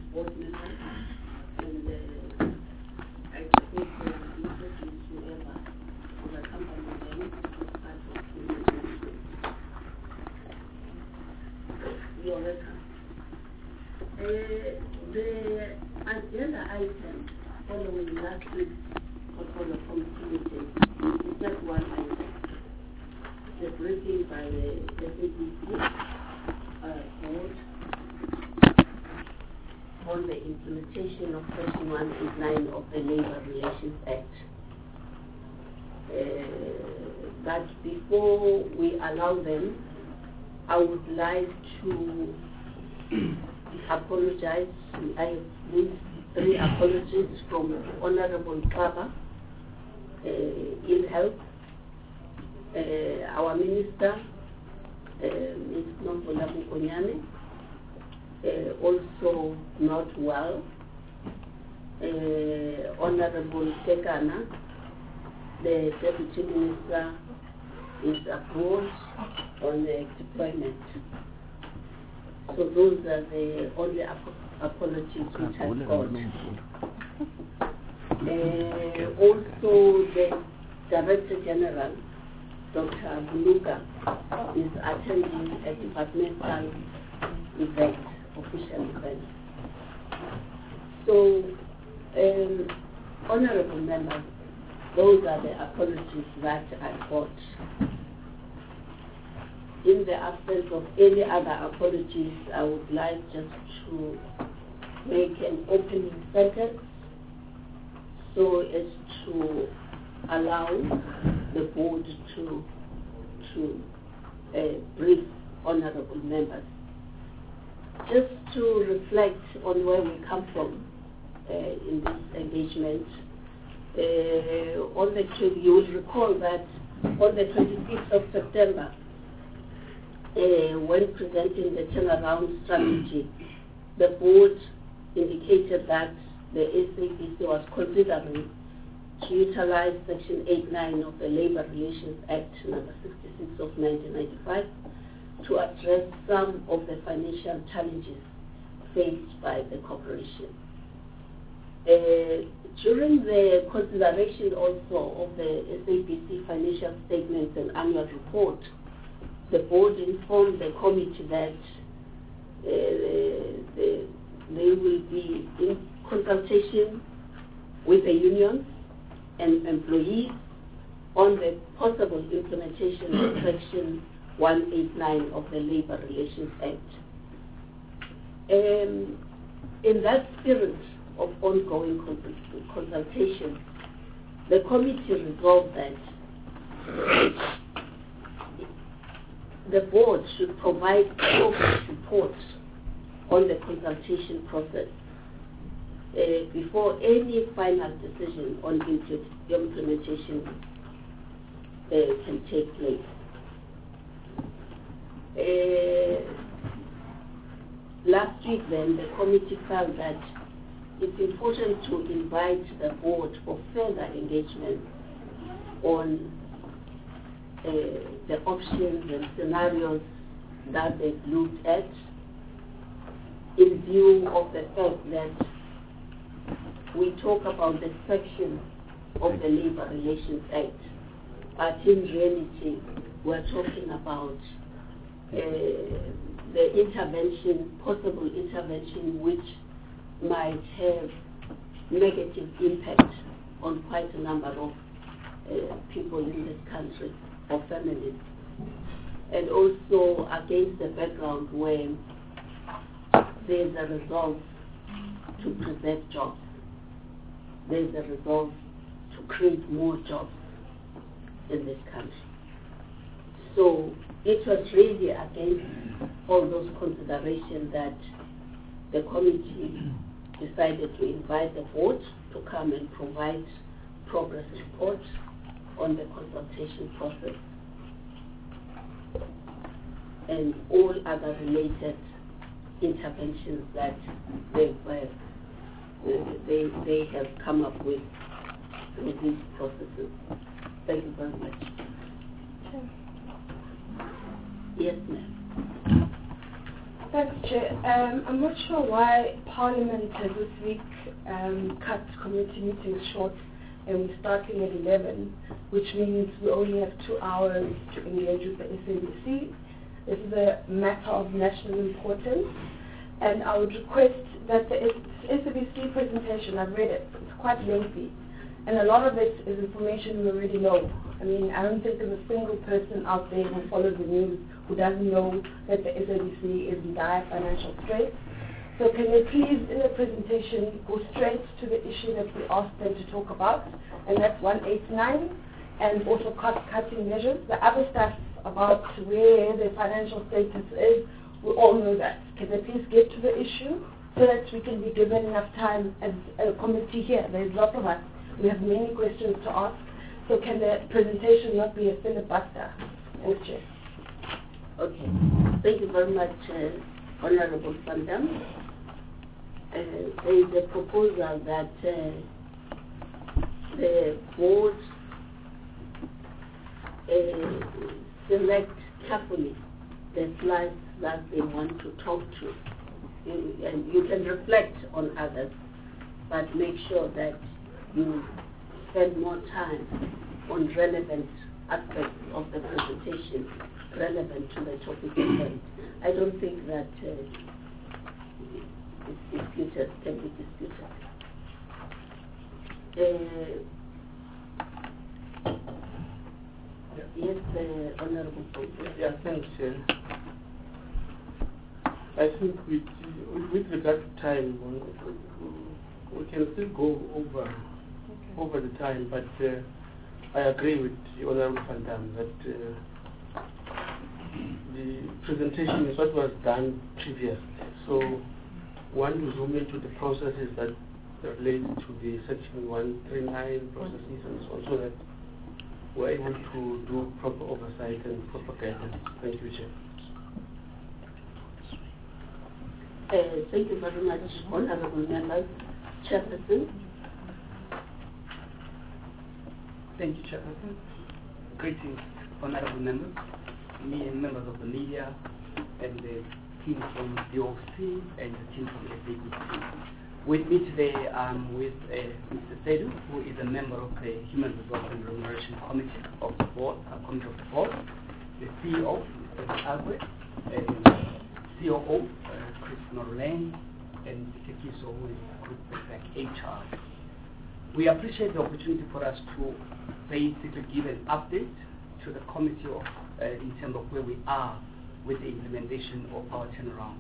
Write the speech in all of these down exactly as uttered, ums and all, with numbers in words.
board members, and uh, I suppose they will introduce whoever will accompany them as part of the meeting. You're welcome. Uh, the agenda item following last week's portfolio committee meeting is just one item. The briefing by the S A B C uh, board on the implementation of Section one eighty-nine of the Labour Relations Act. Uh, but before we allow them, I would like to apologize. I have made three apologies from Honorable Kaba, uh, ill health, uh, our Minister, uh, Miz Nombola Mukonyane, uh, also not well, uh, Honorable Tekana, the Deputy Minister, is abroad on the deployment. So those are the only ap apologies which I've got. Uh, also, the Director General, Doctor Buluga, is attending a departmental event, official event. So, um, honorable members, those are the apologies that I got. In the absence of any other apologies, I would like just to make an opening sentence so as to allow the board to to uh, brief honorable members. Just to reflect on where we come from uh, in this engagement, uh, on the you will recall that on the twenty-fifth of September, Uh, when presenting the turnaround strategy, the board indicated that the S A B C was considering to utilize Section eighty-nine of the Labour Relations Act number sixty-six of nineteen ninety-five to address some of the financial challenges faced by the corporation. Uh, during the consideration also of the S A B C financial statements and annual report, the board informed the committee that uh, the, they will be in consultation with the unions and employees on the possible implementation of Section one eighty-nine of the Labour Relations Act. Um, in that spirit of ongoing consult consultation, the committee resolved that the board should provide progress reports on the consultation process uh, before any final decision on implementation uh, can take place. Uh, last week then, the committee felt that it's important to invite the board for further engagement on Uh, the options and scenarios that they've looked at in view of the fact that we talk about the section of the Labour Relations Act, but in reality we're talking about uh, the intervention, possible intervention which might have negative impact on quite a number of uh, people in this country, or families, and also against the background where there's a resolve to preserve jobs, there's a resolve to create more jobs in this country. So it was really against all those considerations that the committee decided to invite the board to come and provide progress reports on the consultation process and all other related interventions that they've, uh, they, they have come up with through these processes. Thank you very much. Sure. Yes, ma'am. Thanks, Chair. Um, I'm not sure why Parliament uh, this week um, cut committee meetings short and we're starting at eleven, which means we only have two hours to engage with the S A B C. This is a matter of national importance, and I would request that the S A B C presentation, I've read it, it's quite lengthy, and a lot of it is information we already know. I mean, I don't think there's a single person out there who follows the news who doesn't know that the S A B C is in dire financial straits. So can you please, in the presentation, go straight to the issue that we asked them to talk about, and that's one eighty-nine, and also cost-cutting measures. The other stuff about where the financial status is, we all know that. Can they please get to the issue so that we can be given enough time as a committee here? There's lots of us. We have many questions to ask. So can the presentation not be a filibuster? Thanks, Chair. Okay. Thank you very much, uh, Honorable Van Dam. Uh, there is a proposal that uh, the board uh, select carefully the slides that they want to talk to. You, and you can reflect on others, but make sure that you spend more time on relevant aspects of the presentation relevant to the topic at hand. I don't think that uh, it's disputed, can be disputed. Uh, yeah. Yes, uh, Honorable President. Yeah, thanks, Chair. I think with, with regard to time, we can still go over okay. over the time, but uh, I agree with Honorable Van Dam that uh, the presentation is what was done previously. So one to zoom into the processes that relate to the Section one thirty-nine processes and so on, so that we're able to do proper oversight and proper guidance. Thank you, Chair. Uh, thank you very much, Honorable Members. Chairperson. Thank you, Chairperson. Greetings, Honorable Members, me and members of the media, and the team from the O C and the team from the S A B C. With me today, I'm with uh, Mister Sedu, who is a member of the Human Resource and Remuneration Committee of the Board, uh, Committee of the Board, the C E O, Mister Agwe, and C O O, uh, Chris Norlane, and Mister Kiso, who is Group Exec H R. We appreciate the opportunity for us to basically give an update to the committee of, uh, in terms of where we are with the implementation of our turnaround.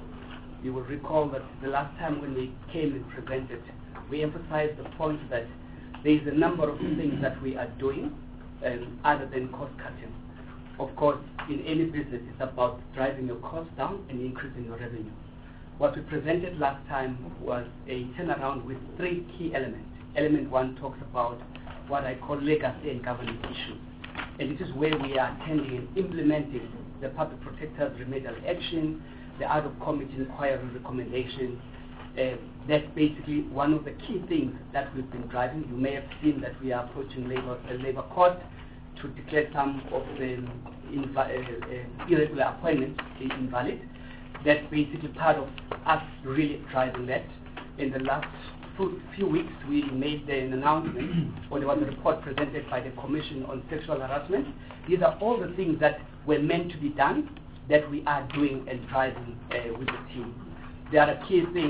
You will recall that the last time when we came and presented, we emphasized the point that there is a number of things that we are doing um, other than cost cutting. Of course, in any business, it's about driving your costs down and increasing your revenue. What we presented last time was a turnaround with three key elements. Element one talks about what I call legacy and governance issues. And this is where we are attending and implementing the public protector's remedial action, the out-of-committee inquiry recommendation. Uh, that's basically one of the key things that we've been driving. You may have seen that we are approaching labor, the labor court to declare some of the inv uh, uh, irregular appointments invalid. That's basically part of us really driving that. In the last few weeks, we made an announcement, or there was a report presented by the Commission on Sexual Harassment. These are all the things that were meant to be done that we are doing and driving uh, with the team. The other key thing,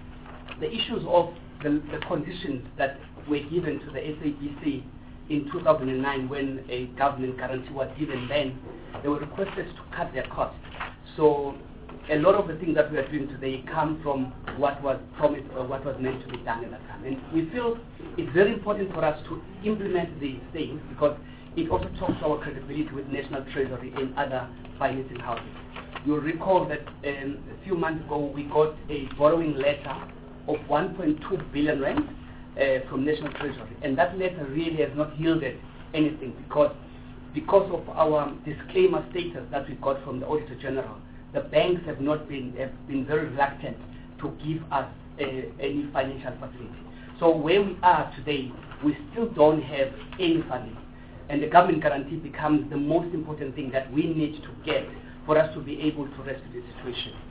the issues of the, the conditions that were given to the S A B C in two thousand nine when a government guarantee was given then, they were requested to cut their costs. So a lot of the things that we are doing today come from what was promised or what was meant to be done at that time. And we feel it's very important for us to implement these things because it also talks to our credibility with National Treasury and other financing houses. You'll recall that um, a few months ago we got a borrowing letter of one point two billion rand uh, from National Treasury, and that letter really has not yielded anything because because of our disclaimer status that we got from the Auditor General. The banks have not been have been very reluctant to give us uh, any financial facility. So where we are today, we still don't have any funding. And the government guarantee becomes the most important thing that we need to get for us to be able to rescue the situation.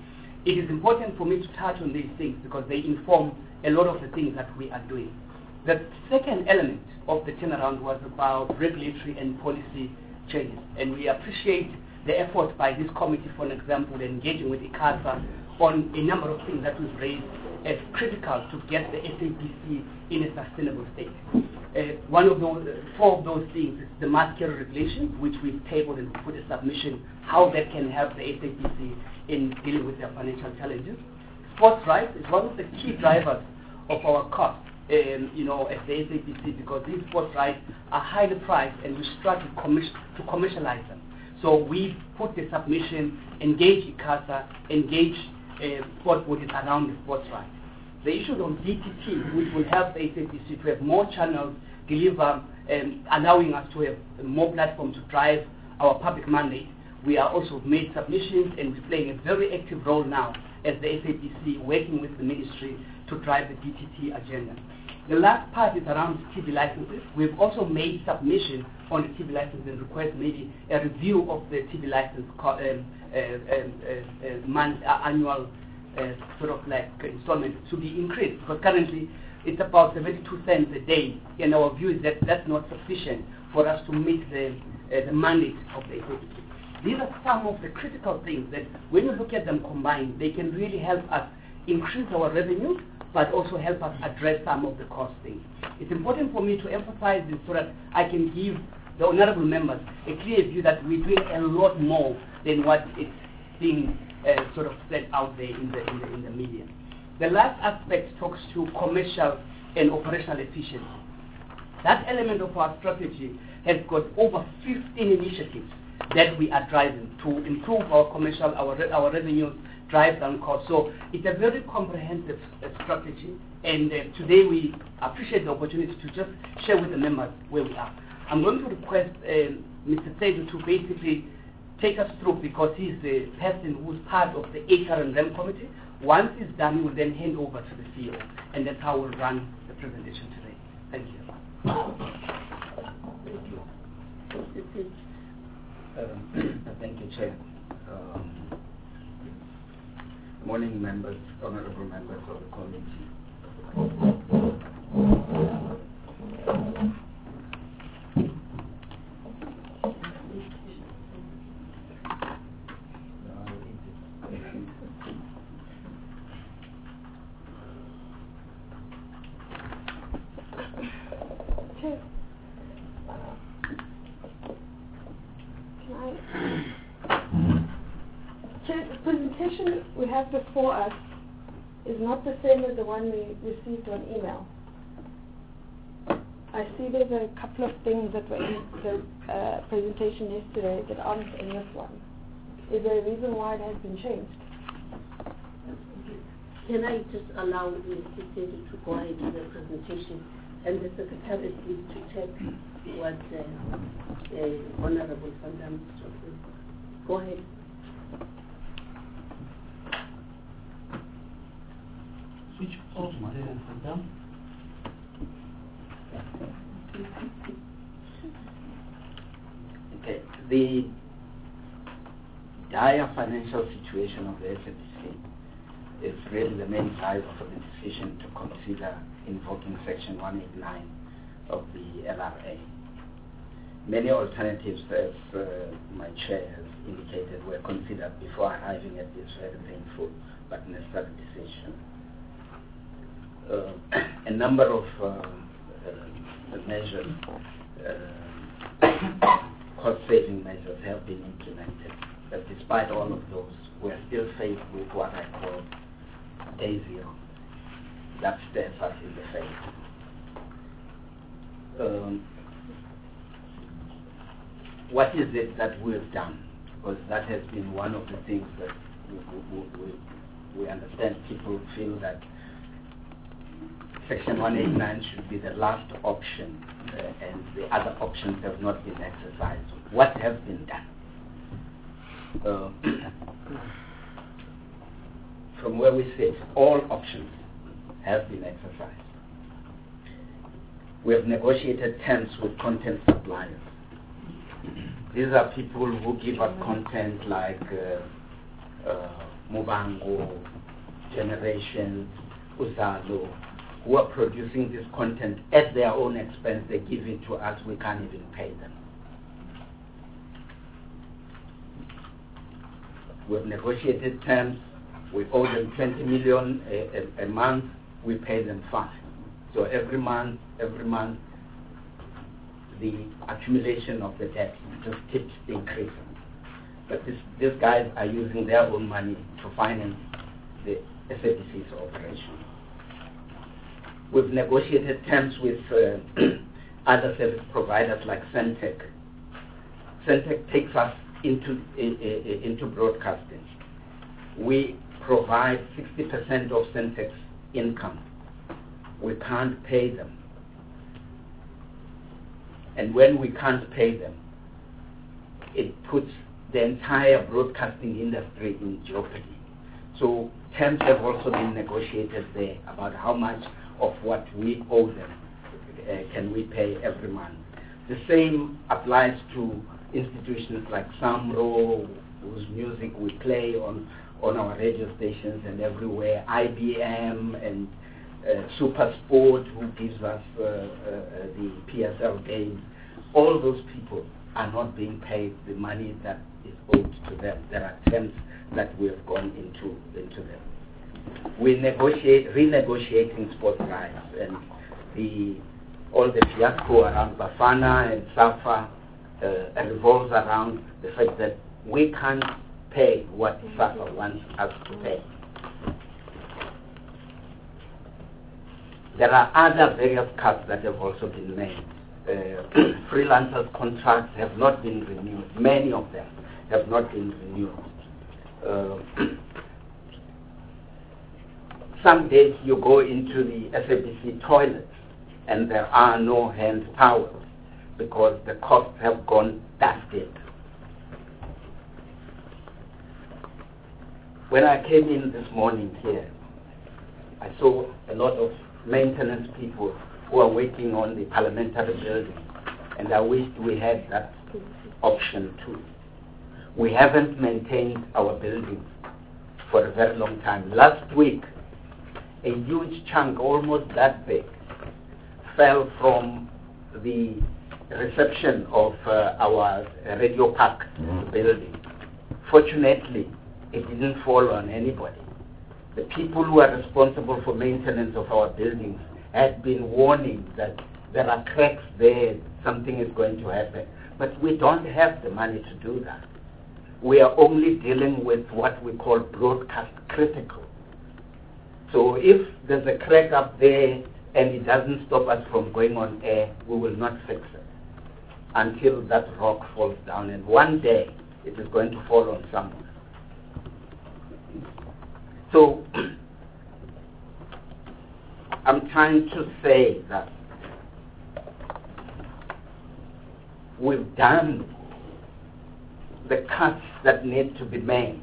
it is important for me to touch on these things because they inform a lot of the things that we are doing. The second element of the turnaround was about regulatory and policy changes, and we appreciate the effort by this committee, for example, engaging with ICASA on a number of things that we've raised as critical to get the S A P C in a sustainable state. Uh, one of those, uh, four of those things is the mass carrier regulations, which we've tabled and put a submission, how that can help the S A P C in dealing with their financial challenges. Sports rights is one of the key drivers of our cost, um, you know, at the S A P C, because these sports rights are highly priced and we strive to, commerci to commercialize them. So we put the submission, engage ICASA, engage uh, sport bodies around the sports rights. The issue of D T T, which will help the S A P C to have more channels, deliver, um, allowing us to have more platforms to drive our public mandate. We are also made submissions and we're playing a very active role now as the S A P C, working with the ministry to drive the D T T agenda. The last part is around T V licenses. We've also made submission on the T V license and request maybe a review of the T V license um, uh, um, uh, uh, month, uh, annual uh, sort of like installment to be increased, because currently it's about seventy-two cents a day, and our view is that that's not sufficient for us to meet the, uh, the mandate of the S A P C. These are some of the critical things that when you look at them combined, they can really help us increase our revenues, but also help us address some of the cost things. It's important for me to emphasize this so that I can give the honorable members a clear view that we're doing a lot more than what is being uh, sort of said out there in the, in the, in the media. The last aspect talks to commercial and operational efficiency. That element of our strategy has got over fifteen initiatives that we are driving to improve our commercial, our, re our revenues, drive down costs. So it's a very comprehensive uh, strategy, and uh, today we appreciate the opportunity to just share with the members where we are. I'm going to request uh, Mister Sedu to basically take us through, because he's the person who's part of the H R and R E M committee. Once it's done, he will then hand over to the C E O, and that's how we'll run the presentation today. Thank you. Thank you. Um, thank you, Chair. Um, morning, members, honorable members of the committee. We have before us is not the same as the one we received on email. I see there's a couple of things that were in the uh, presentation yesterday that aren't in this one. Is there a reason why it has been changed? Can I just allow Mister Sedu to go ahead with the presentation, and the Secretary please to check what uh, the Honorable Van Dam is talking. Go ahead. Switch off the Van Dam. Okay, the dire financial situation of the S A P C is really the main driver for the decision to consider invoking Section one eighty-nine of the L R A. Many alternatives, as uh, my chair has indicated, were considered before arriving at this very painful but necessary decision. Uh, a number of uh, uh, measures, uh, cost-saving measures have been implemented, but despite all of those, we're still faced with what I call day zero. That stares us in the face. Um, what is it that we've done? Because that has been one of the things that we, we, we, we understand. People feel that Section one eighty-nine should be the last option, uh, and the other options have not been exercised. What has been done? Uh, from where we sit, all options have been exercised. We have negotiated terms with content suppliers. These are people who give us content like uh, uh, Mubango, Generations, Uzalo, who are producing this content at their own expense. They give it to us, we can't even pay them. We've negotiated terms, we owe them twenty million a, a, a month, we pay them five. So every month, every month, the accumulation of the debt just keeps increasing. But this, these guys are using their own money to finance the S A B C's operation. We've negotiated terms with uh, other service providers like Centec. Centec takes us into, uh, uh, into broadcasting. We provide sixty percent of Centec's income. We can't pay them. And when we can't pay them, it puts the entire broadcasting industry in jeopardy. So terms have also been negotiated there about how much of what we owe them uh, can we pay every month. The same applies to institutions like Samro, whose music we play on, on our radio stations and everywhere, I B M and uh, Super Sport, who gives us uh, uh, the P S L games. All those people are not being paid the money that is owed to them. There are terms that we have gone into, into them. We negotiate, renegotiating sport rights, and the, all the fiasco around Bafana and SAFA uh, revolves around the fact that we can't pay what SAFA wants us to pay. There are other various cuts that have also been made. Uh, freelancers' contracts have not been renewed. Many of them have not been renewed. Uh, some days you go into the S A B C toilets and there are no hand towels because the costs have gone that deep. When I came in this morning here, I saw a lot of maintenance people who are working on the parliamentary building, and I wished we had that option too. We haven't maintained our buildings for a very long time. Last week, a huge chunk, almost that big, fell from the reception of uh, our Radio Park mm. building. Fortunately, it didn't fall on anybody. The people who are responsible for maintenance of our buildings had been warning that there are cracks there, something is going to happen. But we don't have the money to do that. We are only dealing with what we call broadcast critical. So if there's a crack up there and it doesn't stop us from going on air, we will not fix it until that rock falls down. And one day it is going to fall on someone. So I'm trying to say that we've done the cuts that need to be made.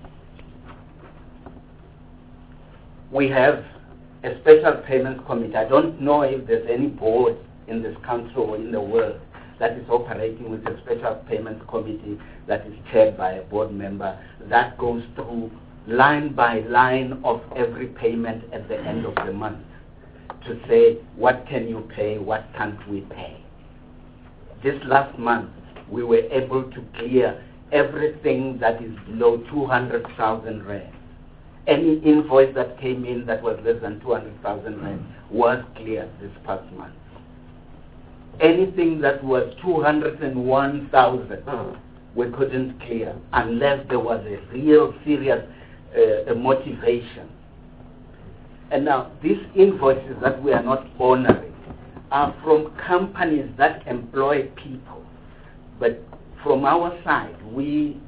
We have a special payments committee. I don't know if there's any board in this country or in the world that is operating with a special payments committee that is chaired by a board member that goes through line by line of every payment at the end of the month to say, what can you pay, what can't we pay? This last month, we were able to clear everything that is below two hundred thousand rand. Any invoice that came in that was less than two hundred thousand rand was cleared this past month. Anything that was two hundred one thousand, we couldn't clear unless there was a real serious uh, motivation. And now, these invoices that we are not honoring are from companies that employ people. But from our side, we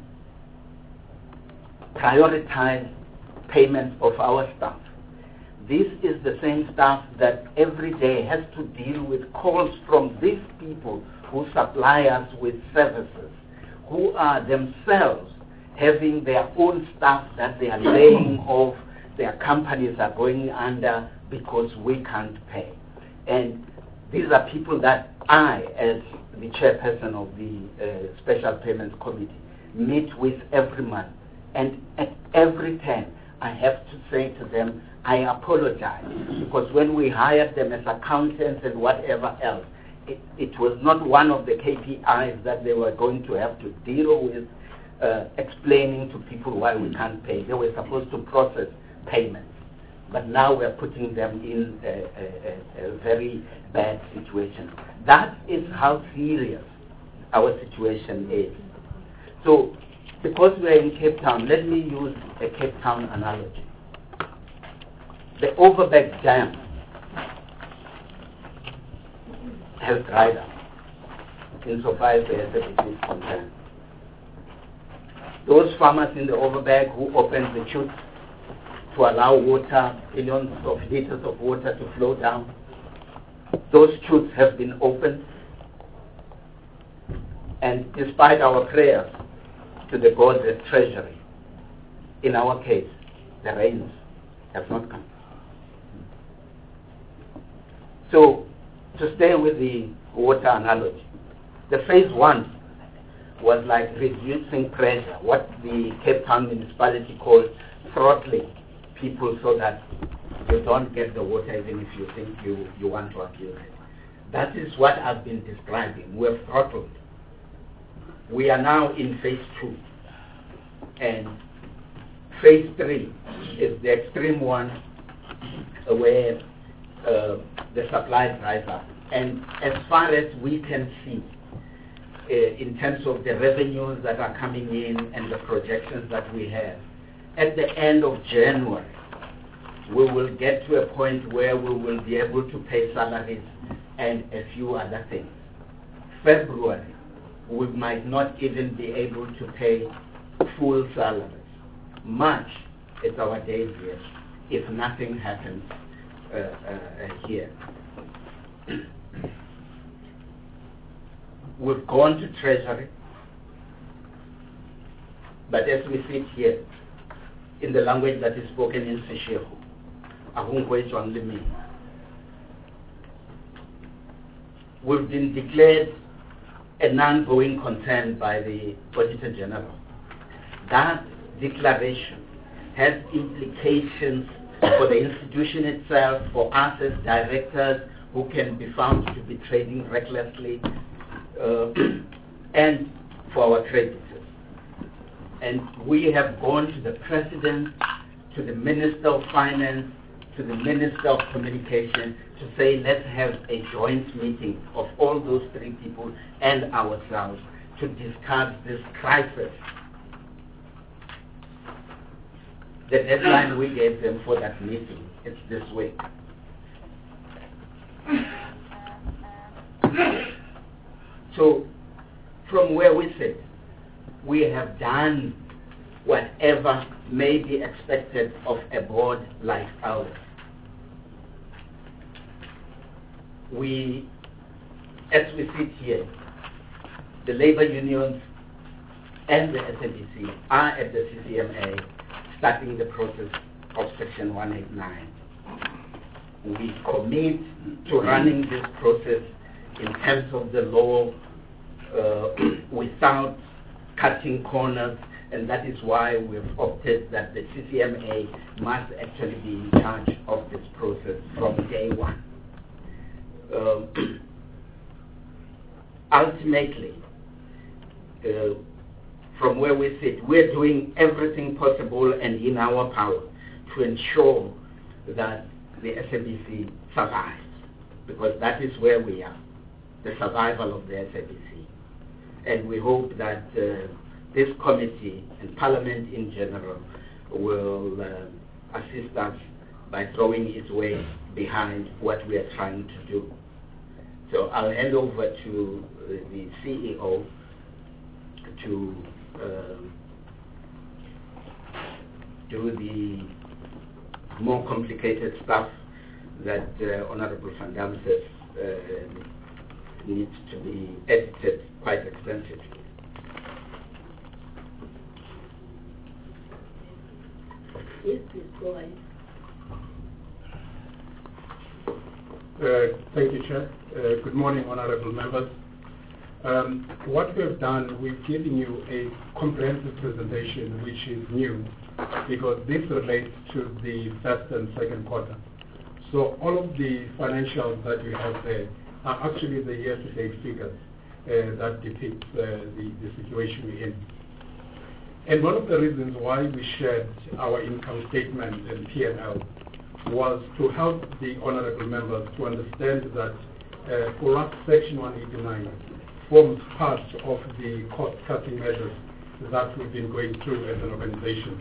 prioritize payment of our staff. This is the same staff that every day has to deal with calls from these people who supply us with services, who are themselves having their own staff that they are laying off. Their companies are going under because we can't pay. And these are people that I, as the chairperson of the uh, Special Payments Committee, meet with every month And at every turn, I have to say to them, I apologize, because when we hired them as accountants and whatever else, it, it was not one of the K P Is that they were going to have to deal with uh, explaining to people why we can't pay. They were supposed to process payments. But now we're putting them in a, a, a very bad situation. That is how serious our situation is. So, because we're in Cape Town, let me use a Cape Town analogy. The Overberg Dam has dried up, insofar as the S A B C is concerned. Those farmers in the Overberg who opened the chutes to allow water, billions of liters of water to flow down, those chutes have been opened, and despite our prayers to the gods at Treasury, in our case, the rains have not come. So, to stay with the water analogy, the phase one was like reducing pressure, what the Cape Town municipality called throttling people so that you don't get the water even if you think you, you want to abuse it. That is what I've been describing. We have throttled. We are now in phase two. And phase three is the extreme one where uh, the supply dries up. And as far as we can see, uh, in terms of the revenues that are coming in and the projections that we have, at the end of January, we will get to a point where we will be able to pay salaries and a few other things. February, we might not even be able to pay full salaries. March is our day here, if nothing happens uh, uh, here. We've gone to Treasury, but as we sit here, in the language that is spoken in Seshego, we've been declared a non-going concern by the Auditor General. That declaration has implications for the institution itself, for us as directors who can be found to be trading recklessly, uh, and for our creditors. And we have gone to the President, to the Minister of Finance, to the Minister of Communication to say let's have a joint meeting of all those three people and ourselves to discuss this crisis. The deadline we gave them for that meeting is this week. So, from where we sit, we have done whatever may be expected of a board like ours. We, as we sit here, the labor unions and the S A B C are at the C C M A starting the process of Section one eighty-nine. We commit to running this process in terms of the law uh, without cutting corners, and that is why we've opted that the C C M A must actually be in charge of this process from day one. Um, ultimately, uh, from where we sit, we're doing everything possible and in our power to ensure that the S A B C survives, because that is where we are, the survival of the S A B C. And we hope that uh, this committee and Parliament in general will uh, assist us by throwing its weight behind what we are trying to do. So I'll hand over to uh, the C E O to uh, do the more complicated stuff that uh, Honorable Van Dam says uh, needs to be edited quite extensively. Yes, please go ahead. Uh, thank you, Chair. Uh, good morning, honorable members. Um, what we have done, we've given you a comprehensive presentation which is new because this relates to the first and second quarter. So all of the financials that you have there are actually the year-to-date figures uh, that depict uh, the, the situation we're in. And one of the reasons why we shared our income statement and P and L was to help the honorable members to understand that uh, for us, Section one eighty-nine forms part of the cost-cutting measures that we've been going through as an organization.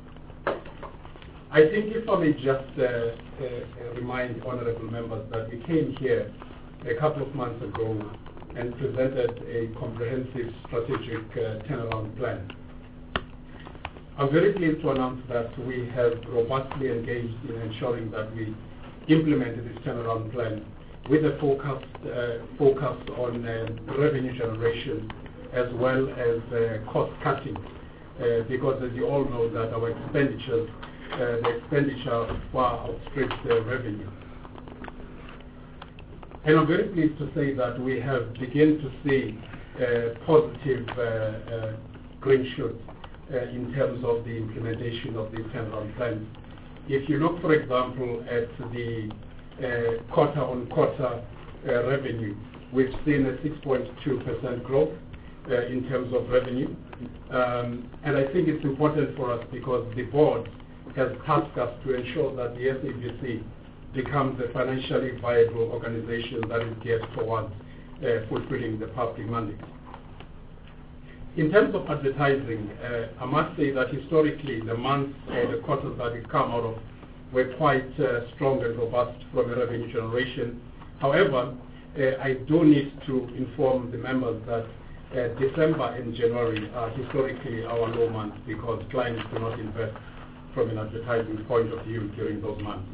I think if I may just uh, uh, remind honorable members that we came here a couple of months ago and presented a comprehensive strategic uh, turnaround plan. I'm very pleased to announce that we have robustly engaged in ensuring that we implemented this turnaround plan with a focus, uh, focus on uh, revenue generation as well as uh, cost cutting, uh, because as you all know that our expenditures, uh, the expenditure far outstrips the revenue. And I'm very pleased to say that we have begun to see uh, positive uh, uh, green shoots uh, in terms of the implementation of the turnaround plan. If you look, for example, at the uh, quarter-on-quarter uh, revenue, we've seen a six point two percent growth uh, in terms of revenue. Um, and I think it's important for us because the board has tasked us to ensure that the S A B C becomes a financially viable organization that is geared towards uh, fulfilling the public mandate. In terms of advertising, uh, I must say that historically the months or the quarters that we come out of were quite uh, strong and robust from a revenue generation. However, uh, I do need to inform the members that uh, December and January are historically our low months because clients do not invest from an advertising point of view during those months.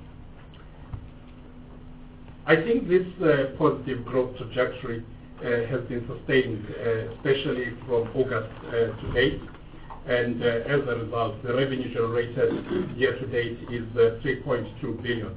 I think this uh, positive growth trajectory uh, has been sustained, uh, especially from August uh, to date. And uh, as a result, the revenue generated year to date is uh, three point two billion.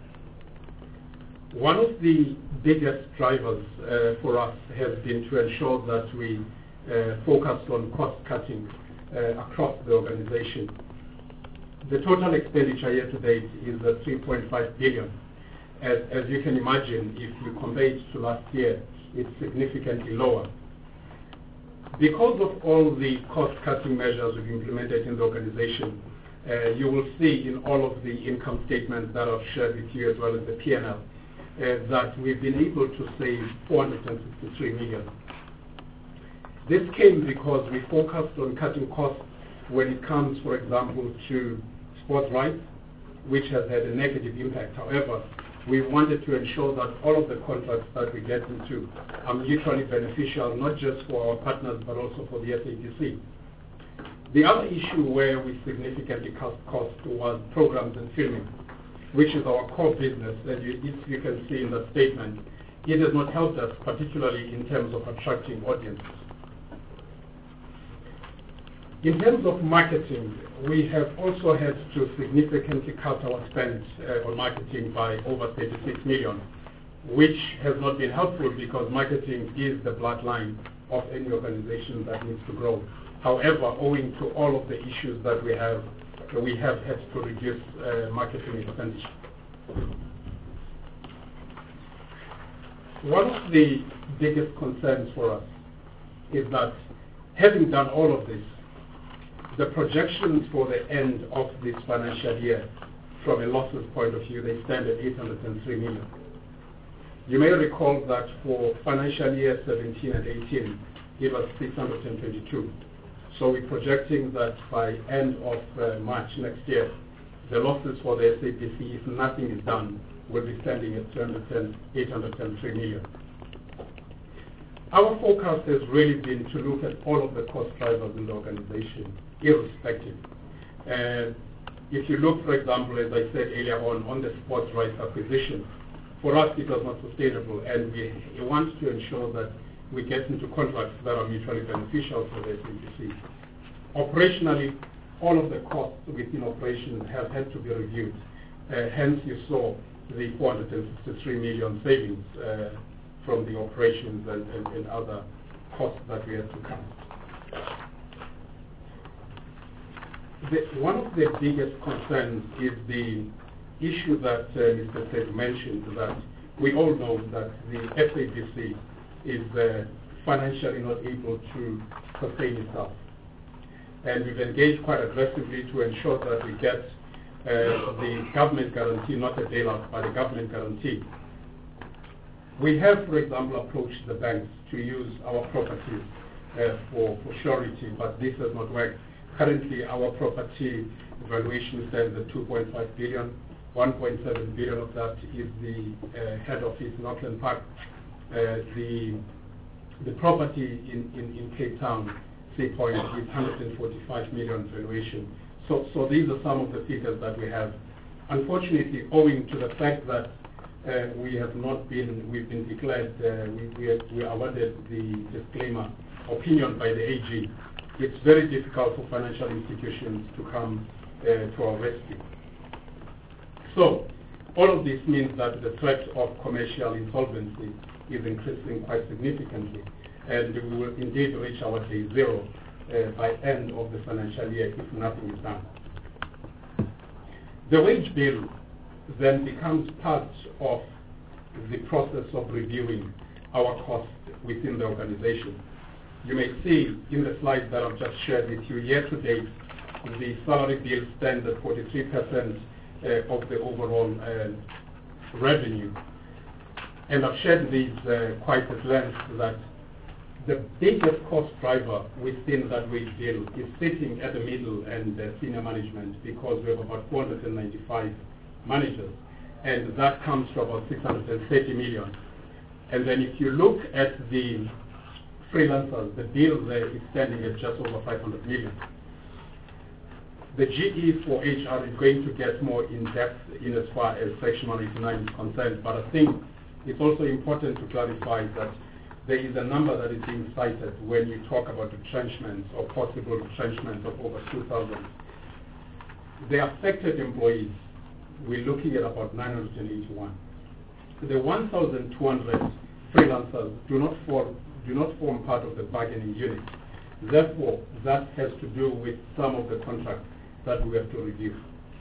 One of the biggest drivers uh, for us has been to ensure that we uh, focus on cost cutting uh, across the organization. The total expenditure year to date is uh, three point five billion. As, as you can imagine, if you compare it to last year, it's significantly lower. Because of all the cost-cutting measures we've implemented in the organization, uh, you will see in all of the income statements that I've shared with you as well as the P and L uh, that we've been able to save four hundred sixty-three million. This came because we focused on cutting costs when it comes, for example, to sports rights, which has had a negative impact. However, we wanted to ensure that all of the contracts that we get into are mutually beneficial, not just for our partners, but also for the S A B C. The other issue where we significantly cut costs was programs and filming, which is our core business. And you, if you can see in the statement, it has not helped us, particularly in terms of attracting audiences. In terms of marketing, we have also had to significantly cut our spend uh, on marketing by over thirty-six million, which has not been helpful because marketing is the bloodline of any organization that needs to grow. However, owing to all of the issues that we have, we have had to reduce uh, marketing expenditure. One of the biggest concerns for us is that having done all of this, the projections for the end of this financial year, from a losses point of view, they stand at eight hundred three million. You may recall that for financial year seventeen and eighteen, it was six hundred twenty-two. So we're projecting that by end of uh, March next year, the losses for the S A B C, if nothing is done, will be standing at eight hundred three million. Our focus has really been to look at all of the cost drivers in the organization, irrespective. Uh, if you look, for example, as I said earlier on, on the sports rights acquisition, for us it was not sustainable, and we, we want to ensure that we get into contracts that are mutually beneficial for the S A B C. Operationally, all of the costs within operations have had to be reviewed. Uh, hence, you saw the four hundred sixty-three million savings uh, from the operations and, and, and other costs that we have to cut. The, one of the biggest concerns is the issue that uh, Mister Ted mentioned, that we all know that the S A B C is uh, financially not able to sustain itself. And we've engaged quite aggressively to ensure that we get uh, the government guarantee, not a bailout, but a government guarantee. We have, for example, approached the banks to use our properties uh, for, for surety, but this has not worked. Currently, our property valuation stands at two point five billion. one point seven billion of that is the uh, head office in Auckland Park. Uh, the the property in, in, in Cape Town, Sea Point, is one hundred forty-five million valuation. So, so these are some of the figures that we have. Unfortunately, owing to the fact that uh, we have not been, we've been declared, uh, we, we, we awarded the disclaimer opinion by the A G, it's very difficult for financial institutions to come uh, to our rescue. So, all of this means that the threat of commercial insolvency is increasing quite significantly, and we will indeed reach our day zero uh, by end of the financial year if nothing is done. The wage bill then becomes part of the process of reviewing our costs within the organization. You may see in the slide that I've just shared with you, year to date, the salary bill stands at forty-three percent uh, of the overall uh, revenue. And I've shared these uh, quite at length, that the biggest cost driver within that wage bill is sitting at the middle and uh, senior management, because we have about four hundred ninety-five managers, and that comes to about six hundred thirty million. And then if you look at the freelancers, the bill there is standing at just over five hundred million. The G E for H R is going to get more in depth in as far as Section one eighty-nine is concerned, but I think it's also important to clarify that there is a number that is being cited when you talk about retrenchments or possible retrenchments of over two thousand. The affected employees, we're looking at about nine hundred eighty-one. The one thousand two hundred freelancers do not form, do not form part of the bargaining unit. Therefore, that has to do with some of the contracts that we have to review.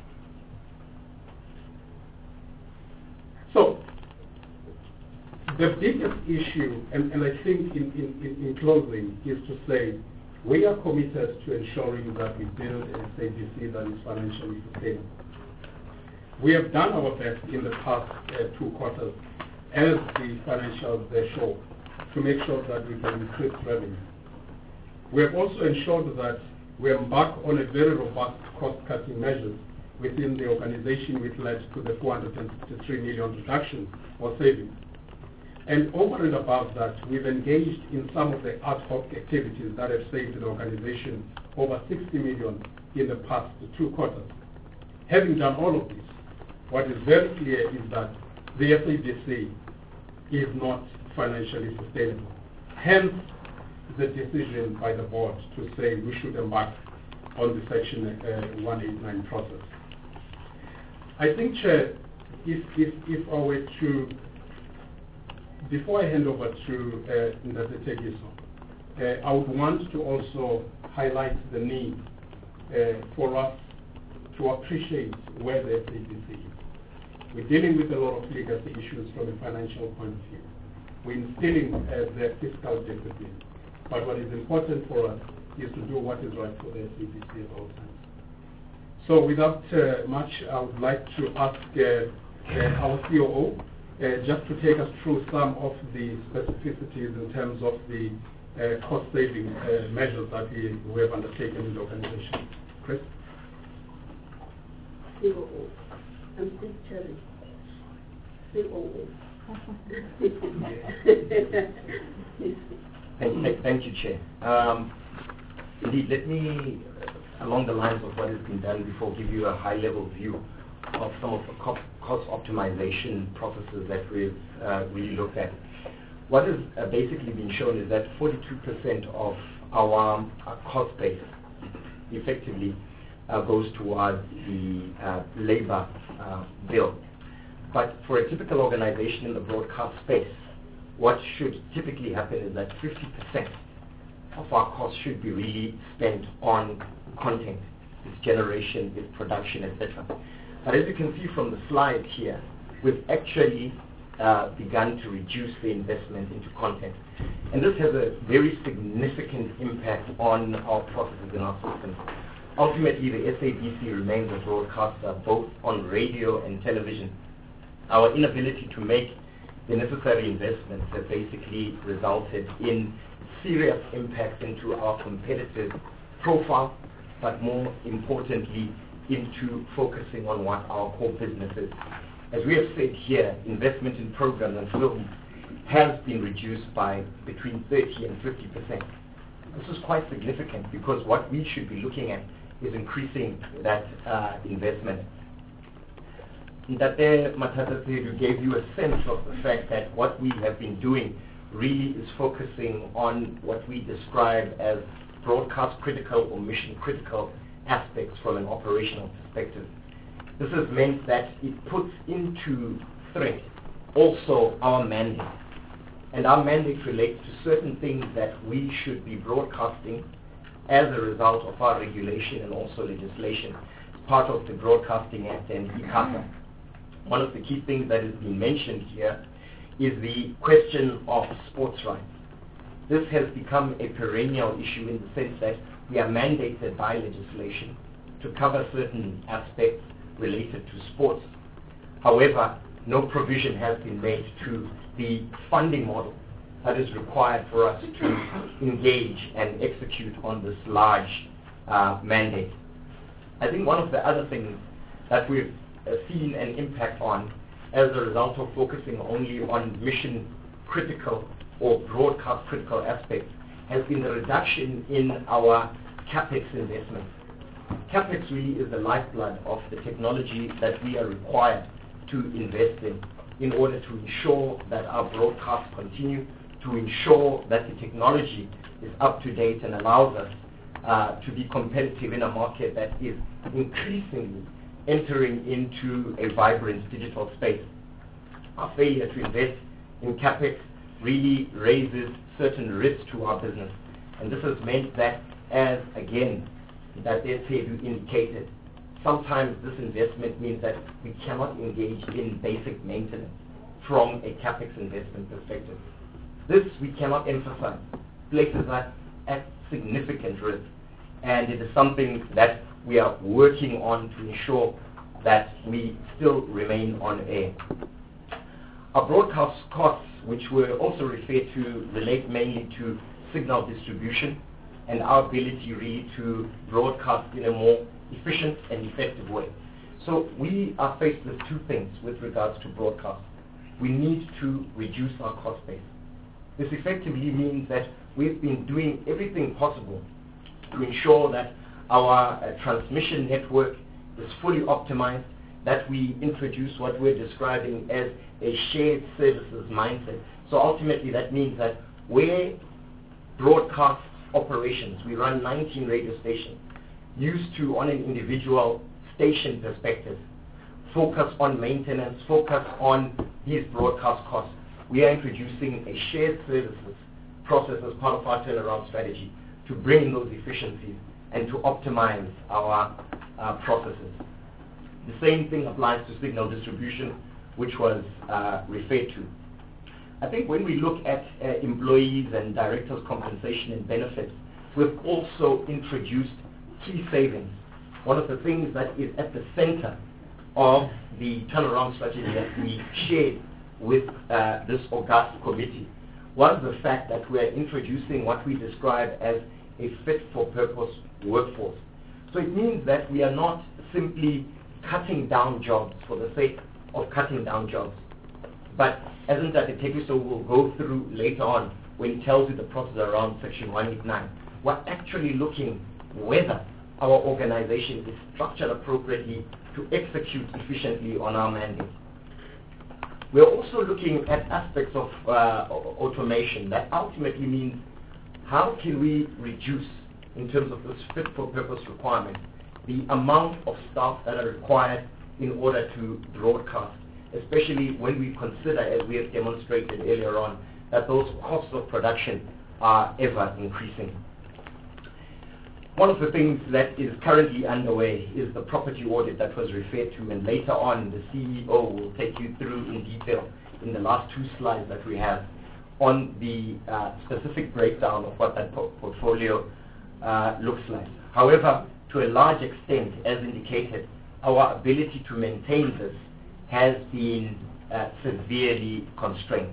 So, the biggest issue, and, and I think in, in, in closing, is to say we are committed to ensuring that we build an S A B C that is financially sustainable. We have done our best in the past uh, two quarters, as the financials they show, to make sure that we can increase revenue. We have also ensured that we embark on a very robust cost-cutting measures within the organization, which led to the four hundred sixty-three million reduction or savings. And over and above that, we've engaged in some of the ad hoc activities that have saved the organization over sixty million in the past two quarters. Having done all of this, what is very clear is that the S A B C is not financially sustainable. Hence, the decision by the board to say we should embark on the Section uh, one eighty-nine process. I think, Chair, if, if, if I were to, before I hand over to uh, Ndate Tegiso, uh, I would want to also highlight the need uh, for us to appreciate where the S A B C is. We're dealing with a lot of legacy issues from a financial point of view. We're instilling uh, the fiscal discipline. But what is important for us is to do what is right for the S A B C at all times. So without uh, much, I would like to ask uh, uh, our C O O uh, just to take us through some of the specificities in terms of the uh, cost-saving uh, measures that we, we have undertaken in the organization. Chris? C O O. I'm still challenged. C O O. Thank, thank, thank you, Chair. Um, indeed, let me, along the lines of what has been done before, give you a high-level view of some of the cost, cost optimization processes that we've uh, really looked at. What has uh, basically been shown is that forty-two percent of our, our cost base effectively uh, goes towards the uh, labor uh, bill. But for a typical organization in the broadcast space, what should typically happen is that fifty percent of our costs should be really spent on content, its generation, its production, et cetera. But as you can see from the slide here, we've actually uh, begun to reduce the investment into content. And this has a very significant impact on our processes and our systems. Ultimately, the S A B C remains a broadcaster both on radio and television. Our inability to make the necessary investments have basically resulted in serious impacts into our competitive profile, but more importantly, into focusing on what our core business is. As we have said here, investment in programs and film has been reduced by between thirty and fifty percent. This is quite significant because what we should be looking at is increasing that uh, investment. Ntate Matata Sedu gave you a sense of the fact that what we have been doing really is focusing on what we describe as broadcast critical or mission critical aspects from an operational perspective. This has meant that it puts into threat also our mandate. And our mandate relates to certain things that we should be broadcasting as a result of our regulation and also legislation, part of the Broadcasting Act and ICASA. One of the key things that has been mentioned here is the question of sports rights. This has become a perennial issue in the sense that we are mandated by legislation to cover certain aspects related to sports. However, no provision has been made to the funding model that is required for us to engage and execute on this large uh, mandate. I think one of the other things that we've uh, seen an impact on as a result of focusing only on mission critical or broadcast critical aspects has been the reduction in our CapEx investments. CapEx really is the lifeblood of the technology that we are required to invest in in order to ensure that our broadcasts continue, to ensure that the technology is up to date and allows us uh, to be competitive in a market that is increasingly entering into a vibrant digital space. Our failure to invest in CapEx really raises certain risks to our business. And this has meant that, as again, that they indicated, sometimes this investment means that we cannot engage in basic maintenance from a CapEx investment perspective. This, we cannot emphasize, places us at significant risk, and it is something that we are working on to ensure that we still remain on air. Our broadcast costs, which were also referred to, relate mainly to signal distribution and our ability really to broadcast in a more efficient and effective way. So we are faced with two things with regards to broadcast. We need to reduce our cost base. This effectively means that we've been doing everything possible to ensure that our uh, transmission network is fully optimized, that we introduce what we're describing as a shared services mindset. So ultimately that means that where broadcast operations, we run nineteen radio stations, used to, on an individual station perspective, focus on maintenance, focus on these broadcast costs. We are introducing a shared services process as part of our turnaround strategy to bring in those efficiencies and to optimize our uh, processes. The same thing applies to signal distribution, which was uh, referred to. I think when we look at uh, employees and directors' compensation and benefits, we've also introduced key savings. One of the things that is at the center of the turnaround strategy that we shared with uh, this august committee was the fact that we are introducing what we describe as a fit-for-purpose workforce. So it means that we are not simply cutting down jobs for the sake of cutting down jobs. But as Ntate Tekiso will go through later on when he tells you the process around Section one eighty-nine, we're actually looking whether our organization is structured appropriately to execute efficiently on our mandate. We're also looking at aspects of uh, automation. That ultimately means how can we reduce, in terms of this fit-for-purpose requirement, the amount of staff that are required in order to broadcast, especially when we consider, as we have demonstrated earlier on, that those costs of production are ever increasing. One of the things that is currently underway is the property audit that was referred to, and later on the C E O will take you through in detail in the last two slides that we have on the uh, specific breakdown of what that po portfolio uh, looks like. However, to a large extent, as indicated, our ability to maintain this has been uh, severely constrained.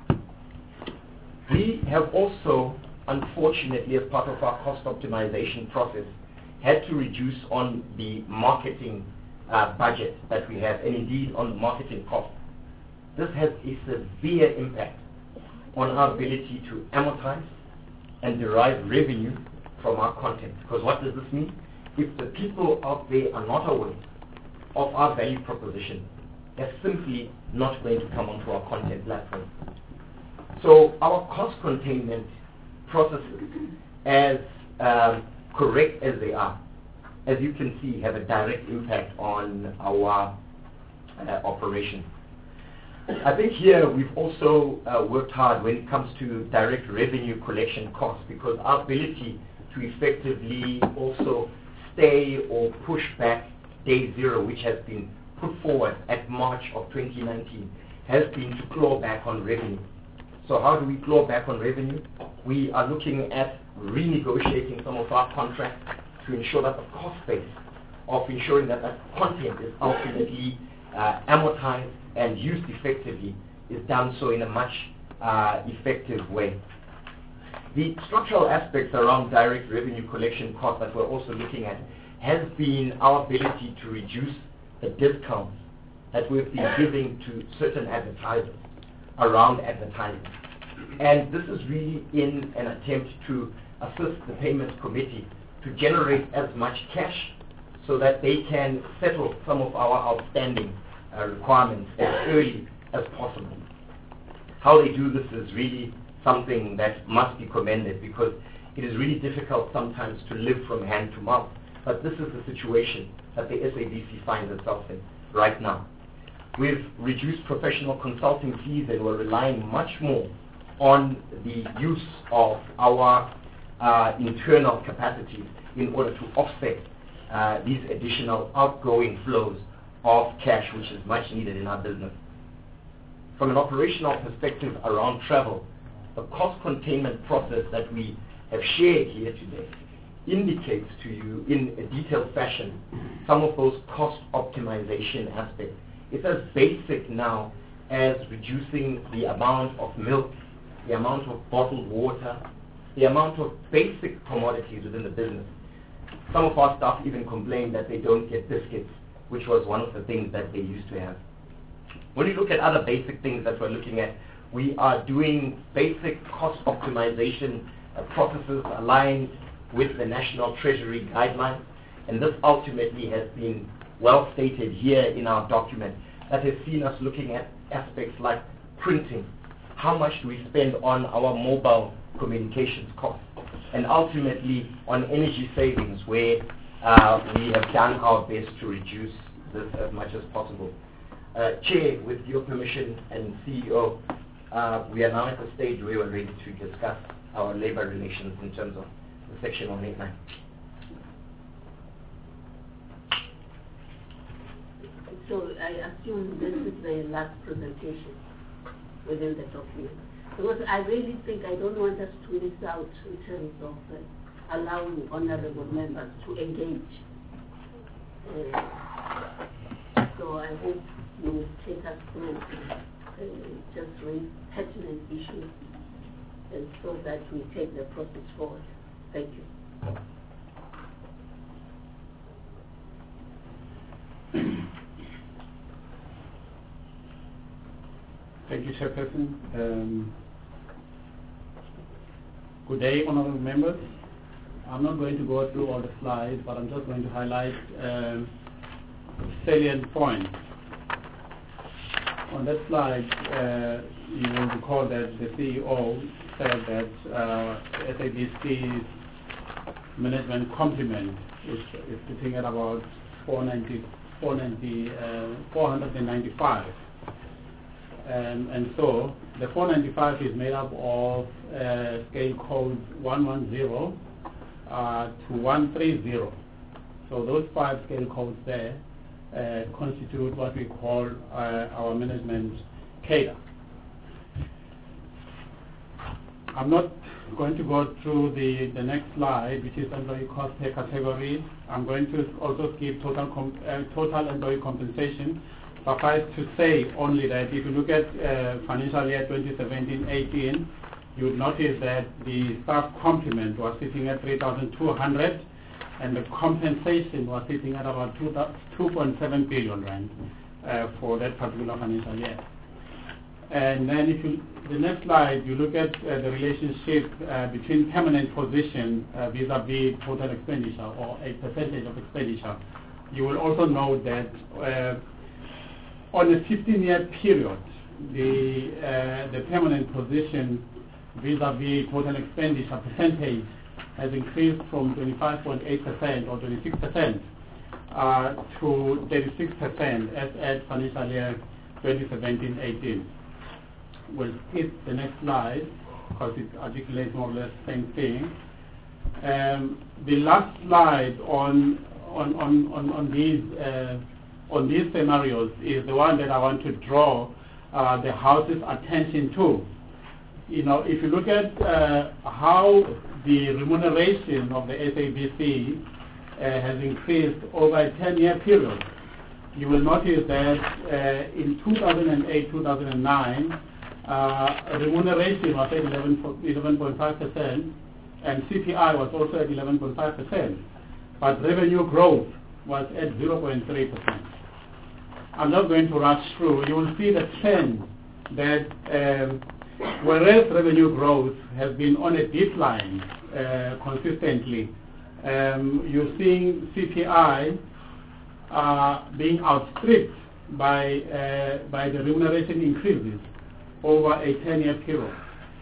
We have also, unfortunately, as part of our cost optimization process, had to reduce on the marketing uh, budget that we have, and indeed on the marketing cost. This has a severe impact on our ability to amortize and derive revenue from our content. Because what does this mean? If the people out there are not aware of our value proposition, they're simply not going to come onto our content platform. So our cost containment processes, as um, correct as they are, as you can see, have a direct impact on our uh, operation. I think here we've also uh, worked hard when it comes to direct revenue collection costs, because our ability to effectively also stay or push back day zero, which has been put forward at March of twenty nineteen, has been to claw back on revenue. So how do we claw back on revenue? We are looking at renegotiating some of our contracts to ensure that the cost base of ensuring that that content is ultimately uh, amortized and used effectively is done so in a much uh, effective way. The structural aspects around direct revenue collection costs that we're also looking at has been our ability to reduce the discounts that we've been giving to certain advertisers around advertising. And this is really in an attempt to assist the payments committee to generate as much cash so that they can settle some of our outstanding uh, requirements as early as possible. How they do this is really something that must be commended, because it is really difficult sometimes to live from hand to mouth. But this is the situation that the S A B C finds itself in right now. We've reduced professional consulting fees, and we're relying much more on the use of our uh, internal capacities in order to offset uh, these additional outgoing flows of cash, which is much needed in our business. From an operational perspective around travel, the cost containment process that we have shared here today indicates to you in a detailed fashion some of those cost optimization aspects. It's as basic now as reducing the amount of milk, the amount of bottled water, the amount of basic commodities within the business. Some of our staff even complain that they don't get biscuits, which was one of the things that they used to have. When you look at other basic things that we're looking at, we are doing basic cost optimization uh, processes aligned with the National Treasury guidelines, and this ultimately has been well stated here in our document that has seen us looking at aspects like printing. How much do we spend on our mobile communications costs? And ultimately on energy savings, where uh, we have done our best to reduce this as much as possible. Uh, Chair, with your permission, and C E O, uh, we are now at the stage where we're ready to discuss our labor relations in terms of the Section one eighty-nine. So I assume this is the last presentation within the document. Because I really think I don't want us to miss out in terms of uh, allowing honorable members to engage. Uh, so I hope you will take us through uh, just raise pertinent issues, and so that we take the process forward. Thank you. Thank you, Chairperson. Um, good day, honorable members. I'm not going to go through all the slides, but I'm just going to highlight um, salient points. On that slide, uh, you will recall that the C E O said that uh, S A B C's management complement is, is sitting at about four ninety, four ninety, uh, four hundred ninety-five. Um, and so the four ninety-five is made up of uh, scale codes one one zero uh, to one three zero. So those five scale codes there uh, constitute what we call uh, our management cadre. I'm not going to go through the, the next slide, which is employee cost per category. I'm going to also skip total, com uh, total employee compensation. Suffice to say only that if you look at uh, financial year twenty seventeen eighteen, you would notice that the staff complement was sitting at three thousand two hundred and the compensation was sitting at about two point seven billion rand uh, for that particular financial year. And then if you, the next slide, you look at uh, the relationship uh, between permanent position uh, vis-a-vis total expenditure or a percentage of expenditure. You will also note that uh, on a fifteen-year period, the, uh, the permanent position vis-a-vis total expenditure percentage has increased from twenty-five point eight percent or twenty-six percent uh, to thirty-six percent as at financial year twenty seventeen eighteen. We'll skip the next slide because it articulates more or less the same thing. Um, the last slide on on on on, on these uh, on these scenarios is the one that I want to draw uh, the House's attention to. You know, if you look at uh, how the remuneration of the S A B C uh, has increased over a ten-year period, you will notice that uh, in two thousand eight two thousand nine, uh, remuneration was at eleven point five percent and C P I was also at eleven point five percent, but revenue growth was at zero point three percent. I'm not going to rush through. You will see the trend that um, whereas revenue growth has been on a decline uh, consistently, um, you're seeing C P I uh, being outstripped by, uh, by the remuneration increases over a ten-year period.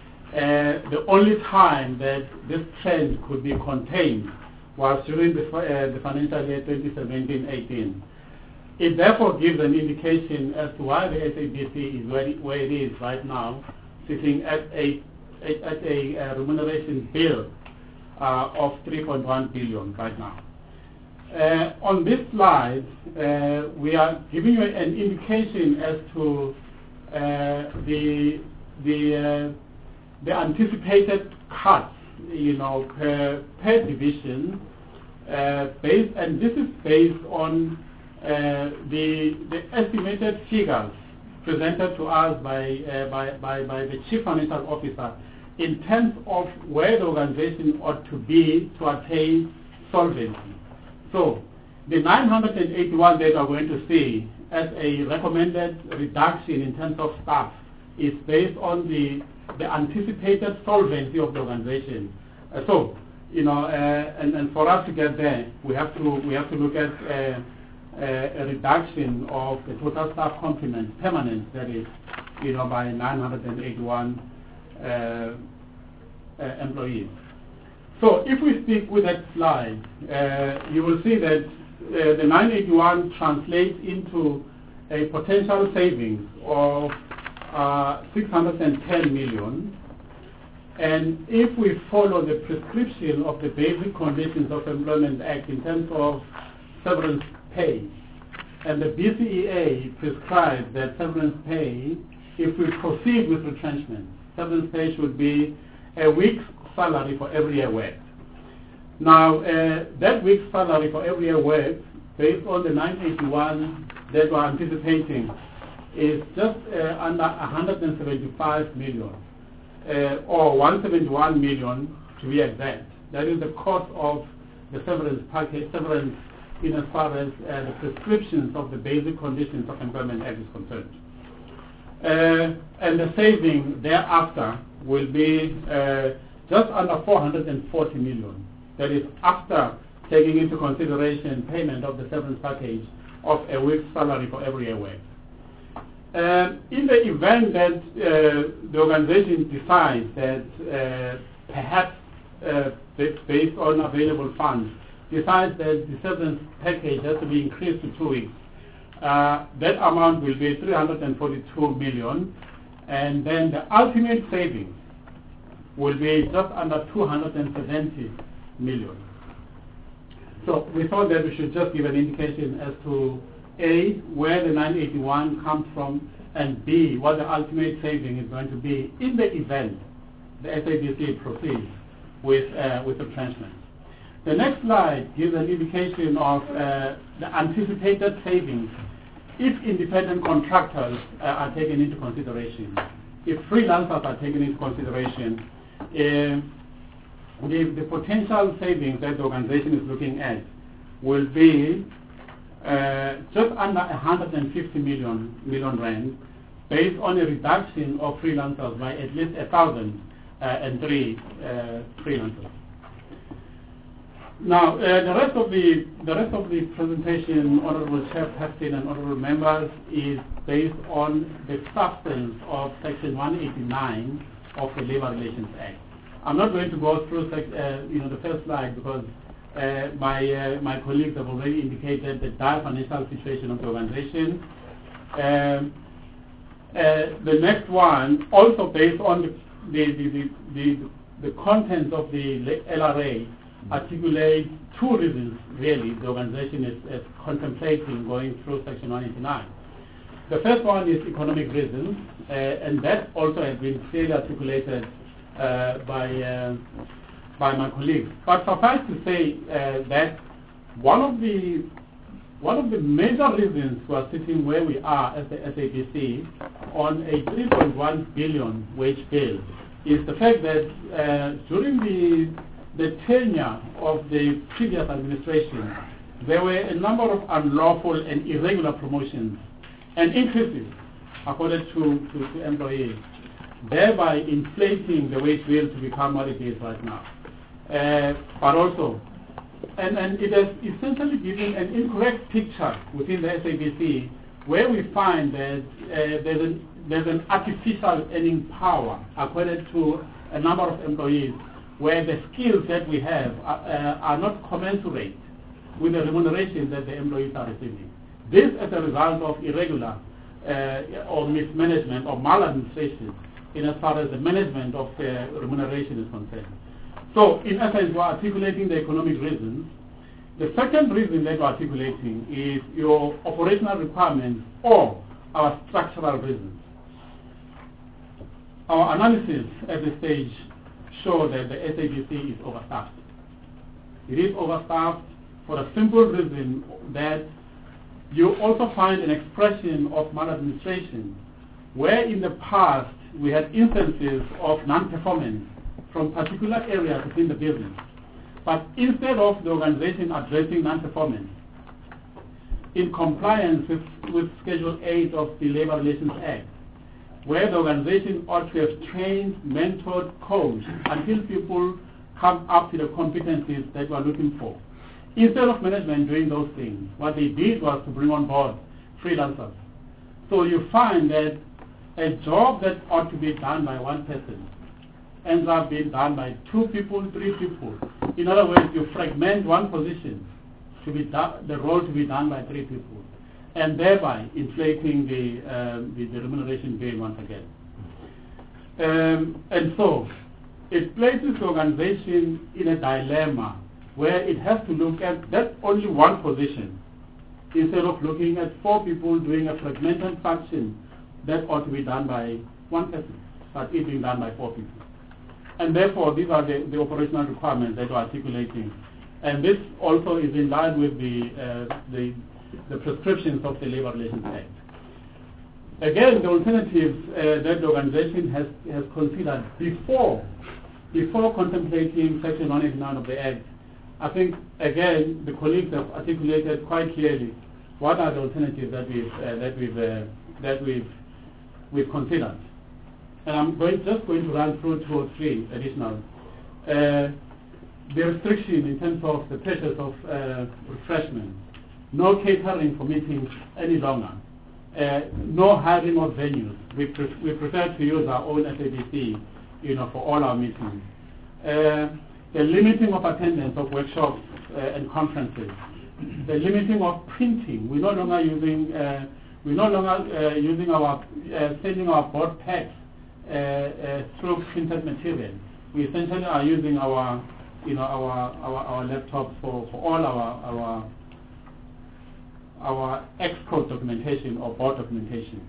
Uh, the only time that this trend could be contained was during the, uh, the financial year twenty seventeen eighteen. It therefore gives an indication as to why the S A B C is where it, where it is right now, sitting at a, at a uh, remuneration bill uh, of three point one billion right now. Uh, on this slide, uh, we are giving you an indication as to uh, the the uh, the anticipated cuts, you know, per per division, uh, based, and this is based on uh, the the estimated figures presented to us by, uh, by, by, by the Chief Financial Officer in terms of where the organization ought to be to attain solvency. So the nine hundred eighty-one that we're going to see as a recommended reduction in terms of staff is based on the, the anticipated solvency of the organization. Uh, so, you know, uh, and, and for us to get there, we have to, we have to look at uh, Uh, a reduction of the total staff complement, permanent, that is, you know, by nine hundred eighty-one uh, uh, employees. So if we stick with that slide, uh, you will see that uh, the nine eighty-one translates into a potential savings of uh, six hundred ten million. And if we follow the prescription of the Basic Conditions of Employment Act in terms of severance pay, and the B C E A prescribes that severance pay, if we proceed with retrenchment, severance pay should be a week's salary for every year worked. Now, uh, that week's salary for every year worked, based on the nine eighty-one that we're anticipating, is just uh, under one hundred seventy-five million, uh, or one hundred seventy-one million to be exact. That is the cost of the severance package, severance in as far as uh, the prescriptions of the Basic Conditions of Employment Act is concerned. Uh, and the saving thereafter will be uh, just under four hundred forty million. That is after taking into consideration payment of the severance package of a week's salary for every year worked. Uh, in the event that uh, the organization decides that uh, perhaps uh, based on available funds, decides that the severance package has to be increased to two weeks, uh, that amount will be three hundred forty-two million, and then the ultimate savings will be just under two hundred seventy million. So we thought that we should just give an indication as to A, where the nine eighty-one comes from, and B, what the ultimate saving is going to be in the event the S A B C proceeds with, uh, with retrenchment. The next slide gives an indication of uh, the anticipated savings if independent contractors uh, are taken into consideration. If freelancers are taken into consideration, uh, the, the potential savings that the organization is looking at will be uh, just under one hundred fifty million, million rand, based on a reduction of freelancers by at least one thousand three uh, freelancers. Now, uh, the rest of the the rest of the presentation, Honourable Chairperson and Honourable Members, is based on the substance of Section one eighty-nine of the Labour Relations Act. I'm not going to go through uh, you know the first slide because uh, my uh, my colleagues have already indicated the dire financial situation of the organisation. Um, uh, the next one, also based on the the the the, the, the content of the L R A, articulate two reasons really the organization is, is contemplating going through Section one eighty-nine. The first one is economic reasons, uh, and that also has been clearly articulated uh, by uh, by my colleagues. But suffice to say uh, that one of the one of the major reasons we are sitting where we are as the S A B C on a three point one billion wage bill is the fact that uh, during the the tenure of the previous administration, there were a number of unlawful and irregular promotions and increases accorded to, to, to employees, thereby inflating the wage bill to become what it is right now. Uh, but also, and, and it has essentially given an incorrect picture within the S A B C, where we find that uh, there's, an, there's an artificial earning power accorded to a number of employees, where the skills that we have are, uh, are not commensurate with the remuneration that the employees are receiving. This as a result of irregular uh, or mismanagement or maladministration in as far as the management of the remuneration is concerned. So in essence, we're articulating the economic reasons. The second reason that we're articulating is your operational requirements or our structural reasons. Our analysis at this stage show that the S A B C is overstaffed. It is overstaffed for a simple reason that you also find an expression of maladministration, where in the past we had instances of non-performance from particular areas within the business. But instead of the organization addressing non-performance in compliance with, with Schedule eight of the Labour Relations Act, where the organization ought to have trained, mentored, coached until people come up to the competencies that we are looking for. Instead of management doing those things, what they did was to bring on board freelancers. So you find that a job that ought to be done by one person ends up being done by two people, three people. In other words, you fragment one position to be do- the role to be done by three people, and thereby inflating the, um, the, the remuneration bill once again. Um, and so, it places the organization in a dilemma where it has to look at that only one position instead of looking at four people doing a fragmented function that ought to be done by one person, but it being done by four people. And therefore, these are the, the operational requirements that we're articulating. And this also is in line with the, uh, the the prescriptions of the Labour Relations Act. Again, the alternatives uh, that the organization has, has considered before, before contemplating Section one eighty-nine of the Act, I think, again, the colleagues have articulated quite clearly what are the alternatives that we've, uh, that we've, uh, that we've, we've considered. And I'm going, just going to run through two or three additional. Uh, the restriction in terms of the purchase of uh, refreshment, no catering for meetings any longer, uh, no hiring of venues. We, pre- we prefer to use our own S A B C, you know, for all our meetings. Uh, the limiting of attendance of workshops uh, and conferences, the limiting of printing. We're no longer using uh, we're no longer uh, using our uh, sending our board packs uh, uh, through printed material. We essentially are using our you know our our, our laptops for, for all our our our export documentation or board documentation.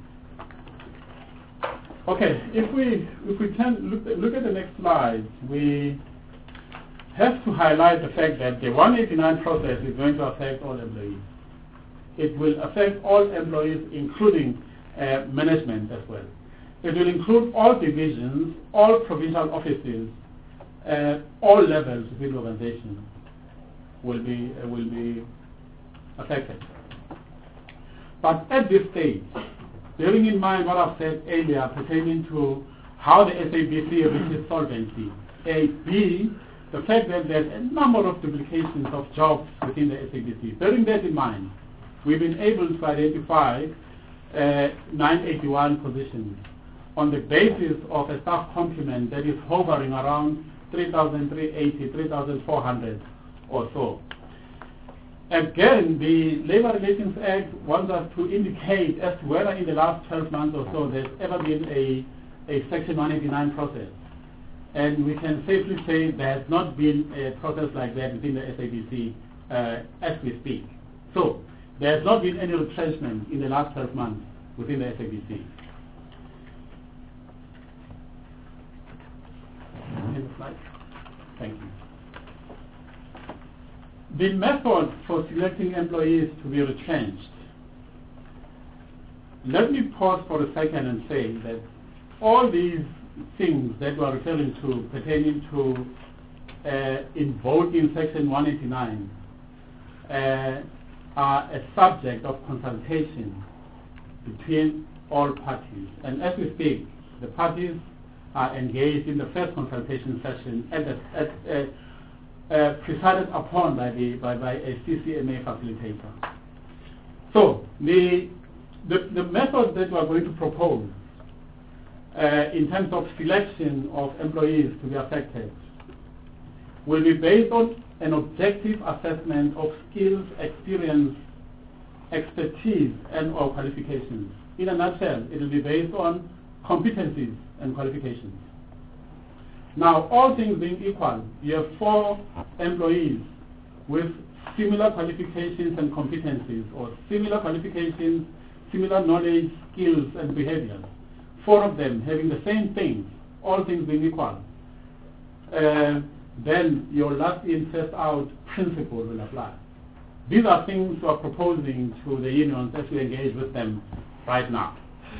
Okay, if we if we turn look, look at the next slide, we have to highlight the fact that the one eighty-nine process is going to affect all employees. It will affect all employees, including uh, management as well. It will include all divisions, all provincial offices, uh, all levels within the organization will be uh, will be affected. But at this stage, bearing in mind what I've said earlier pertaining to how the S A B C reaches solvency, A, B, the fact that there's a number of duplications of jobs within the S A B C. Bearing that in mind, we've been able to identify uh, nine eighty-one positions on the basis of a staff complement that is hovering around three thousand three hundred eighty, three thousand four hundred or so. Again, the Labour Relations Act wants us to indicate as to whether in the last twelve months or so there's ever been a, a Section one eighty-nine process. And we can safely say there has not been a process like that within the S A B C uh, as we speak. So, there has not been any retrenchment in the last twelve months within the S A B C. Next slide. Thank you. The method for selecting employees to be retrenched. Let me pause for a second and say that all these things that we are referring to pertaining to uh, invoking Section one eighty-nine uh, are a subject of consultation between all parties. And as we speak, the parties are engaged in the first consultation session at, the, at uh, uh, presided upon by, the, by, by a C C M A facilitator. So the, the, the method that we are going to propose uh, in terms of selection of employees to be affected will be based on an objective assessment of skills, experience, expertise, and or qualifications. In a nutshell, it will be based on competencies and qualifications. Now, all things being equal, you have four employees with similar qualifications and competencies, or similar qualifications, similar knowledge, skills, and behaviors. Four of them having the same things, all things being equal. Uh, then your last in, first out principle will apply. These are things we are proposing to the unions as we engage with them right now.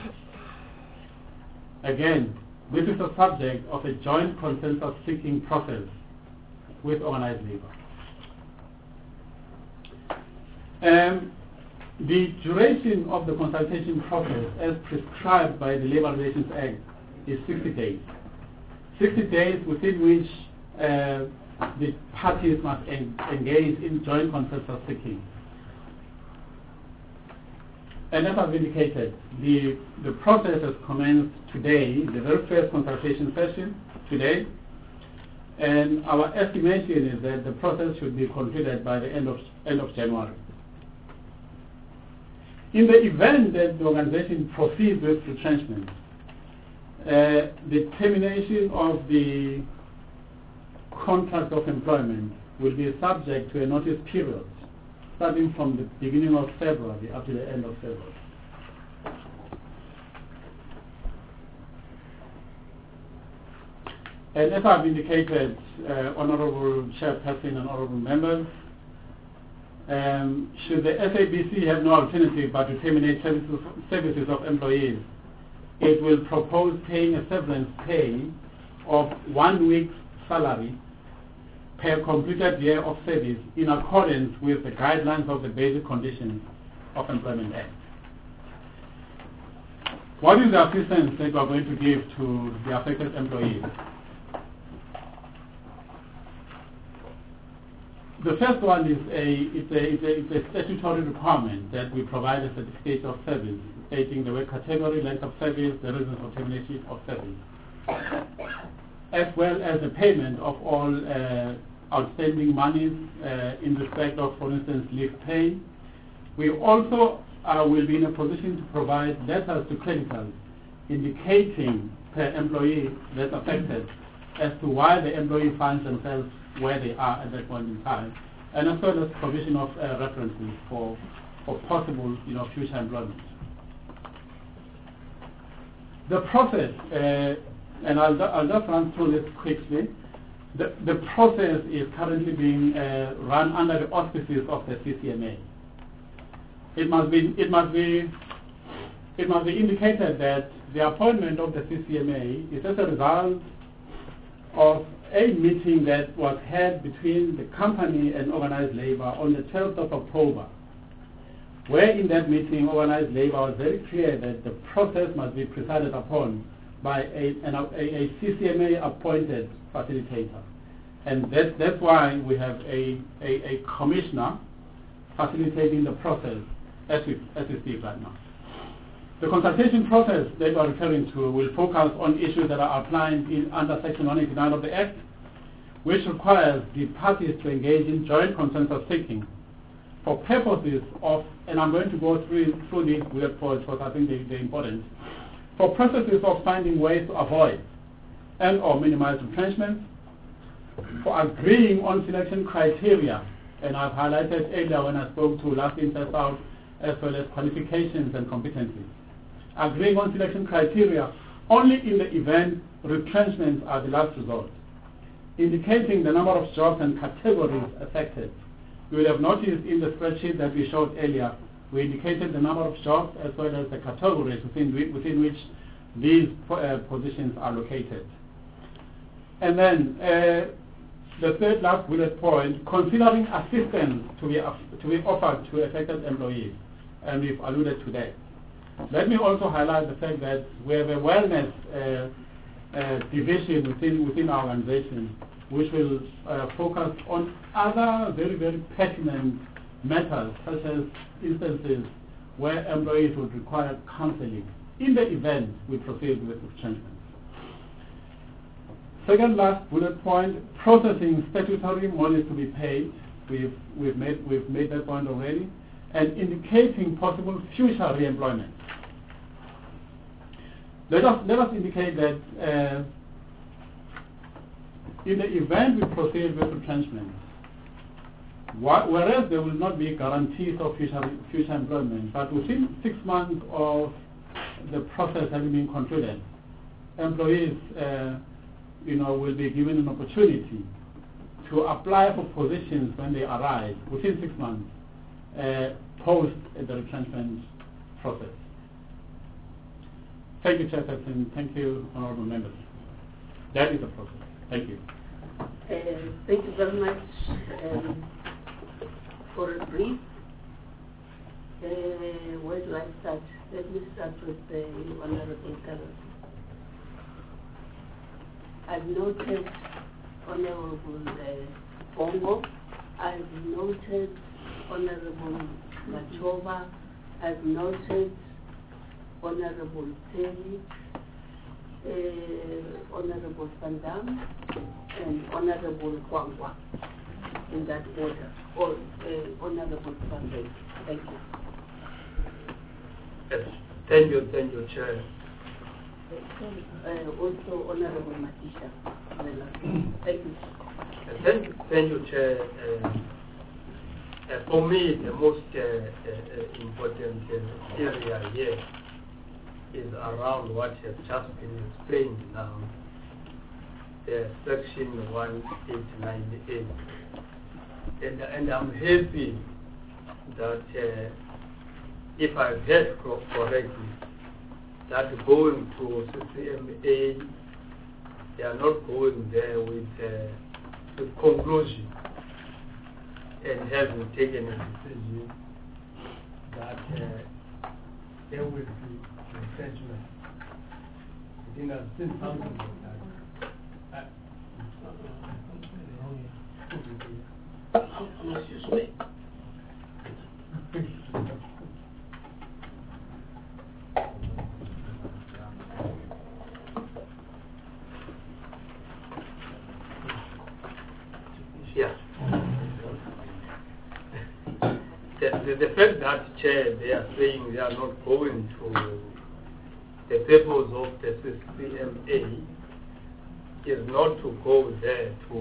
Again, this is a subject of a joint consensus seeking process with organized labor. Um, the duration of the consultation process as prescribed by the Labour Relations Act is sixty days. sixty days within which uh, the parties must en engage in joint consensus seeking. And as I've indicated, the, the process has commenced today, the very first consultation session today, and our estimation is that the process should be concluded by the end of, end of January. In the event that the organization proceeds with retrenchment, uh, the termination of the contract of employment will be subject to a notice period starting from the beginning of February up to the end of February. And as I've indicated, uh, Honorable Chairperson and Honorable Members, um, should the S A B C have no alternative but to terminate services, services of employees, it will propose paying a severance pay of one week's salary per completed year of service in accordance with the guidelines of the Basic Conditions of Employment Act. What is the assistance that we are going to give to the affected employees? The first one is a, it's a, it's a, it's a statutory requirement that we provide a certificate of service stating the work category, length of service, the reasons for termination of service, as well as the payment of all uh, outstanding monies uh, in respect of, for instance, leave pay. We also uh, will be in a position to provide letters to creditors indicating per employee that's affected as to why the employee finds themselves where they are at that point in time, and as well as provision of uh, references for, for possible you know, future employment. The process, uh, and I'll, I'll just run through this quickly. The, the process is currently being uh, run under the auspices of the C C M A. It must be, it must be, it must be indicated that the appointment of the C C M A is as a result of a meeting that was held between the company and organized labor on the twelfth of October, where in that meeting organized labor was very clear that the process must be presided upon by a, an, a, a C C M A appointed facilitator. And that, that's why we have a, a, a commissioner facilitating the process as we, as we speak right now. The consultation process that you are referring to will focus on issues that are outlined in under Section one eighty-nine of the Act, which requires the parties to engage in joint consensus seeking for purposes of, and I'm going to go through, through these bullet points because I think they, they're important, for purposes of finding ways to avoid and or minimize retrenchment, for agreeing on selection criteria, and I've highlighted earlier when I spoke to last in, first out, as well as qualifications and competencies. Agreeing on selection criteria only in the event retrenchments are the last resort, indicating the number of jobs and categories affected. You will have noticed in the spreadsheet that we showed earlier, we indicated the number of jobs as well as the categories within, within which these uh, positions are located. And then uh, the third last bullet point, considering assistance to be, uh, to be offered to affected employees, and we've alluded to that. Let me also highlight the fact that we have a wellness uh, uh, division within, within our organization, which will uh, focus on other very, very pertinent matters, such as instances where employees would require counseling in the event we proceed with retrenchment. Second last bullet point, processing statutory monies to be paid. We've, we've, made, we've made that point already. And indicating possible future re-employment. Let us, let us indicate that uh, in the event we proceed with retrenchment, wh whereas there will not be guarantees of future, future employment, but within six months of the process having been concluded, employees uh, you know, will be given an opportunity to apply for positions when they arise within six months uh, post the retrenchment process. Thank you, Chairperson. Thank you, honorable members. That is the process. Thank you. Uh, thank you very much um, for a brief. Uh, where do I start? Let me start with the Honorable Carol. I've noted Honorable uh, Bongo. I've noted Honorable Machova. I've noted Honorable Terry, uh, Honorable Sandam, and Honorable Kwangwa, in that order, or uh, Honorable Sandam. Thank you. Yes. Thank you, thank you, Chair. Uh, also Honorable Matisha. Thank you. Uh, thank, thank you, Chair. Uh, uh, for me, the most uh, uh, important uh, area here is around what has just been explained now, uh, section one eight nine eight. And, and I'm happy that uh, if I've heard correctly, that going to C C M A, they are not going there with, uh, with conclusion and having taken a decision that uh, there will be retrenchment. I think I've seen something like that. Uh, excuse me. the fact that, Chair, they are saying they are not going to the purpose of the C M A is not to go there to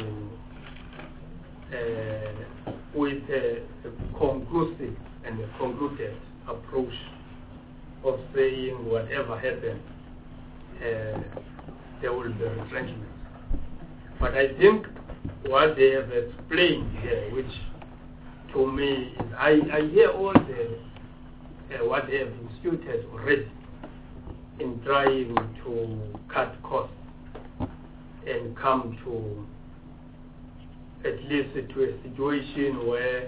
uh, with a, a conclusive and a concluded approach of saying whatever happens, uh, there will be retrenchments. But I think what they have explained here, which to me is, I, I hear all the uh, what they have instituted already in trying to cut costs and come to at least to a situation where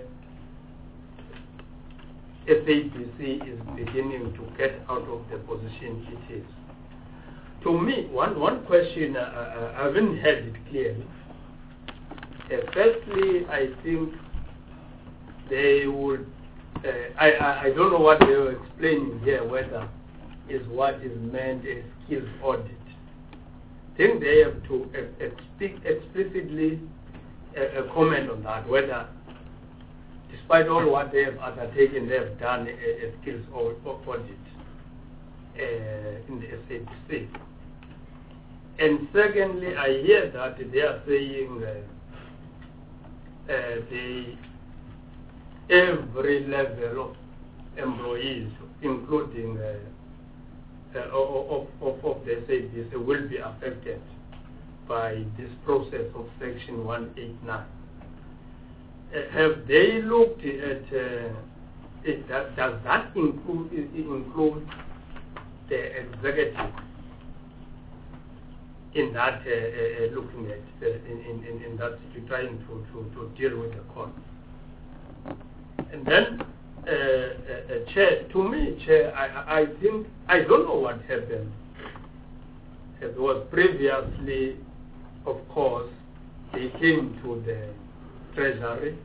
S A B C is beginning to get out of the position it is. To me, one, one question, uh, I haven't heard it clearly. Uh, firstly, I think they would, uh, I, I, I don't know what they were explaining here, whether is what is meant a skills audit. I think they have to uh, expe explicitly uh, uh, comment on that, whether despite all what they have undertaken, they have done a, a skills audit uh, in the S A B C. And secondly, I hear that they are saying uh, uh, they, every level of employees, including uh, uh, of, of, of the S A B C, will be affected by this process of Section one eighty-nine. Uh, have they looked at uh, it, that, does that include, include the executive in that uh, uh, looking at uh, in, in, in that trying to, to, to deal with the cost? And then uh, uh, uh, Chair, to me, Chair, I, I think I don't know what happened. It was previously, of course, they came to the Treasury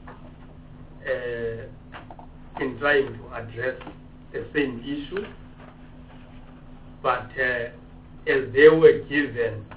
uh, in trying to address the same issue, but uh, as they were given,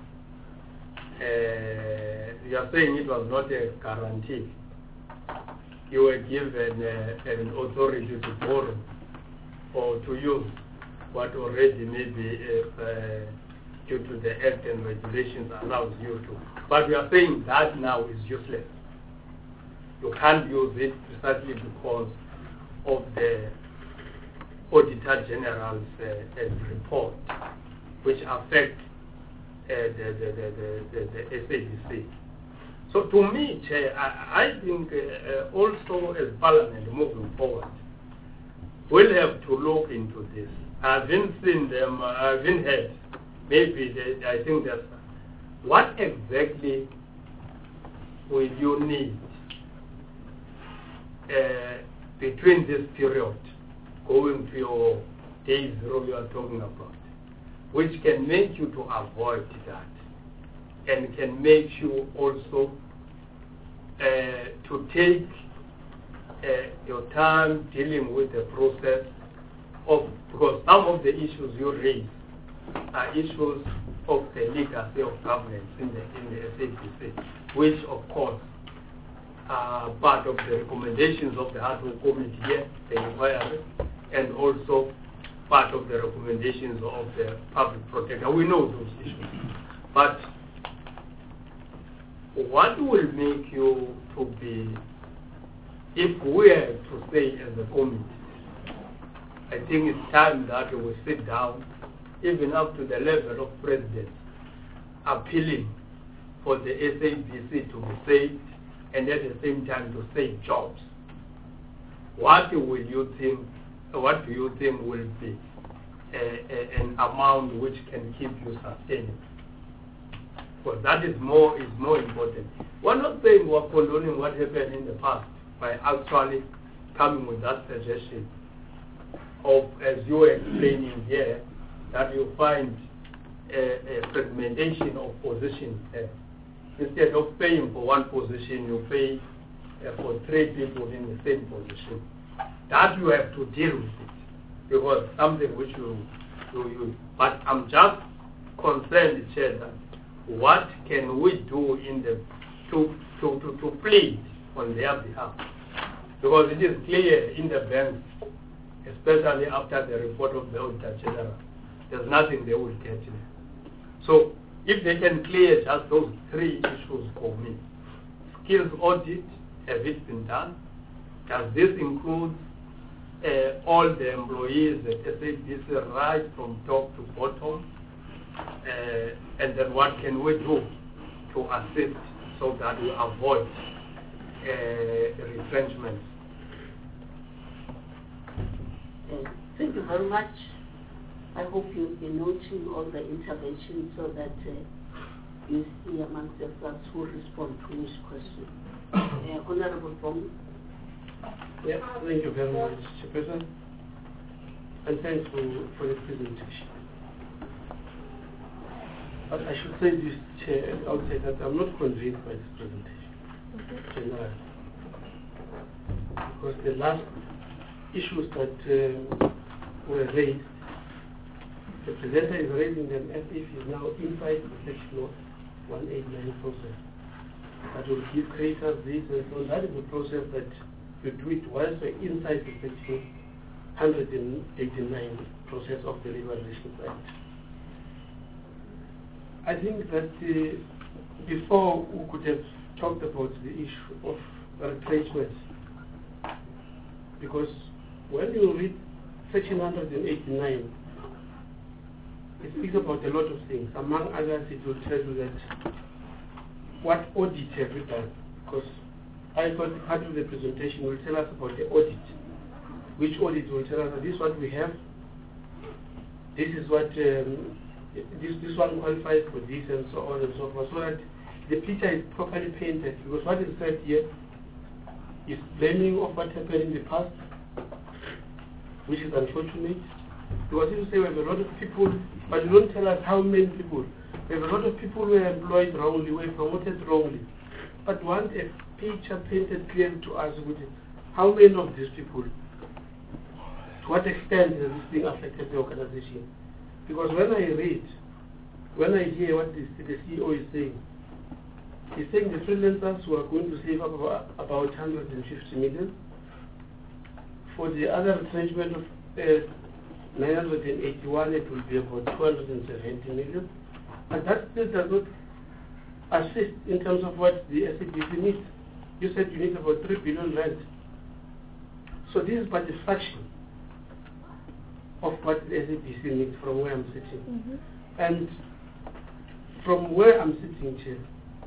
uh, you are saying it was not a guarantee. You were given uh, an authority to borrow or to use what already maybe uh, uh, due to the Act and regulations allows you to. But we are saying that now is useless. You can't use it precisely because of the Auditor General's uh, uh, report, which affect uh, the, the, the, the, the S A B C. So to me, Chair, I, I think uh, also as Parliament moving forward, we'll have to look into this. I haven't seen them, I haven't heard, maybe they, I think that's, what exactly will you need uh, between this period, going to your day zero you are talking about, which can make you to avoid that and can make you also uh, to take uh, your time dealing with the process of, because some of the issues you raise are issues of the legacy of governance in the, in the S A B C, which of course are part of the recommendations of the Ad Hoc Committee here, the inquiry, and also part of the recommendations of the public protector. We know those issues. But what will make you to be, if we are to say as a committee, I think it's time that we sit down, even up to the level of president, appealing for the S A B C to be saved and at the same time to save jobs. What will you think, what do you think will be a, a, an amount which can keep you sustainable? Because that is more, is more important. We're not saying we're condoning what happened in the past by actually coming with that suggestion of, as you were explaining here, that you find a, a fragmentation of positions there. Instead of paying for one position, you pay uh, for three people in the same position. That you have to deal with it, because something which you, you, you but I'm just concerned, Chair, that what can we do in the to to to, to plead on their behalf Because it is clear in the bank, especially after the report of the Auditor General, there's nothing they will get in. So if they can clear just those three issues for me, skills audit, has it been done? Does this include uh, all the employees at S A B C right from top to bottom? Uh, and then what can we do to assist so that we avoid uh, retrenchments? Uh, thank you very much. I hope you've been noting all the interventions so that uh, you see amongst yourselves who respond to which question. Uh, Honorable Bong. Yeah, thank you very much, Chairperson. And thanks for, for the presentation. But I should say this, Chair, and outside that I'm not convinced by this presentation, generally. Because the last issues that uh, were raised, the presenter is raising them as if he's now inside the section one eighty-nine process. That will give creators this and so on. That is the process that you do it whilst we're inside the section one eighty-nine process of the Labour Relations Act. I think that uh, before we could have talked about the issue of retrenchment, because when you read section one eighty-nine, it speaks about a lot of things. Among others, it will tell you that what audit have you done? Because I thought part of the presentation will tell us about the audit. Which audit will tell us that this is what we have, this is what, um, this, this one qualifies for this and so on and so forth, so that the picture is properly painted. Because what is said here is blaming of what happened in the past, which is unfortunate. Because if you say we have a lot of people, but you don't tell us how many people. We have a lot of people who were employed wrongly, were promoted wrongly. But want a picture painted clearly to us with how many of these people, to what extent has this thing affected the organization. Because when I read, when I hear what this, the C E O is saying, he's saying the freelancers who are going to save up about, about one hundred fifty million. For the other retrenchment of uh, nine hundred eighty-one, it will be about two hundred seventy million. But that still does not assist in terms of what the S A B C needs. You said you need about three billion rand. So this is but a fraction of what the S A B C needs from where I'm sitting. Mm-hmm. And from where I'm sitting here,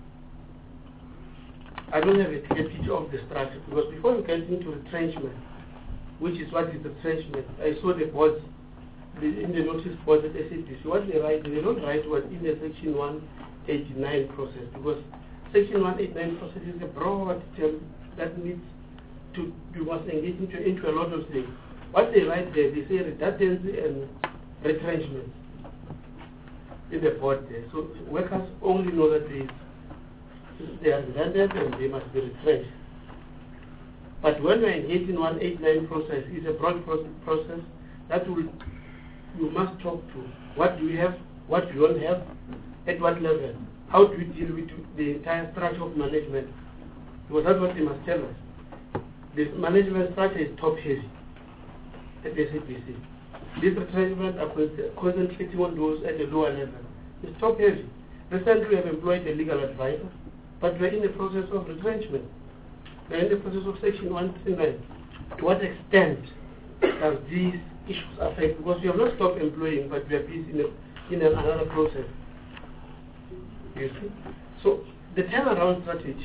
I don't have a clear picture of the structure, because before you get into retrenchment, which is what is retrenchment, I saw the board, the, in the notice board at S A B C, what they write, they don't write what in the section one eighty-nine process, because section one eighty-nine process is a broad term that needs to, you must engage into, into a lot of things. What they write there, they say redundancy and retrenchment in the board there. So workers only know that they, they are redundant and they must be retrenched. But when we engage in one eighty-nine process, it's a broad process that will, you must talk to what do we have, what we don't have, at what level, how do we deal with the entire structure of management, because that's what they must tell us. The management structure is top heavy at S A B C. These retrenchment are concentrating on those at the lower level. It's top heavy. Recently we have employed a legal advisor, but we're in the process of retrenchment. We're in the process of section one thirty-nine. To what extent does these issues affect? Because we have not stopped employing, but we are busy in, a, in another process. You see? So the turnaround strategy,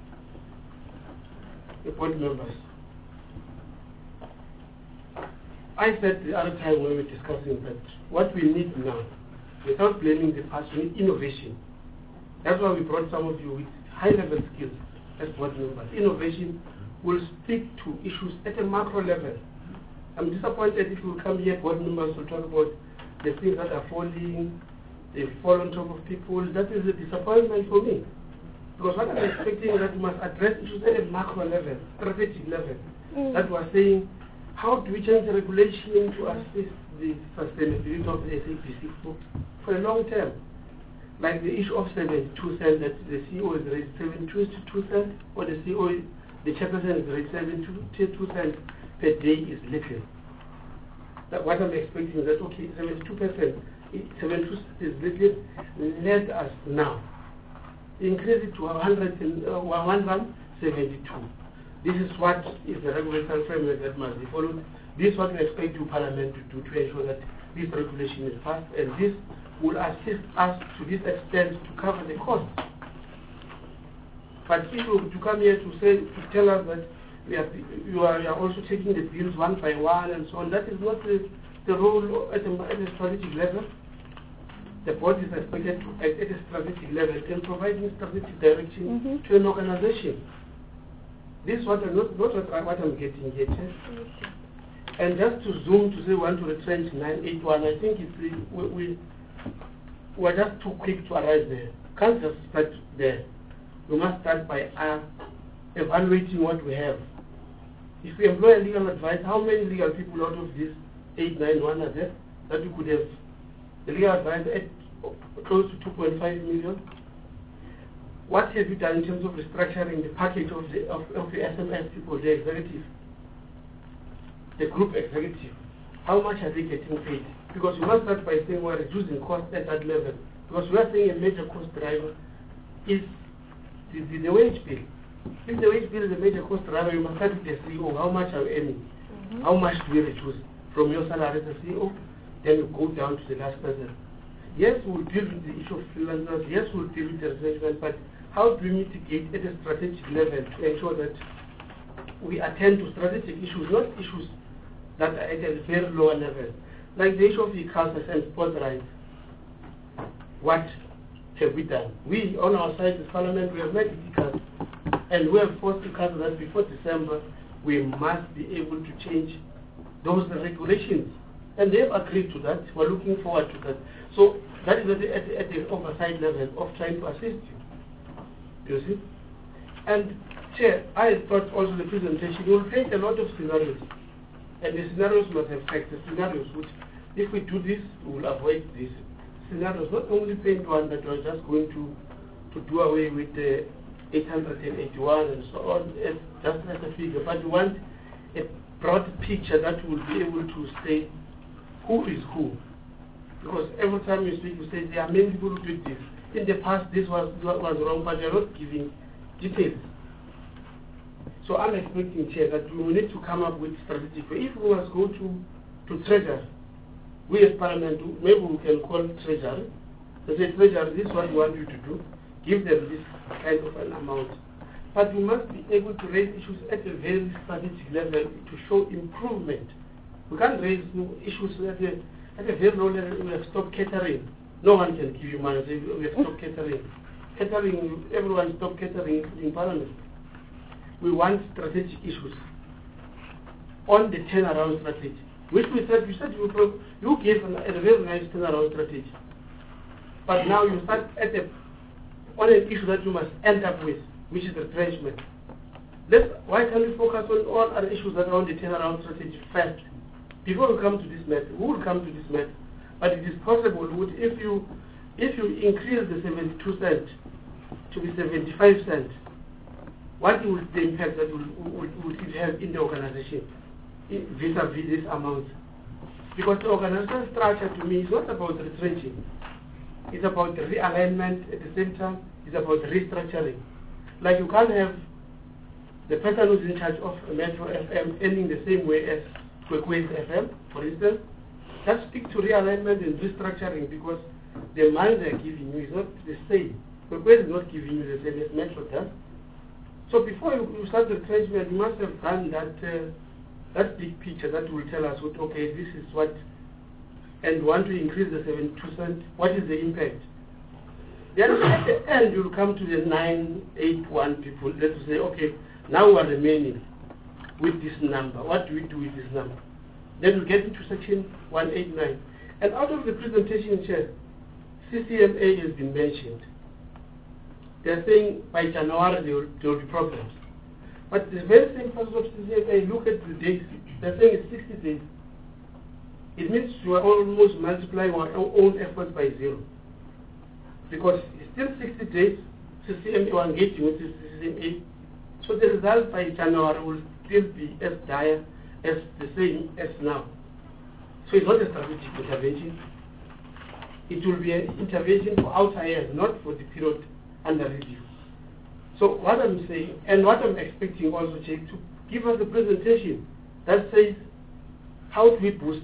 the board members, I said the other time when we were discussing that what we need now, without blaming the past, we need innovation. That's why we brought some of you with high-level skills as board members. Innovation will speak to issues at a macro level. I'm disappointed if you come here, board members, to talk about the things that are falling, they fall on top of people. That is a disappointment for me. Because what I'm expecting is that we must address issues at a macro level, strategic level. Mm. That we're saying, how do we change the regulation to assist the sustainability of the S A B C for, for a long term? Like the issue of seventy-two cents that the C E O is raised, seventy-two cents, or the C E O the chairperson grade seventy-two cents per day is little. That what I'm expecting is that, okay, seventy-two percent, seventy-two is little, let us now increase it to one hundred seventy-two. This is what is the regulatory framework that must be followed. This is what we expect the Parliament to do to ensure that this regulation is passed, and this will assist us to this extent to cover the cost. But if you to come here to say to tell us that we are, you, are, you are also taking the bills one by one and so on, that is not the, the role at a, at a strategic level. The board is expected to act at a strategic level in providing strategic direction mm-hmm. to an organization. This is what I'm not, not what, what I'm getting here. And just to zoom to say we want to retrench nine eight one, I think it's, we, we, we're just too quick to arrive there. Can't just start there. We must start by uh, evaluating what we have. If we employ a legal advice, how many legal people out of this eight nine one are there that we could have? The legal advice at close to two point five million. What have you done in terms of restructuring the package of the, of, of the S M S people, the executive, the group executive? How much are they getting paid? Because we must start by saying we're reducing costs at that level. Because we are saying a major cost driver is the, the, the wage bill. If the wage bill is a major cost driver, you must start with the C E O. How much are we earning? Mm-hmm. How much do we reduce from your salary as a C E O? Then you go down to the last person. Yes, we'll deal with the issue of freelancers. Yes, we'll deal with the retrenchment, but how do we mitigate at a strategic level to ensure that we attend to strategic issues, not issues that are at a very lower level? Like the issue of the culture and sports rights. What have we done? We, on our side as Parliament, we have made it clear, and we have forced the council that before December, we must be able to change those regulations. And they have agreed to that. We're looking forward to that. So that is at the, at the, at the oversight level of trying to assist you. You see? And Chair, I thought also the presentation will paint a lot of scenarios. And the scenarios must have facts, the scenarios which, if we do this, we will avoid these scenarios. Not only paint one that we're just going to, to do away with the eight hundred eighty-one and so on, as, just as a figure, but we want a broad picture that will be able to say who is who. Because every time you speak, you say there are many people who did this. In the past, this was, was wrong, but they're not giving details. So I'm expecting, Chair, that we will need to come up with strategic. If we must go to, to Treasury, we as Parliament, maybe we can call Treasury and say, Treasury, this is what we want you to do. Give them this kind of an amount. But we must be able to raise issues at a very strategic level to show improvement. We can't raise issues at a, at a very low level. We have stopped catering. No one can give you money. We have stopped catering. Catering, everyone stopped catering in Parliament. We want strategic issues on the turnaround strategy, which we said, you said you, you gave a, a very nice turnaround strategy. But now you start at a, on an issue that you must end up with, which is retrenchment. Let's, why can't we focus on all other issues that are on the turnaround strategy first? Before we come to this matter, we will come to this matter. But it is possible if you if you increase the seventy-two cents to be seventy-five cents, what will the impact that would it have in the organization vis-a-vis this amount? Because the organizational structure to me is not about retrenching. It's about the realignment at the same time. It's about restructuring. Like you can't have the person who's in charge of Metro F M ending the same way as Kwekwezi F M, for instance. Just stick to realignment and restructuring, because the money they're giving you is not the same. Kwekwezi is not giving you the same as Metro does. So before you, you start the retrenchment, you must have done that uh, that big picture that will tell us what, okay, this is what, and want to increase the seventy-two cents, what is the impact? Then at the end, you'll come to the nine eight one people that will say, okay, now we are remaining with this number. What do we do with this number? Then we get into section one eighty-nine. And out of the presentation, Chair, C C M A has been mentioned. They're saying by January there will, there will be problems. But the very same person of C C M A, look at the dates, they're saying it's sixty days. It means we are almost multiplying our own efforts by zero. Because it's still sixty days, C C M A are engaging with C C M A, So the result by January will still be as dire as the same as now. So it's not a strategic intervention. It will be an intervention for outer years, not for the period under review. So what I'm saying, and what I'm expecting also, Jake, to give us a presentation that says, how do we boost?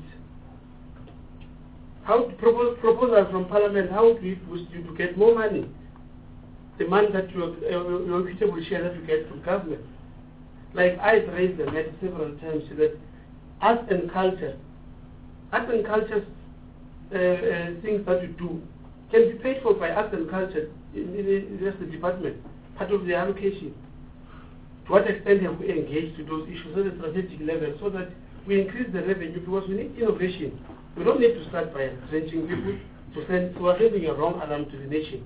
How to propose proposals from Parliament, how do we boost you to get more money? The money that you uh, your equitable share that you get from government. Like I've raised the matter several times, that arts and culture, arts and culture uh, uh, things that you do can be paid for by arts and culture in, in, in just the department, part of the allocation. To what extent have we engaged to those issues at a strategic level so that we increase the revenue, because we need innovation. We don't need to start by retrenching people to send, so we're sending a wrong alarm to the nation.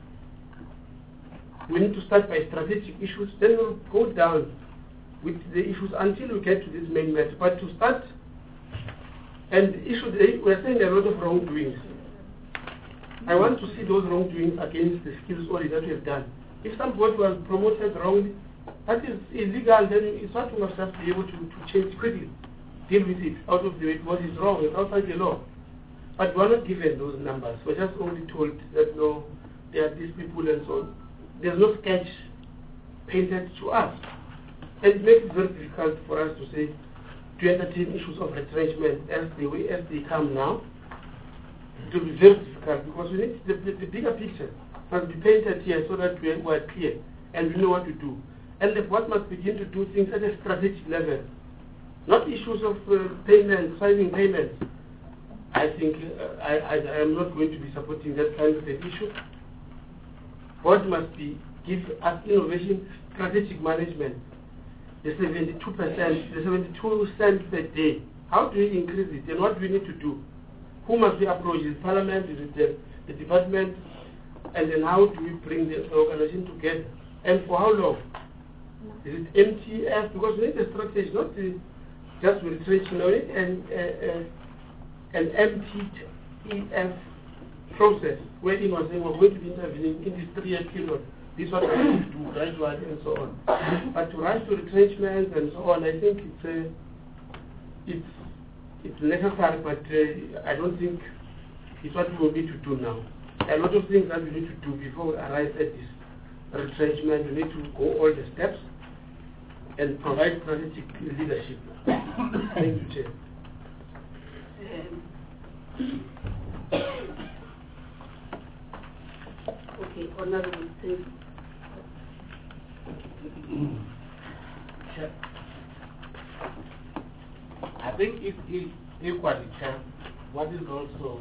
We need to start by strategic issues, then we'll go down with the issues until we get to this main matter. But to start, and the issue, we're saying a lot of wrongdoings. I want to see those wrongdoings against the skills audit that we have done. If somebody was promoted wrongly, that is illegal, then it's what we must have to be able to, to change quickly, deal with it out of the way. What is wrong, it's outside the law. But we're not given those numbers. We're just only told that no, there are these people and so on. There's no sketch painted to us. And it makes it very difficult for us to say, to entertain issues of retrenchment as they, way, as they come now. It will be very difficult because we need the, the, the bigger picture must be painted here so that we are clear and we know what to do. And the board must begin to do things at a strategic level, not issues of uh, payments, signing payments. I think uh, I, I, I am not going to be supporting that kind of an issue. Board must be give us innovation, strategic management. The seventy-two percent, the seventy-two cents per day. How do we increase it, and what do we need to do? Who must we approach? Is it Parliament? Is it the, the department? And then how do we bring the organization together? And for how long? Is it M T F? Because we need a strategy, not the, just retrenchment. We need an, uh, uh, an M T F process where you know saying we're going to be intervening in this three-year period. This is what we need to do gradually and so on. But to rush to retrenchment and so on, I think it's uh, it's it's necessary, but uh, I don't think it's what we will need to do now. There are a lot of things that we need to do before we arrive at this retrenchment. We need to go all the steps and provide strategic leadership. Thank you, Chair. Um, okay, Honorable Singh. Chair, I think it is equally, Chair, what is also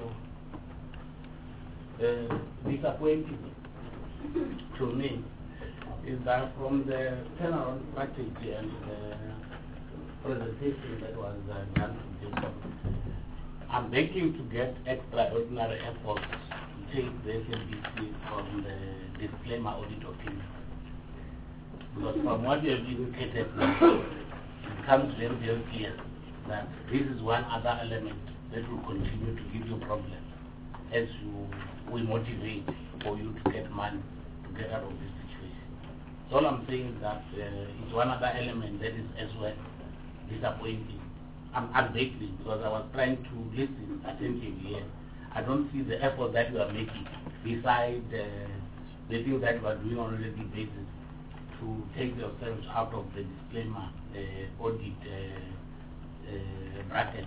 uh, disappointing to me is that from the turnaround strategy and the presentation that was uh, done today, I'm begging to get extraordinary efforts to take the S A B C from the disclaimer audit opinion. Because from what you have indicated now, it becomes very, very clear that this is one other element that will continue to give you problems as you we motivate for you to get money to get out of this situation. So all I'm saying is that uh, it's one other element that is as well disappointing. I'm, I'm begging because I was trying to listen attentively here. I don't see the effort that you are making beside uh, the things that you are doing on a daily basis to take yourselves out of the disclaimer uh, audit uh, uh, bracket.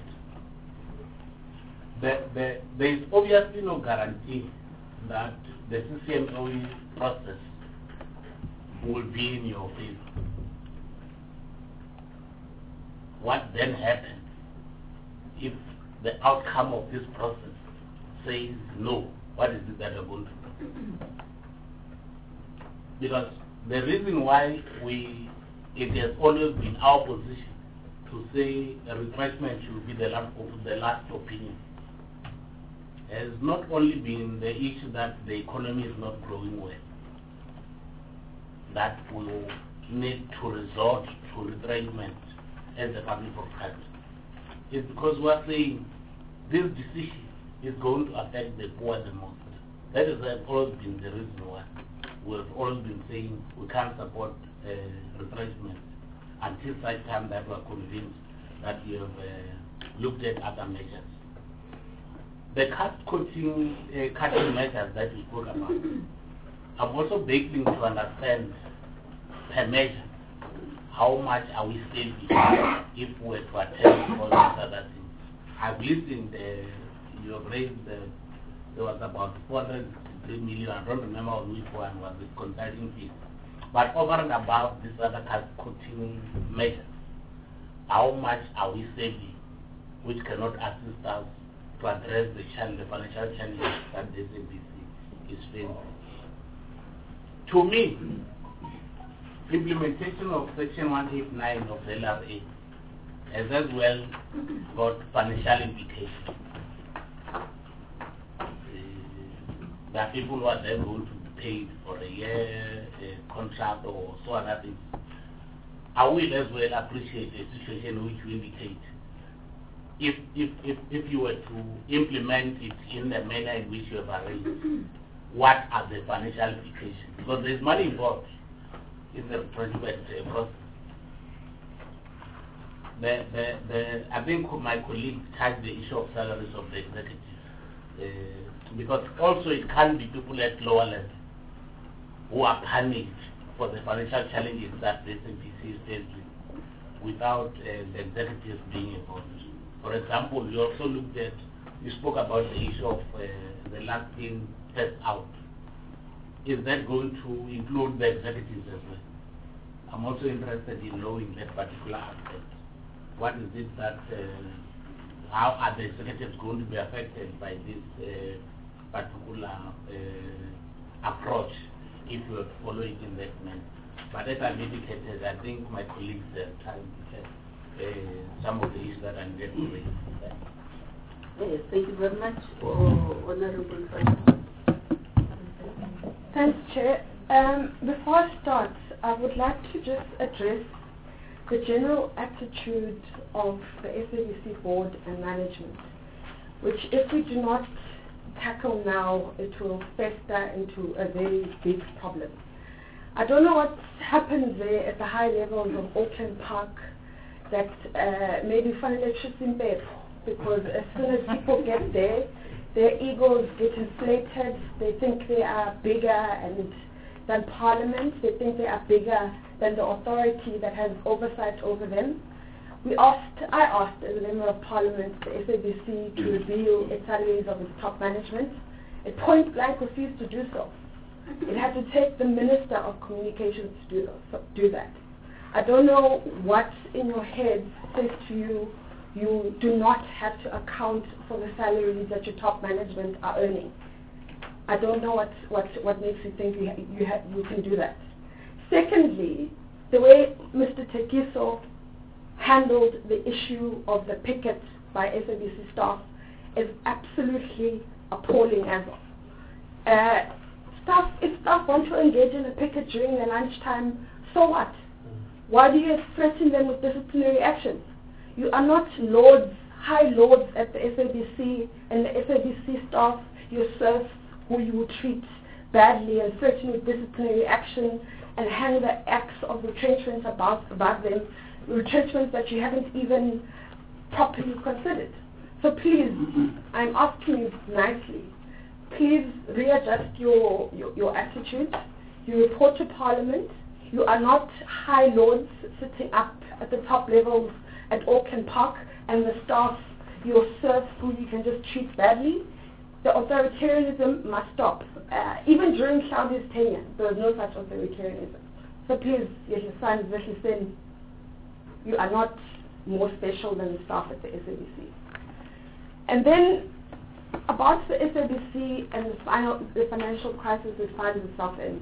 The, the, there is obviously no guarantee that the C C M O E process will be in your favor. What then happens if the outcome of this process says no? What is it that you're going to do? Because the reason why we, it has always been our position to say a retrenchment should be the last, the last opinion, has not only been the issue that the economy is not growing well, that we will need to resort to retrenchment as a public broadcaster. It's because we are saying this decision is going to affect the poor the most. That has always been the reason why we have always been saying we can't support uh, retrenchment until such time that we are convinced that we have uh, looked at other measures. The cost-cutting uh, cutting measures that we spoke about, I'm also beginning to understand per measure how much are we saving if we were to attempt all these other things. I've listened, uh, you have raised, uh, there was about four hundred three million, I don't remember which one was the consulting fees. But over and above these other cost-cutting measures, how much are we saving which cannot assist us to address the, challenge, the financial challenges that the S A B C is facing? To me, implementation of Section one eighty-nine of the L R A has as well got financial implications. Uh, there are people who are then going to be paid for a year a contract or so other things. I will as well appreciate the situation which you indicate. If, if, if, if you were to implement it in the manner in which you have arranged, what are the financial implications? Because there is money involved in the retrenchment uh, process. The, the, the, I think my colleague touched the issue of salaries of the executive. Uh, because also it can be people at lower level who are panicked for the financial challenges that the S A B C is facing without uh, the executives being involved. For example, we also looked at, you spoke about the issue of uh, the last in, first out. Is that going to include the executives as well? I'm also interested in knowing that particular aspect. What is it that, uh, how are the executives going to be affected by this uh, particular uh, approach if you are following in that manner? But as I've indicated, I think my colleagues are trying to check uh, some of the issues that I'm getting to raise. Yes, thank you very much, oh, Honorable President. Thanks, Chair. Um, before I start, I would like to just address the general attitude of the S A B C board and management, which if we do not tackle now, it will fester into a very big problem. I don't know what happens there at the high levels of Auckland Park that uh, maybe finally just in bed, because as soon as people get there, their egos get inflated. They think they are bigger and than Parliament. They think they are bigger than the authority that has oversight over them. We asked, I asked as a member of Parliament, the S A B C to review its salaries of its top management. It point blank refused to do so. It had to take the Minister of Communications to do, do that. I don't know what in your head says to you you do not have to account for the salaries that your top management are earning. I don't know what, what, what makes you think you, ha you, ha you can do that. Secondly, the way Mister Tekiso handled the issue of the picket by S A B C staff is absolutely appalling as well. Uh, staff, if staff want to engage in a picket during their lunchtime, so what? Why do you threaten them with disciplinary actions? You are not lords, high lords at the S A B C and the S A B C staff, your serfs who you would treat badly and threaten with disciplinary action and hang the axe of retrenchments above, above them, retrenchments that you haven't even properly considered. So please, I'm asking you nicely, please readjust your, your, your attitude. You report to Parliament. You are not high lords sitting up at the top levels at Auckland Park and the staff, your serfs who you can just treat badly. The authoritarianism must stop. Uh, even during Claudia's tenure, there was no such authoritarianism. So please, Yeshisan, you are not more special than the staff at the S A B C. And then about the S A B C and the, final, the financial crisis it finds itself in.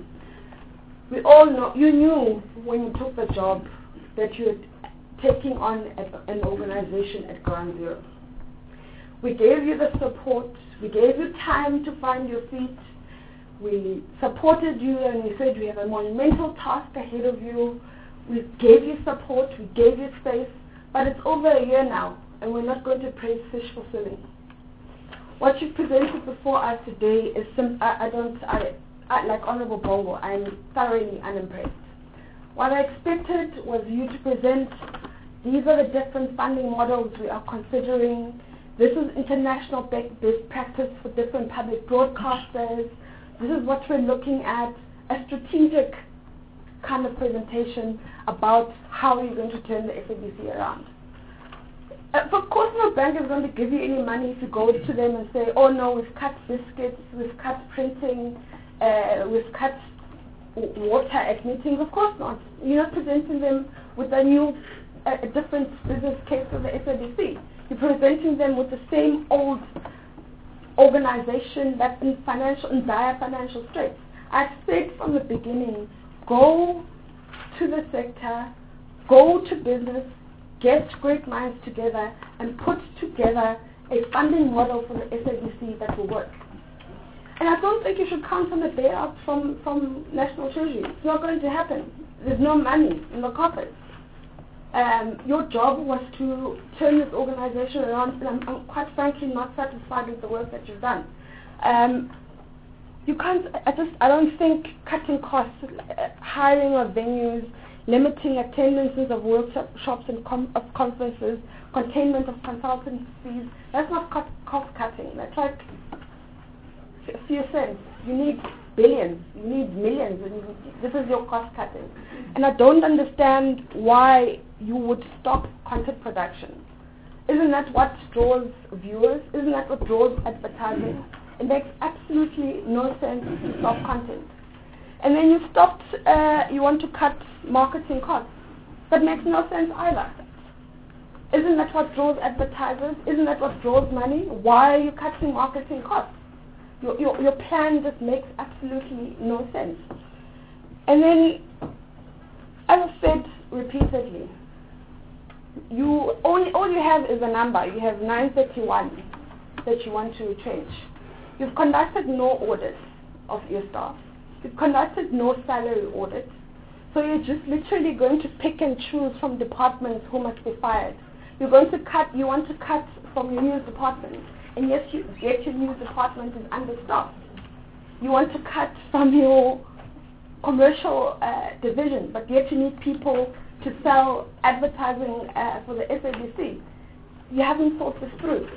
We all know, you knew when you took the job that you were taking on a, an organization at ground zero. We gave you the support, we gave you time to find your feet, we supported you and we said we have a monumental task ahead of you, we gave you support, we gave you space, but it's over a year now and we're not going to praise fish for swimming. What you presented before us today is, sim I, I don't, I, I, like Honorable Bongo, I'm thoroughly unimpressed. What I expected was you to present, these are the different funding models we are considering. This is international best practice for different public broadcasters. This is what we're looking at, a strategic kind of presentation about how you're going to turn the S A B C around. Uh, of course, no bank is going to give you any money if you go to them and say, oh no, we've cut biscuits, we've cut printing, uh, we've cut w- water at meetings. Of course not. You're not presenting them with a new, uh, a different business case for the S A B C. You're presenting them with the same old organization that's in financial, in dire financial straits. I've said from the beginning, go to the sector, go to business, get great minds together and put together a funding model for the S A B C that will work. And I don't think you should count on the bailout from, from National Treasury. It's not going to happen. There's no money in the coffers. Um, your job was to turn this organization around, and I'm, I'm quite frankly not satisfied with the work that you've done. Um, you can't, I just, I don't think cutting costs, uh, hiring of venues, limiting attendances of workshops and com- of conferences, containment of consultancy fees, that's not cost, cost cutting. That's like a few cents. You need billions, you need millions, and this is your cost cutting. And I don't understand why you would stop content production. Isn't that what draws viewers? Isn't that what draws advertising? It makes absolutely no sense to stop content. And then you stopped, uh, you want to cut marketing costs. That makes no sense either. Isn't that what draws advertisers? Isn't that what draws money? Why are you cutting marketing costs? Your, your, your plan just makes absolutely no sense. And then, as I said repeatedly, you only all you have is a number. You have nine thirty-one that you want to change. You've conducted no audits of your staff. You've conducted no salary audit. So you're just literally going to pick and choose from departments who must be fired. You're going to cut, you want to cut from your news department. And yes, you, yet your news department is understaffed. You want to cut from your commercial uh, division, but yet you need people to sell advertising uh, for the S A B C. You haven't thought this through.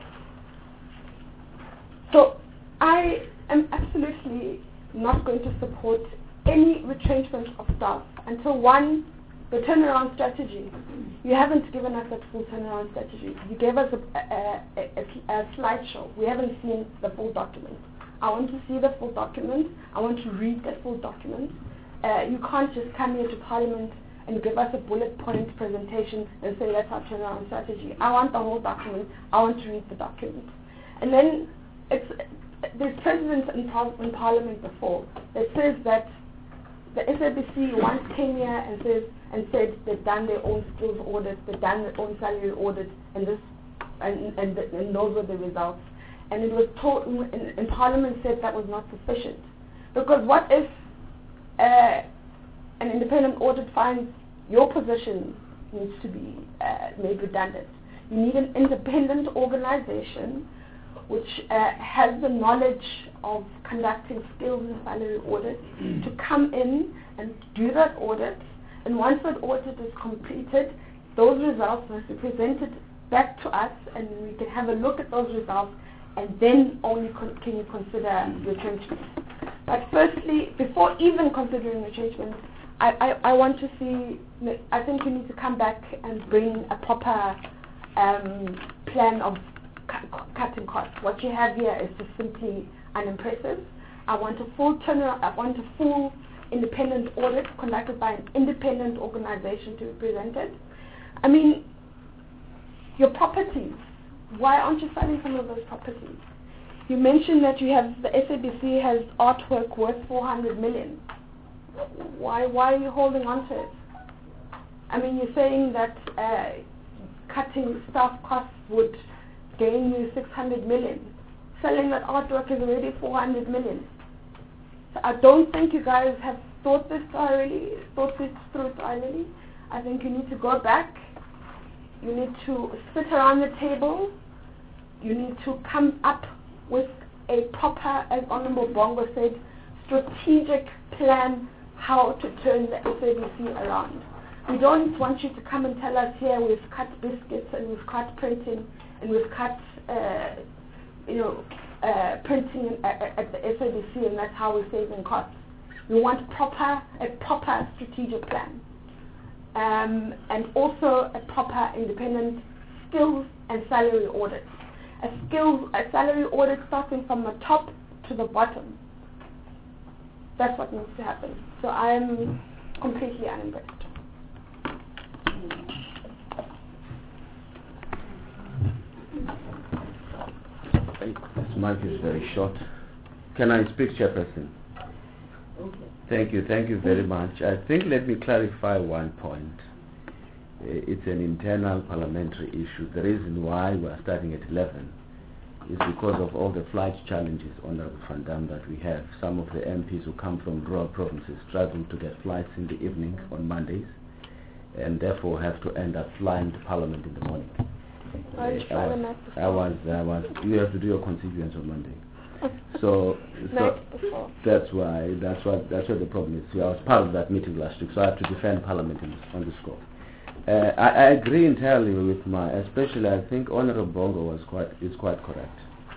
So I am absolutely not going to support any retrenchment of staff until, one, the turnaround strategy. You haven't given us a full turnaround strategy. You gave us a, a, a, a, a slideshow. We haven't seen the full document. I want to see the full document. I want to read the full document. Uh, you can't just come here to Parliament and give us a bullet point presentation and say that's our turnaround strategy. I want the whole document. I want to read the document. And then it's, there's precedents in, par- in Parliament before that says that the S A B C once came here and says and said they've done their own skills audits, they've done their own salary audits, and this and and, the, and those were the results. And it was told, in, in Parliament said that was not sufficient, because what if uh, an independent audit finds your position needs to be uh, made redundant? You need an independent organization which uh, has the knowledge of conducting skills and salary audits to come in and do that audit. And once that audit is completed, those results must be presented back to us, and we can have a look at those results, and then only con- can you consider retrenchment. But firstly, before even considering retrenchment, I, I, I want to see, I think you need to come back and bring a proper um, plan of cu- cutting costs. What you have here is just simply unimpressive. I want a full turnaround, I want a full independent audit conducted by an independent organization to be presented. I mean, your properties, why aren't you selling some of those properties? You mentioned that you have, the S A B C has artwork worth four hundred million. Why, why are you holding on to it? I mean, you're saying that uh, cutting staff costs would gain you six hundred million. Selling that artwork is already four hundred million. So I don't think you guys have thought this thoroughly, thought this through thoroughly. I think you need to go back. You need to sit around the table. You need to come up with a proper, as Honorable Bongo said, strategic plan how to turn the S A B C around. We don't want you to come and tell us here we've cut biscuits and we've cut printing and we've cut, uh, you know, uh, printing at, at the S A B C and that's how we're saving costs. We want proper, a proper strategic plan. Um, and also a proper independent skills and salary audit. A skills, a salary audit starting from the top to the bottom. That's what needs to happen. So I'm completely unimpressed. This mic is very short. Can I speak, Chairperson? Okay. Thank you, thank you very much. I think let me clarify one point. Uh, It's an internal parliamentary issue. The reason why we are starting at eleven is because of all the flight challenges, Honorable Van Dam, that we have. Some of the M Ps who come from rural provinces struggle to get flights in the evening on Mondays and therefore have to end up flying to Parliament in the morning. Why are you Uh, I trying was, that I was, I was, you have to do your constituents on Monday. So, so Night before. that's why that's what that's what the problem is. I was part of that meeting last week, so I have to defend Parliament in, on the score. Uh, I, I agree entirely with my, especially I think Honourable Bongo was quite is quite correct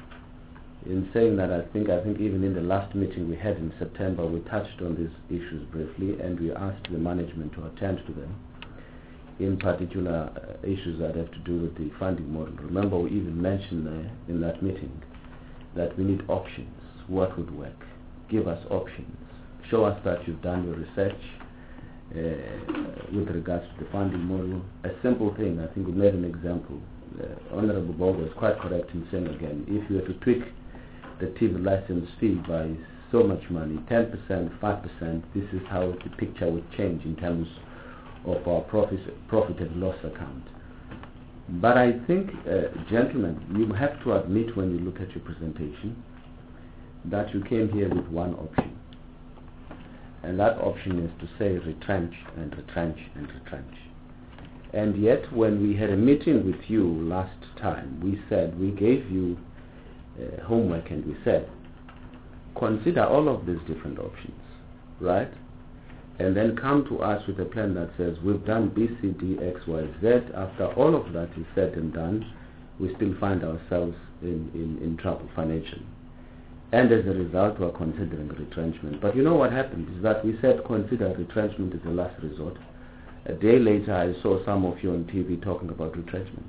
in saying that. I think I think even in the last meeting we had in September, we touched on these issues briefly, and we asked the management to attend to them. In particular, uh, issues that have to do with the funding model. Remember, we even mentioned uh, in that meeting that we need options. What would work? Give us options. Show us that you've done your research uh, with regards to the funding model. A simple thing, I think we made an example. Uh, Honorable Bogo is quite correct in saying again, if you were to tweak the T V license fee by so much money, ten percent, five percent, this is how the picture would change in terms of our profit, profit and loss account. But I think, uh, gentlemen, you have to admit when you look at your presentation that you came here with one option. And that option is to say retrench and retrench and retrench. And yet when we had a meeting with you last time, we said, we gave you uh, homework and we said, consider all of these different options, right? And then come to us with a plan that says we've done B, C, D, X, Y, Z. After all of that is said and done, we still find ourselves in, in, in trouble financially. And as a result, we're considering retrenchment. But you know what happened is that we said consider retrenchment as a last resort. A day later, I saw some of you on T V talking about retrenchment.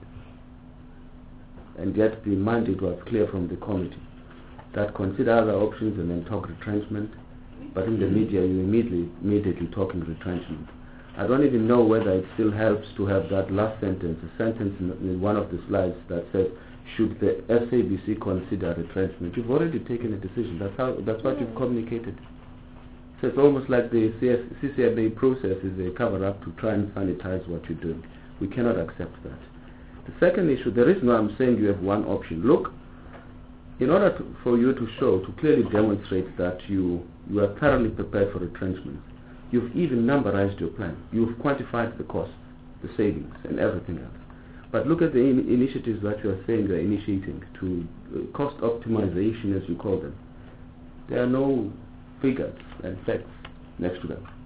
And yet the mandate was clear from the committee that consider other options and then talk retrenchment. But in the media, you immediately, immediately talking retrenchment. I don't even know whether it still helps to have that last sentence, a sentence in, in one of the slides that says, should the S A B C consider retrenchment? You've already taken a decision. That's how. That's what you've communicated. So it's almost like the C C M A process is a cover-up to try and sanitize what you're doing. We cannot accept that. The second issue, the reason why I'm saying you have one option. Look, in order to, for you to show, to clearly demonstrate that you, you are thoroughly prepared for retrenchment, you've even numberized your plan. You've quantified the costs, the savings, and everything else. But look at the in initiatives that you are saying you are initiating to uh, cost optimization, as you call them. There are no figures and facts next to them.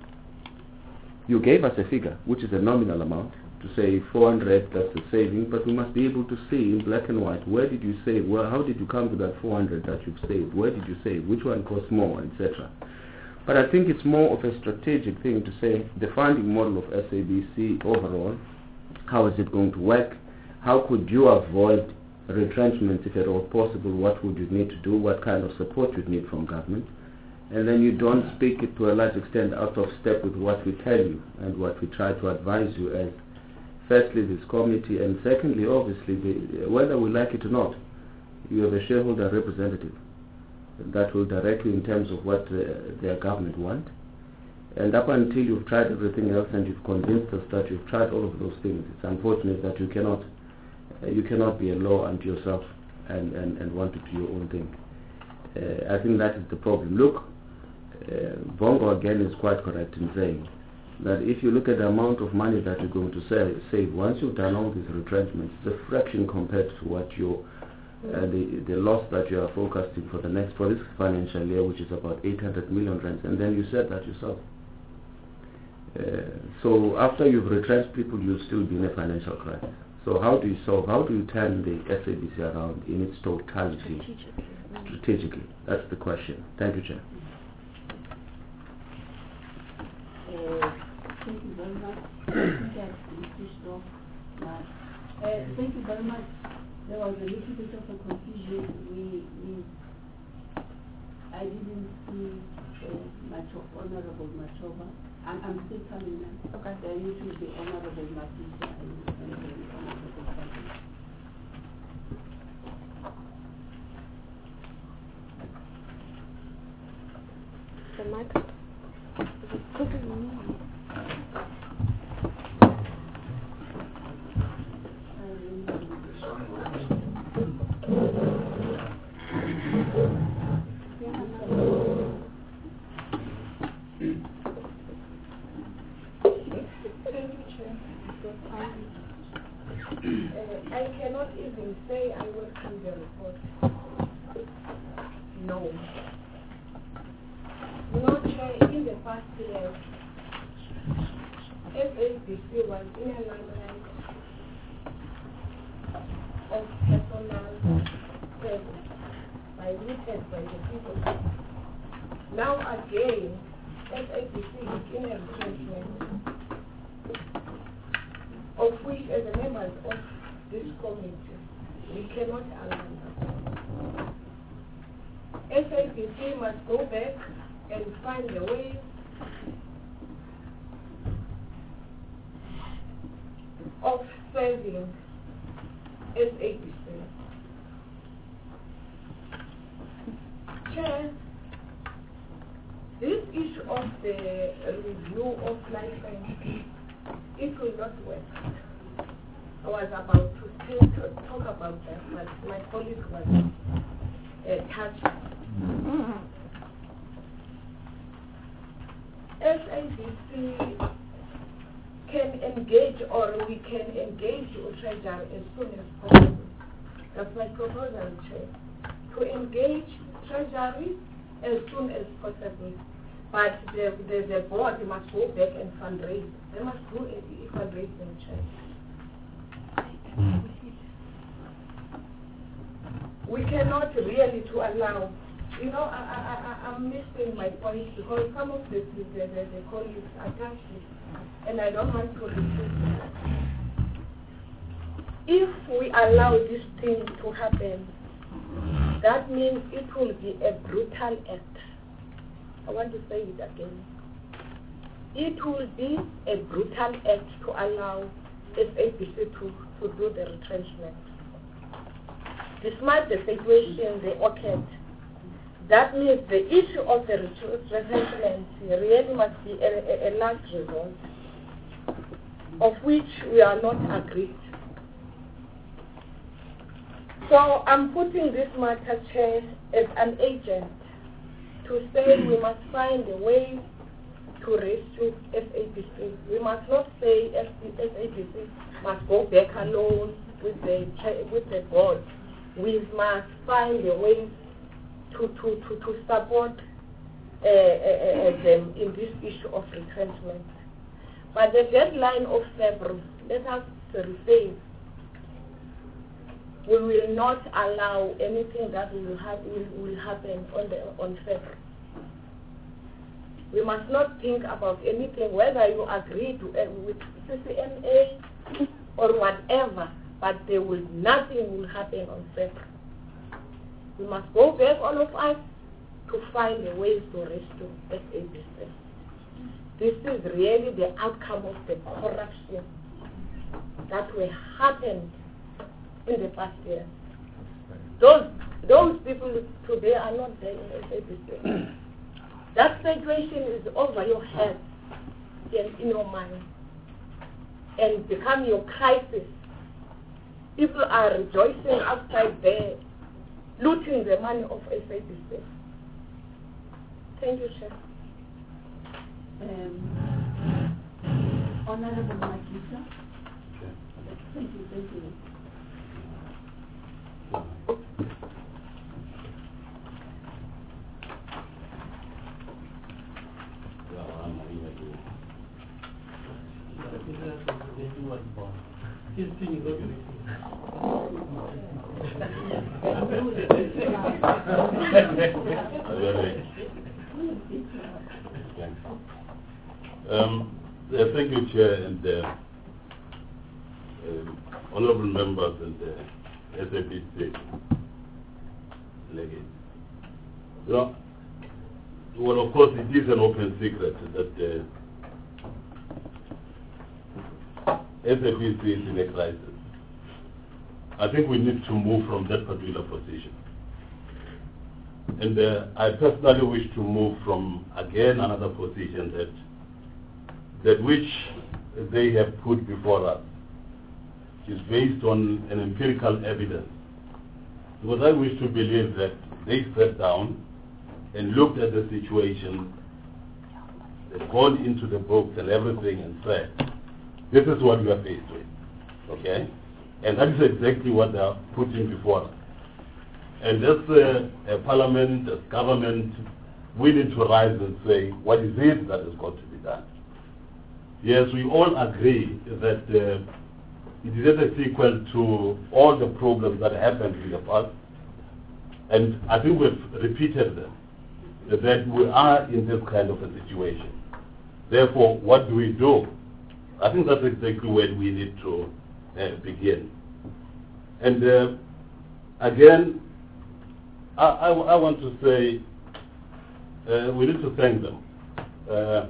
You gave us a figure, which is a nominal amount, to say four hundred, that's the saving, but we must be able to see in black and white, where did you save, well, how did you come to that four hundred that you've saved, where did you save, which one costs more, et cetera. But I think it's more of a strategic thing to say the funding model of S A B C overall, how is it going to work, how could you avoid retrenchment if at all possible, what would you need to do, what kind of support you'd need from government, and then you don't speak it to a large extent out of step with what we tell you and what we try to advise you as firstly this committee, and secondly obviously the, whether we like it or not, you have a shareholder representative that will direct you in terms of what uh, their government want, and up until you've tried everything else and you've convinced us that you've tried all of those things, it's unfortunate that you cannot uh, you cannot be a law unto yourself and, and, and want to do your own thing. Uh, I think that is the problem. Look, uh, Bongo again is quite correct in saying that if you look at the amount of money that you're going to save, save once you've done all these retrenchments, it's a fraction compared to what you uh, the the loss that you are forecasting for the next for this financial year, which is about eight hundred million rands. And then you said that yourself. Uh, so after you've retrenched people, you'll still be in a financial crisis. So how do you solve, how do you turn the S A B C around in its totality? Strategically. Strategically. That's the question. Thank you, Chair. Uh, thank you very much. I think I've finished off now. Uh, thank you very much. There was a little bit of a confusion. We, we I didn't see uh, much of Honorable Machova. I'm, I'm still coming now. Okay. Then it will be Honorable Matisa and, and then Honorable Fadil. The mic is it cooking me? I cannot even say I welcome the report. No. You know, Chair, in the past years, S A B C was in a limelight of personal service by witnessed by the people. Now again, S A B C is in a retrenchment, of which as a members of this committee, we cannot allow that. S A B C must go back and find a way of serving S A B C. Chair, this issue of the review of license, it will not work. I was about to, say, to talk about that, but my colleague was uh, touched. Mm-hmm. S A B C can engage, or we can engage with Treasury as soon as possible. That's my proposal, Chair. To engage Treasury as soon as possible. But the, the, the board must go back and fundraise. They must do a fundraising, Chair. We cannot really to allow, you know, I, I, I, I'm missing my point because some of the, the, the, the colleagues are touching, and I don't want to repeat that. If we allow this thing to happen, that means it will be a brutal act. I want to say it again. It will be a brutal act to allow S A B C to, to do the retrenchment. Despite the situation they occurred, that means the issue of the retrenchment really must be a, a, a last resort, of which we are not agreed. So I'm putting this matter, Chair, as an agent to say we must find a way to rescue S A B C. We must not say S A B C must go back alone with the with the board. We must find a way to to to, to support uh, uh, them in this issue of retrenchment. But the deadline of February, let us say, we will not allow anything that will, have, will, will happen on the on February. We must not think about anything, whether you agree to, uh, with C C M A or whatever, but there will nothing will happen on February. We must go back, all of us, to find a way to rescue S A B C. This is really the outcome of the corruption that will happen in the past year. Those those people today are not there in S A B C. That situation is over your head and in your mind and become your crisis. People are rejoicing outside there, looting the money of S A B C. Thank you, Chair. Um, Honorable Makisa. Thank you, thank you. was born. His thing is not um, uh, thank you, Chair, and uh, um, honorable members and uh, S A P C delegates. You know, well, of course, it is an open secret that uh, S A P C is in a crisis. I think we need to move from that particular position. And uh, I personally wish to move from, again, another position that that which they have put before us is based on an empirical evidence. Because I wish to believe that they sat down and looked at the situation, they've gone into the books and everything and said, this is what we are faced with, okay? And that is exactly what they are putting before us. And as uh, a parliament, as government, we need to rise and say, what is it that has got to be done? Yes, we all agree that uh, it is a sequel to all the problems that happened in the past. And I think we've repeated them, that we are in this kind of a situation. Therefore, what do we do? I think that's exactly where we need to uh, begin. And uh, again, I, I, I want to say uh, we need to thank them. Uh,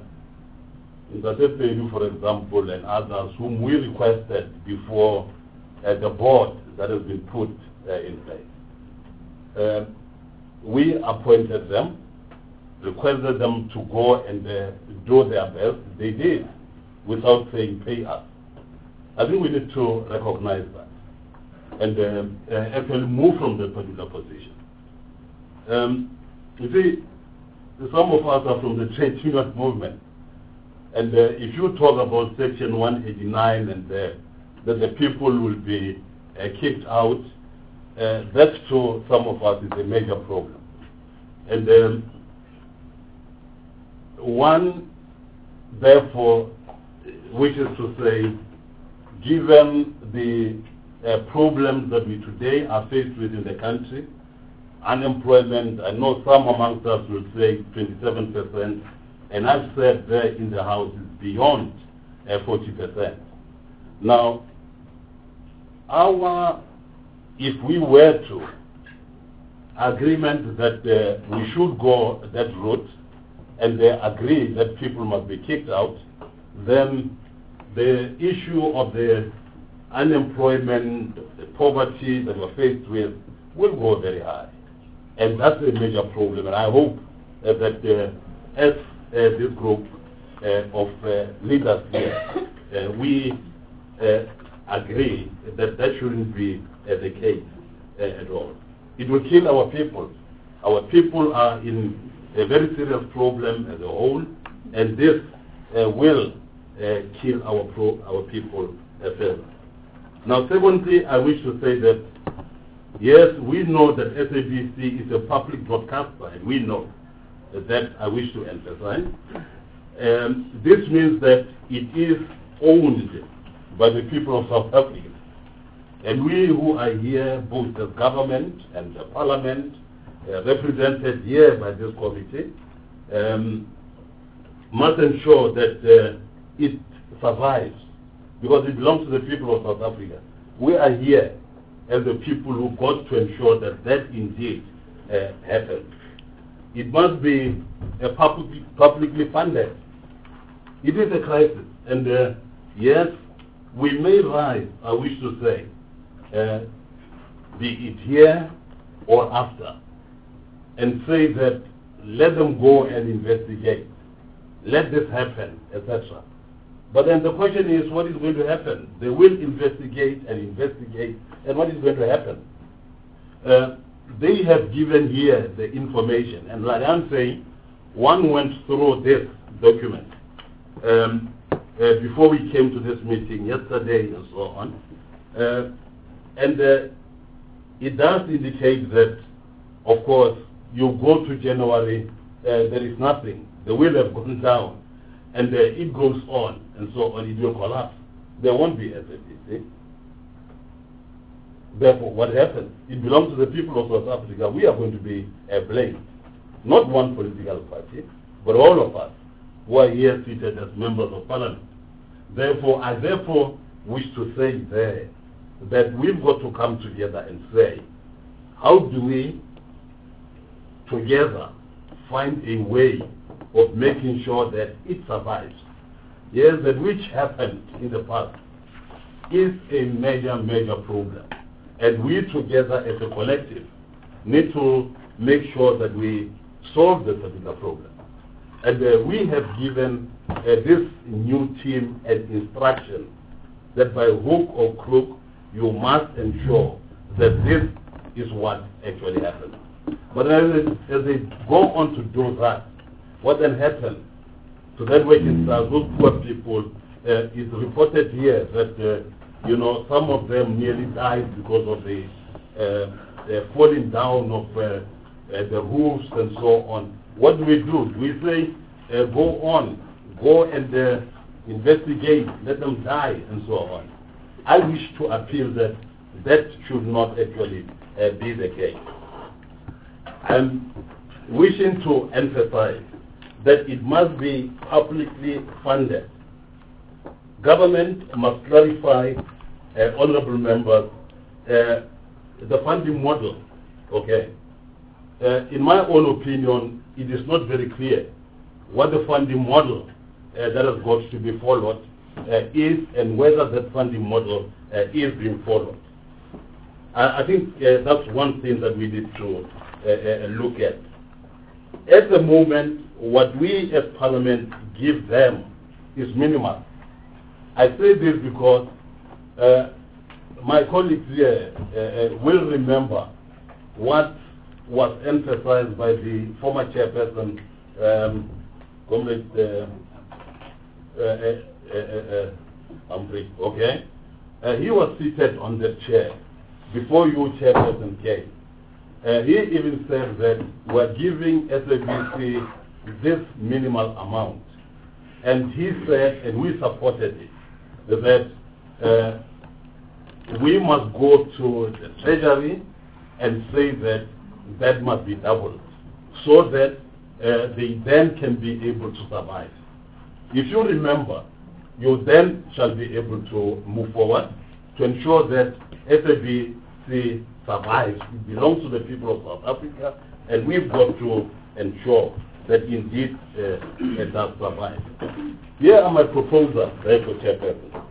for example, and others whom we requested before uh, the board that has been put uh, in place. Uh, we appointed them, requested them to go and uh, do their best. They did, without saying pay us. I think we need to recognize that and uh, uh, actually move from that particular position. Um, you see, some of us are from the trade union movement. And uh, if you talk about Section one eighty-nine and uh, that the people will be uh, kicked out, uh, that to some of us is a major problem. And um, one, therefore, wishes to say, given the uh, problems that we today are faced with in the country, unemployment, I know some amongst us will say twenty-seven percent, and I've said there in the House is beyond uh, forty percent. Now, our, if we were to, agreement that uh, we should go that route, and they agree that people must be kicked out, then the issue of the unemployment, the poverty that we're faced with will go very high. And that's a major problem, and I hope uh, that uh, as Uh, this group uh, of uh, leaders here, uh, we uh, agree that that shouldn't be uh, the case uh, at all. It will kill our people. Our people are in a very serious problem as a whole, and this uh, will uh, kill our pro our people uh, further. Now, secondly, I wish to say that, yes, we know that S A B C is a public broadcaster, and we know that I wish to emphasize. Um, this means that it is owned by the people of South Africa. And we who are here, both the government and the parliament, uh, represented here by this committee, um, must ensure that uh, it survives, because it belongs to the people of South Africa. We are here as the people who got to ensure that that indeed uh, happens. It must be uh, publicly, publicly funded. It is a crisis, and uh, yes, we may rise, I wish to say, uh, be it here or after, and say that let them go and investigate, let this happen, et cetera. But then the question is, what is going to happen? They will investigate and investigate, and what is going to happen? Uh, They have given here the information, and like I'm saying, one went through this document um, uh, before we came to this meeting yesterday and so on, uh, and uh, it does indicate that, of course, you go to January, uh, there is nothing. The will have gone down, and uh, it goes on and so on, it will collapse. There won't be S A B C. Therefore, what happens? It belongs to the people of South Africa. We are going to be uh, blamed. Not one political party, but all of us who are here seated as members of parliament. Therefore, I therefore wish to say there that we've got to come together and say, how do we together find a way of making sure that it survives? Yes, that which happened in the past is a major, major problem. And we together as a collective need to make sure that we solve this particular problem. And uh, we have given uh, this new team an instruction that by hook or crook, you must ensure that this is what actually happened. But as they, as they go on to do that, what then happens to that working class, those poor people, uh, is reported here that uh, you know, some of them nearly died because of the, uh, the falling down of uh, uh, the roofs and so on. What do we do? Do we say, uh, go on, go and uh, investigate, let them die, and so on? I wish to appeal that that should not actually uh, be the case. I'm wishing to emphasize that it must be publicly funded. Government must clarify, uh, honorable members, uh, the funding model. Okay. Uh, in my own opinion, it is not very clear what the funding model uh, that has got to be followed uh, is, and whether that funding model uh, is being followed. I, I think uh, that's one thing that we need to uh, uh, look at. At the moment, what we as Parliament give them is minimal. I say this because uh, my colleagues here uh, uh, will remember what was emphasized by the former chairperson, um, Comrade uh, uh, uh, uh, uh, Humphrey, okay? Uh, he was seated on the chair before you, chairperson, came. Uh, he even said that we're giving S A B C this minimal amount. And he said, and we supported it, that uh, we must go to the Treasury and say that that must be doubled, so that uh, they then can be able to survive. If you remember, you then shall be able to move forward to ensure that S A B C survives. It belongs to the people of South Africa, and we've got to ensure that indeed uh, it does survive. Here are my proposals, therefore, Chairperson.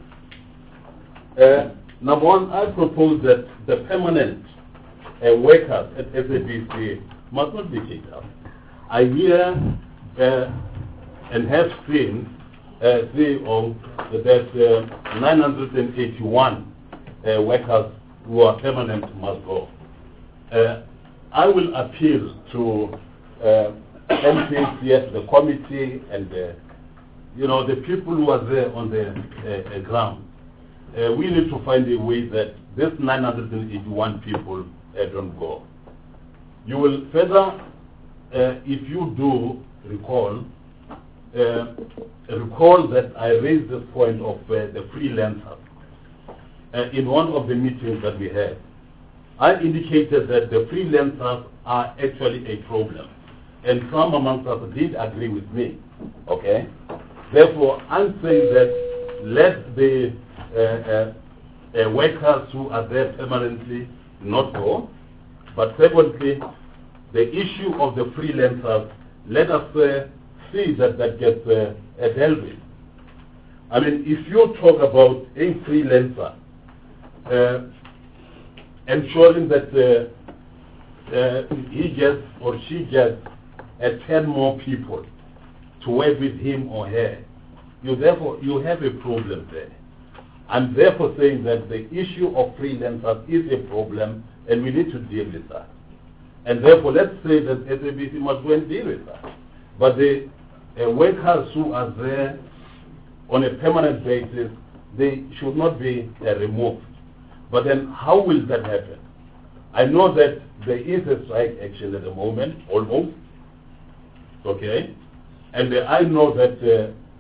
Uh, number one, I propose that the permanent uh, workers at S A B C must not be kicked out. I hear uh, and have seen uh, C E O that uh, nine hundred eighty-one uh, workers who are permanent must go. Uh, I will appeal to uh, M Ps, yes, the committee, and uh, you know, the people who are there on the uh, uh, ground. Uh, we need to find a way that this nine hundred eighty-one people uh, don't go. You will further, uh, if you do recall, uh, recall that I raised this point of uh, the freelancers uh, in one of the meetings that we had. I indicated that the freelancers are actually a problem, and some amongst us did agree with me. Okay, therefore I'm saying that let the uh, uh, uh, workers who are there permanently not go, but secondly, the issue of the freelancers, let us uh, see that that gets uh, uh, dealt with. I mean, if you talk about a freelancer, uh, ensuring that uh, uh, he gets or she gets uh, ten more people to work with him or her, you therefore you have a problem there. I'm therefore saying that the issue of freelancers is a problem, and we need to deal with that. And therefore, let's say that S A B C must go and deal with that. But the uh, workers who are there on a permanent basis, they should not be uh, removed. But then how will that happen? I know that there is a strike action at the moment, almost, okay? And uh, I know that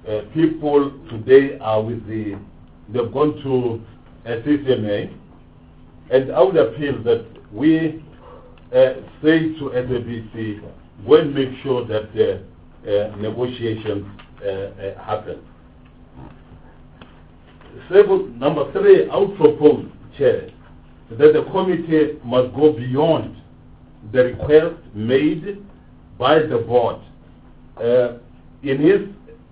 uh, people today are with the, they've gone to a C C M A, and I would appeal that we uh, say to S A B C, go and make sure that uh, uh, negotiations uh, uh, happen. Second, number three, I would propose, Chair, that the committee must go beyond the request made by the board. Uh, in his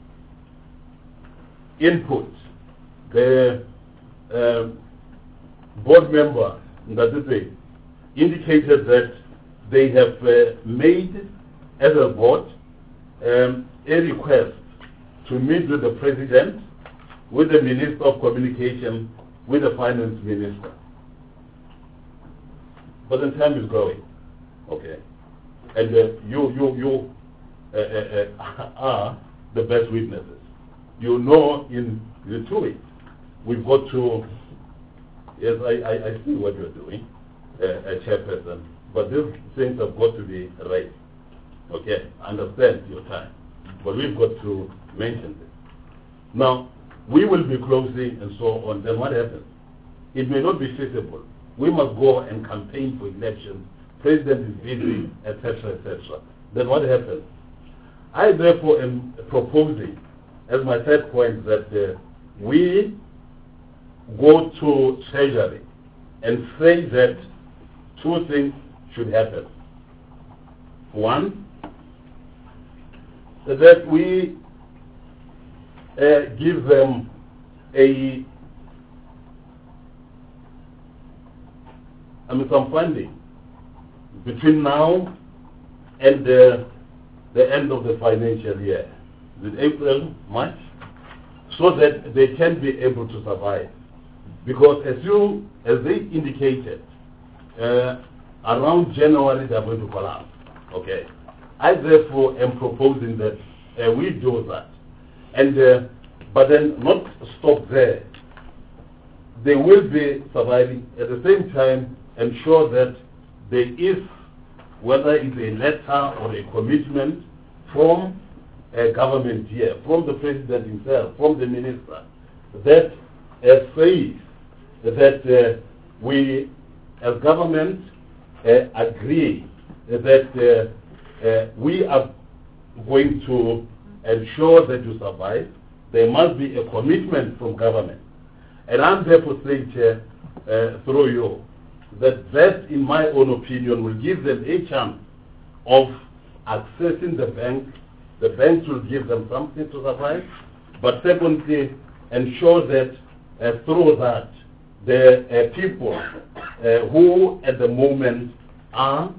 input, the uh, board member, that is it, indicated that they have uh, made, as a board, um, a request to meet with the President, with the Minister of Communication, with the Finance Minister. But the time is growing, okay? And uh, you, you, you uh, uh, are the best witnesses. You know in the two weeks, we've got to, yes, I, I, I see what you're doing, uh, a chairperson, but these things have got to be right. Okay, understand your time, but we've got to mention this. Now, we will be closing and so on, then what happens? It may not be feasible. We must go and campaign for elections. President is busy, et cetera, et cetera. Then what happens? I therefore am proposing, as my third point, that uh, we go to Treasury and say that two things should happen. One, that we uh, give them a I mean, some funding between now and uh, the end of the financial year, with April, March, so that they can be able to survive. Because as you, as they indicated, uh, around January they are going to collapse. Okay, I therefore am proposing that uh, we do that, and uh, but then not stop there. They will be surviving at the same time. Ensure that there is, whether it's a letter or a commitment from a government here, from the President himself, from the Minister, that uh, says that uh, we, as government, uh, agree that uh, uh, we are going to ensure that you survive. There must be a commitment from government. And I'm therefore saying, Chair, uh, through you, that that, in my own opinion, will give them a chance of accessing the bank. The banks will give them something to survive. But secondly, ensure that uh, through that, the uh, people uh, who at the moment are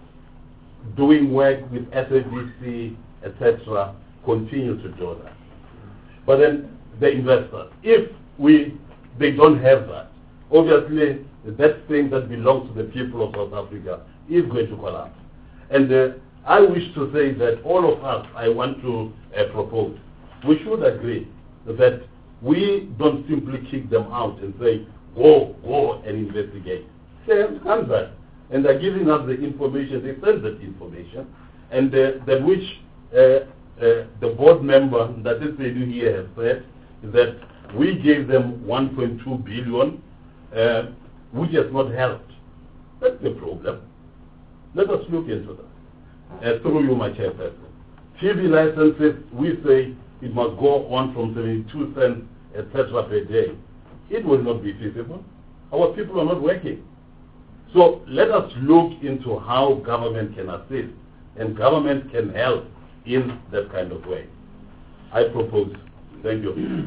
doing work with S A B C, et cetera, continue to do that. But then the investors, if we they don't have that, obviously that thing that belongs to the people of South Africa is going to collapse. And uh, I wish to say that all of us, I want to uh, propose, we should agree that we don't simply kick them out and say, go, go and investigate. They have done that. And they're giving us the information, they send that information, and uh, that which uh, uh, the board member that is sitting here has said, that we gave them one point two billion, uh, which has not helped. That's the problem. Let us look into that. Uh, through you, my chairperson. T V licenses, we say it must go on from seventy-two cents, et cetera per day. It will not be feasible. Our people are not working. So let us look into how government can assist and government can help in that kind of way. I propose. Thank you.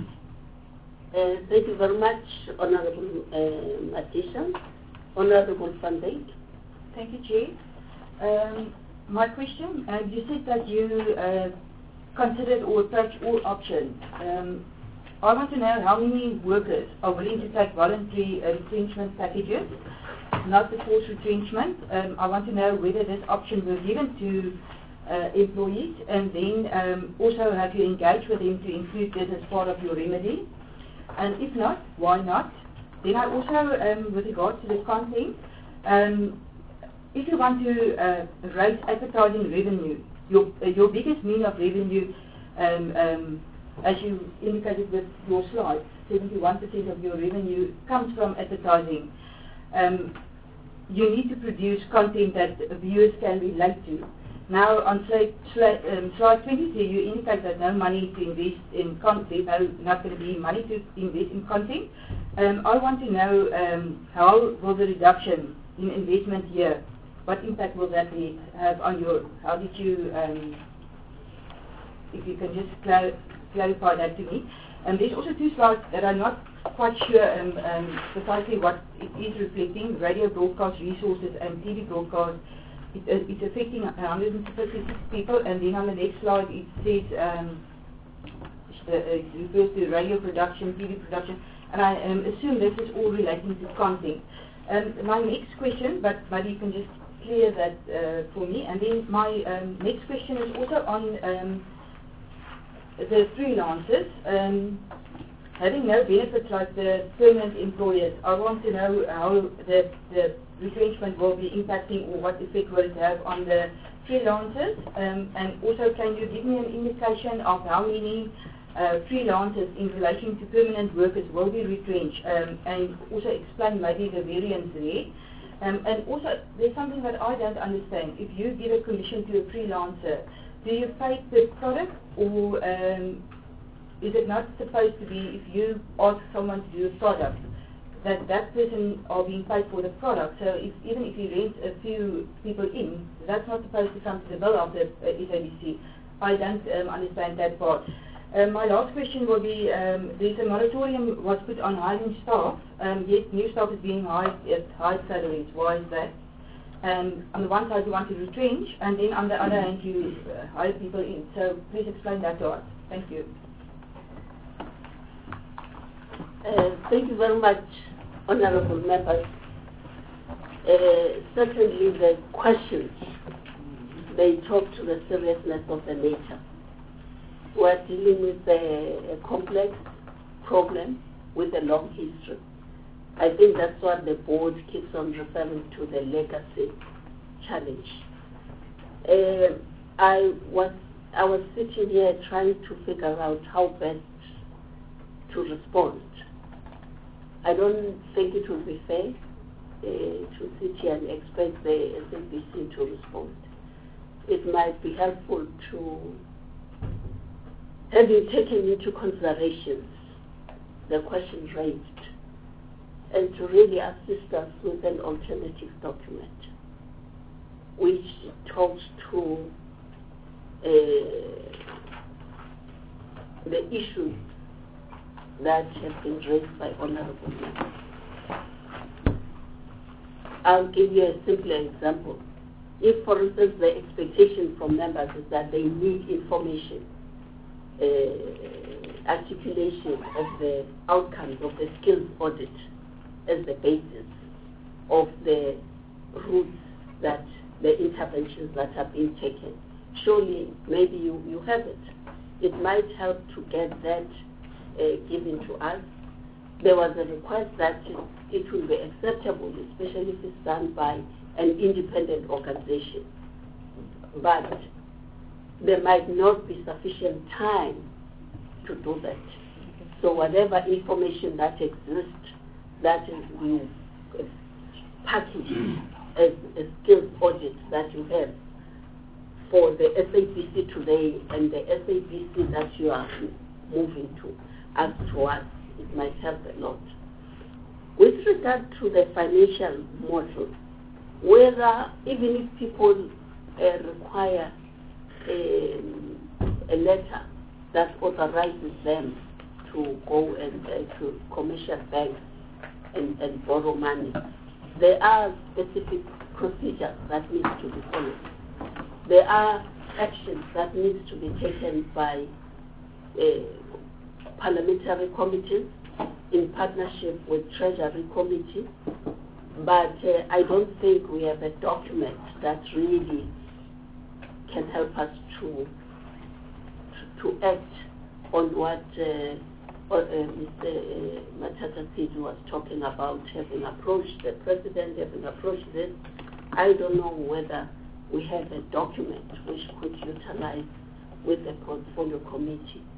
Uh, thank you very much, Honorable uh, Matisha. Honorable Van Dijk. Thank you, Chair. Um, my question, uh, you said that you uh, considered or approached all options. Um, I want to know how many workers are willing to take voluntary uh, retrenchment packages, not the forced retrenchment. Um, I want to know whether this option was given to uh, employees, and then um, also have you engaged with them to include this as part of your remedy? And if not, why not? Then I also, um, with regards to the content, um, if you want to uh, raise advertising revenue, your uh, your biggest mean of revenue um, um, as you indicated with your slide, seventy-one percent of your revenue comes from advertising. Um, you need to produce content that viewers can relate to. Now, on slide, slide, um, slide twenty-three, you indicate that no money to invest in content, no, not going to be money to invest in content. Um, I want to know um, how will the reduction in investment here, what impact will that be, have on your, how did you, um, if you can just clar clarify that to me. And there's also two slides that I'm not quite sure um, um, precisely what it is reflecting, radio broadcast resources and T V broadcast. It, uh, it's affecting one hundred fifty-six people, and then on the next slide it says, um, uh, it refers to radio production, T V production, and I um, assume this is all relating to content. Um, my next question, but maybe you can just clear that uh, for me, and then my um, next question is also on um, the freelancers. Um, having no benefits like the permanent employers, I want to know how the, the retrenchment will be impacting, or what effect will it have on the freelancers, um, and also can you give me an indication of how many uh, freelancers in relation to permanent workers will be retrenched, um, and also explain maybe the variance there. Um, and also, there's something that I don't understand. If you give a commission to a freelancer, do you pay the product, or um, is it not supposed to be, if you ask someone to do a product, that that person are being paid for the product? So if, even if you rent a few people in, that's not supposed to come to the bill of the uh, S A B C. I don't um, understand that part. Um, my last question will be, um, there's a moratorium was put on hiring staff, um, yet new staff is being hired at high salaries. Why is that? Um, on the one side you want to retrench, and then on the other hand you uh, hire people in. So please explain that to us. Thank you. Uh, thank you very much, honorable members. Uh, certainly the questions, they talk to the seriousness of the nature. We're dealing with a, a complex problem with a long history. I think that's what the board keeps on referring to, the legacy challenge. Uh, I was I was sitting here trying to figure out how best to respond. I don't think it would be fair uh, to sit here and expect the S A B C to respond. It might be helpful to, having taken into consideration the questions raised, and to really assist us with an alternative document which talks to uh, the issues that have been raised by honorable members. I'll give you a simpler example. If, for instance, the expectation from members is that they need information, uh, articulation of the outcomes of the skills audit as the basis of the routes that the interventions that have been taken, surely maybe you, you have it. It might help to get that uh, given to us. There was a request that it, it will be acceptable, especially if it's done by an independent organization. But there might not be sufficient time to do that. So whatever information that exists, that is we uh, package as a skills audit that you have for the S A B C today and the S A B C that you are moving to, as to us, it might help a lot. With regard to the financial model, whether even if people uh, require a, a letter that authorizes them to go and uh, to commercial banks and, and borrow money, there are specific procedures that need to be followed. There are actions that need to be taken by uh, parliamentary committees in partnership with Treasury Committee, but uh, I don't think we have a document that really can help us to to, to act on what uh, or, uh, Mister Matata Sidi was talking about, having approached the president, having approached this. I don't know whether we have a document which could utilize with the portfolio committee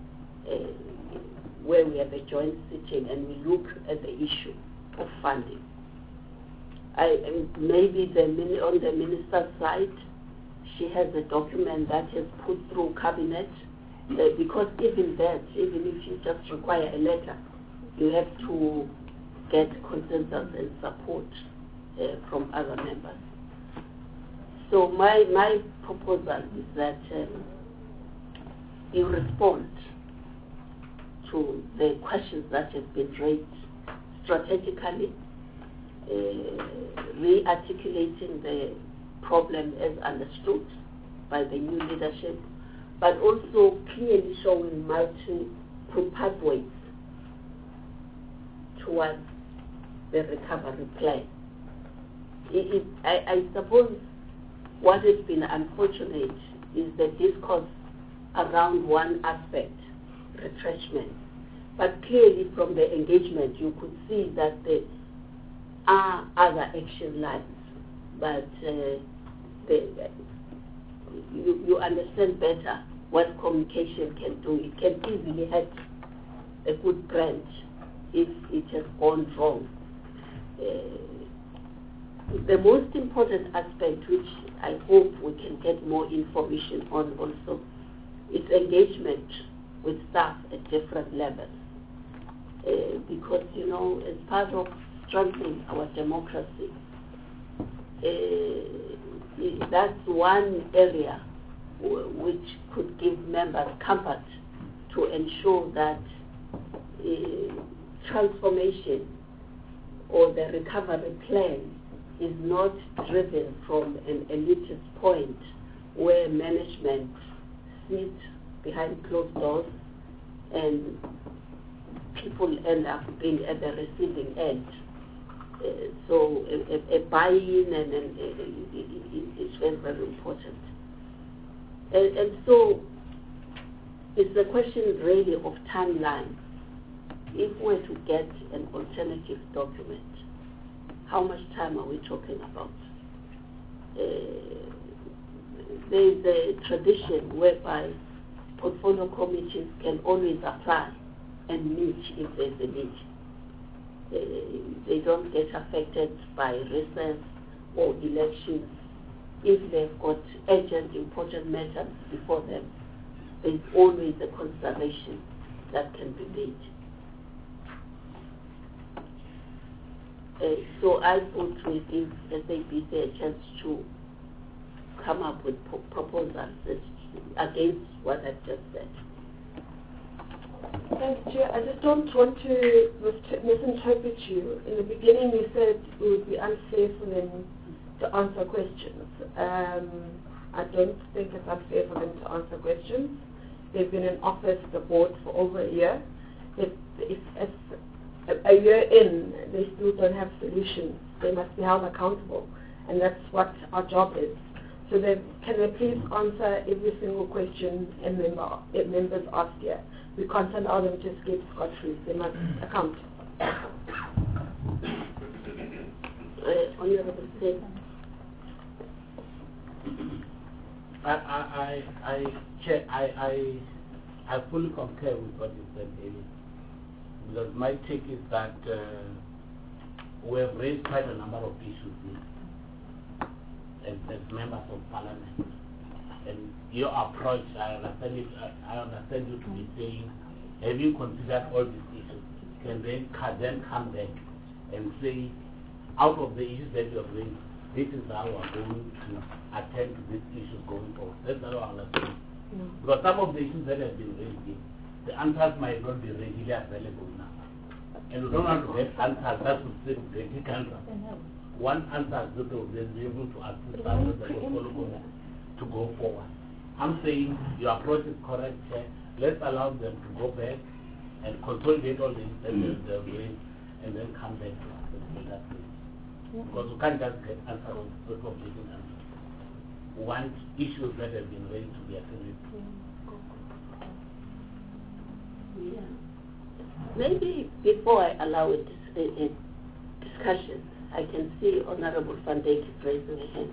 uh, where we have a joint sitting and we look at the issue of funding. I, maybe the, on the minister's side, she has a document that is put through cabinet, uh, because even that, even if you just require a letter, you have to get consensus and support uh, from other members. So my, my proposal is that um, you respond to the questions that have been raised strategically, uh, re-articulating the problem as understood by the new leadership, but also clearly showing multiple pathways towards the recovery plan. It, it, I, I suppose what has been unfortunate is the discourse around one aspect, retrenchment. But clearly from the engagement you could see that there are other action lines, but uh, the, you, you understand better what communication can do. It can easily have a good brand if it has gone wrong. Uh, the most important aspect, which I hope we can get more information on also, is engagement with staff at different levels. Uh, because, you know, as part of strengthening our democracy, uh, that's one area w- which could give members comfort to ensure that uh, transformation or the recovery plan is not driven from an elitist point where management sits behind closed doors and people end up being at the receiving end. Uh, so a, a, a buy-in and, and, uh, is very, very important. And, and so it's a question really of timeline. If we're to get an alternative document, how much time are we talking about? Uh, there is a tradition whereby portfolio committees can always apply and meet if there's a need. Uh, they don't get affected by recess or elections. If they've got urgent, important matters before them, there's always a consideration that can be made. Uh, so I thought we give S A B C a chance to come up with pro- proposals against what I've just said. Thanks, Chair. I just don't want to mis- misinterpret you. In the beginning you said it would be unfair for them to answer questions. Um, I don't think it's unfair for them to answer questions. They've been in office, the board, for over a year. If, if, if a year in, they still don't have solutions. They must be held accountable, and that's what our job is. So they, can they please answer every single question a member a members ask here? We can't allow them to escape scot-free. They must account. Uh, Honorable Singh. I, I, I, I, Chair, I, I, I fully concur with what you said earlier. Because my take is that uh, we have raised quite a number of issues here as, as members of parliament. And your approach, I understand, it, I, I understand you to be saying, have you considered all these issues? Can then, can then come back and say, out of the issues that you have raised, this is how we are going to attend to these issues going forward. That's not what I understand. No. Because some of the issues that have been raised here, the answers might not be readily available now. And we don't want to get answers that would say the cancer. One answer that will be able to assist us with the portfolio to go forward. I'm saying your approach is correct, Chair. Let's allow them to go back and consolidate all the instances they've raised and then come back to us with that thing. Because we can't just get answers on the sake of getting answers. We want issues that have been raised to be attended to. Yeah. Maybe before I allow it, a, a discussion, I can see Honorable Van Dijk raising a hand.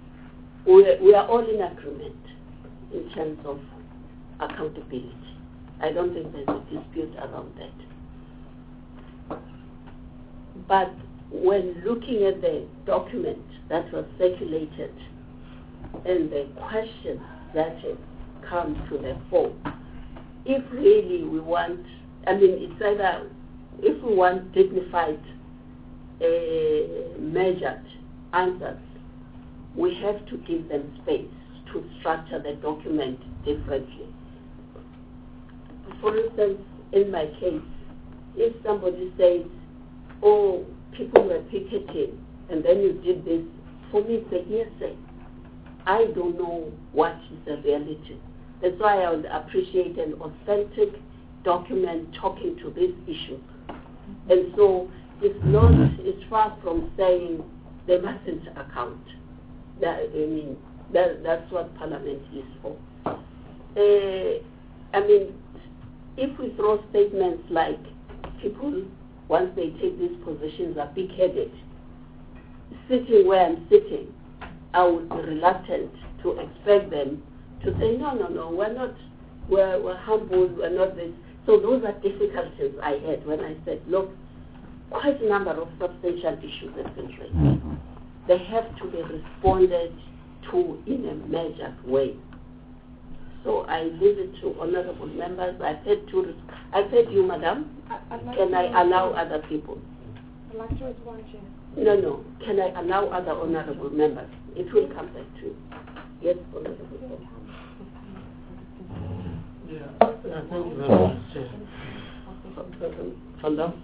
We, we are all in agreement in terms of accountability. I don't think there's a dispute around that. But when looking at the document that was circulated and the questions that have come to the fore, if really we want, I mean, it's either, if we want dignified, uh, measured answers, we have to give them space to structure the document differently. For instance, in my case, if somebody says, oh, people were picketing, and then you did this, for me it's a hearsay. I don't know what is the reality. That's why I would appreciate an authentic document talking to these issues. And so it's not, it's far from saying they mustn't account. That, I mean, that, that's what Parliament is for. Uh, I mean, if we throw statements like people, once they take these positions, are big-headed, sitting where I'm sitting, I would be reluctant to expect them to say, no, no, no, we're not, we're, we're humble, we're not this. So those are difficulties I had when I said, look, quite a number of substantial issues have been raised. They have to be responded to in a measured way. So I leave it to honorable members. I've had two, I've had you, madam. Like Can I allow other people? I'd like to respond, Chair. No, no. Can I allow other honorable members? It will come back to you. Yes, honorable. Yeah, uh, thank you very much, Chair. Fanda?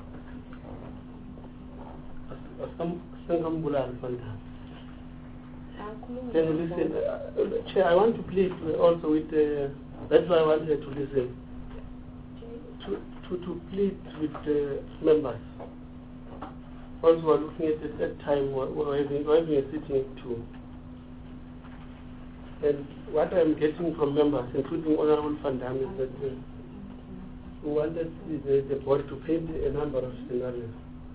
Fanda. Can you listen? Uh, Chair, I want to plead also with, uh, that's why I wanted to listen, to, to, to plead with uh, members. Also, we're looking at it at time, we're, we're, having, we're having a sitting too. And what I'm getting from members, including Honorable Fandam, is that uh, we wanted the, the board to paint a number of scenarios.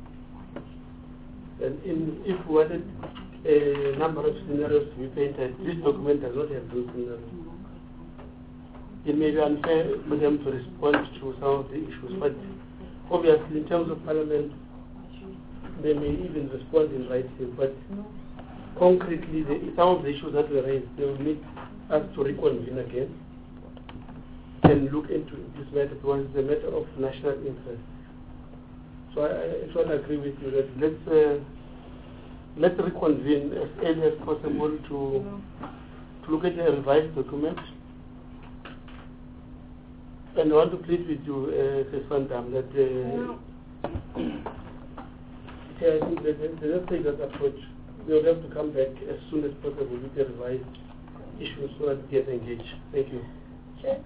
And in, if we wanted a number of scenarios to be painted, this document does not have those scenarios. It may be unfair for them to respond to some of the issues, but obviously in terms of Parliament, they may even respond in writing, but concretely, the, some of the issues that were raised, they will need us to reconvene again and look into this matter because it's a matter of national interest. So I, I should agree with you that let's uh, let's reconvene as early as possible to to look at a revised document. And I want to plead with you, uh, Fandam, that uh, I think that they just take that approach. We will have to come back as soon as possible with the revised issues so that we get engaged. Thank you. Sure.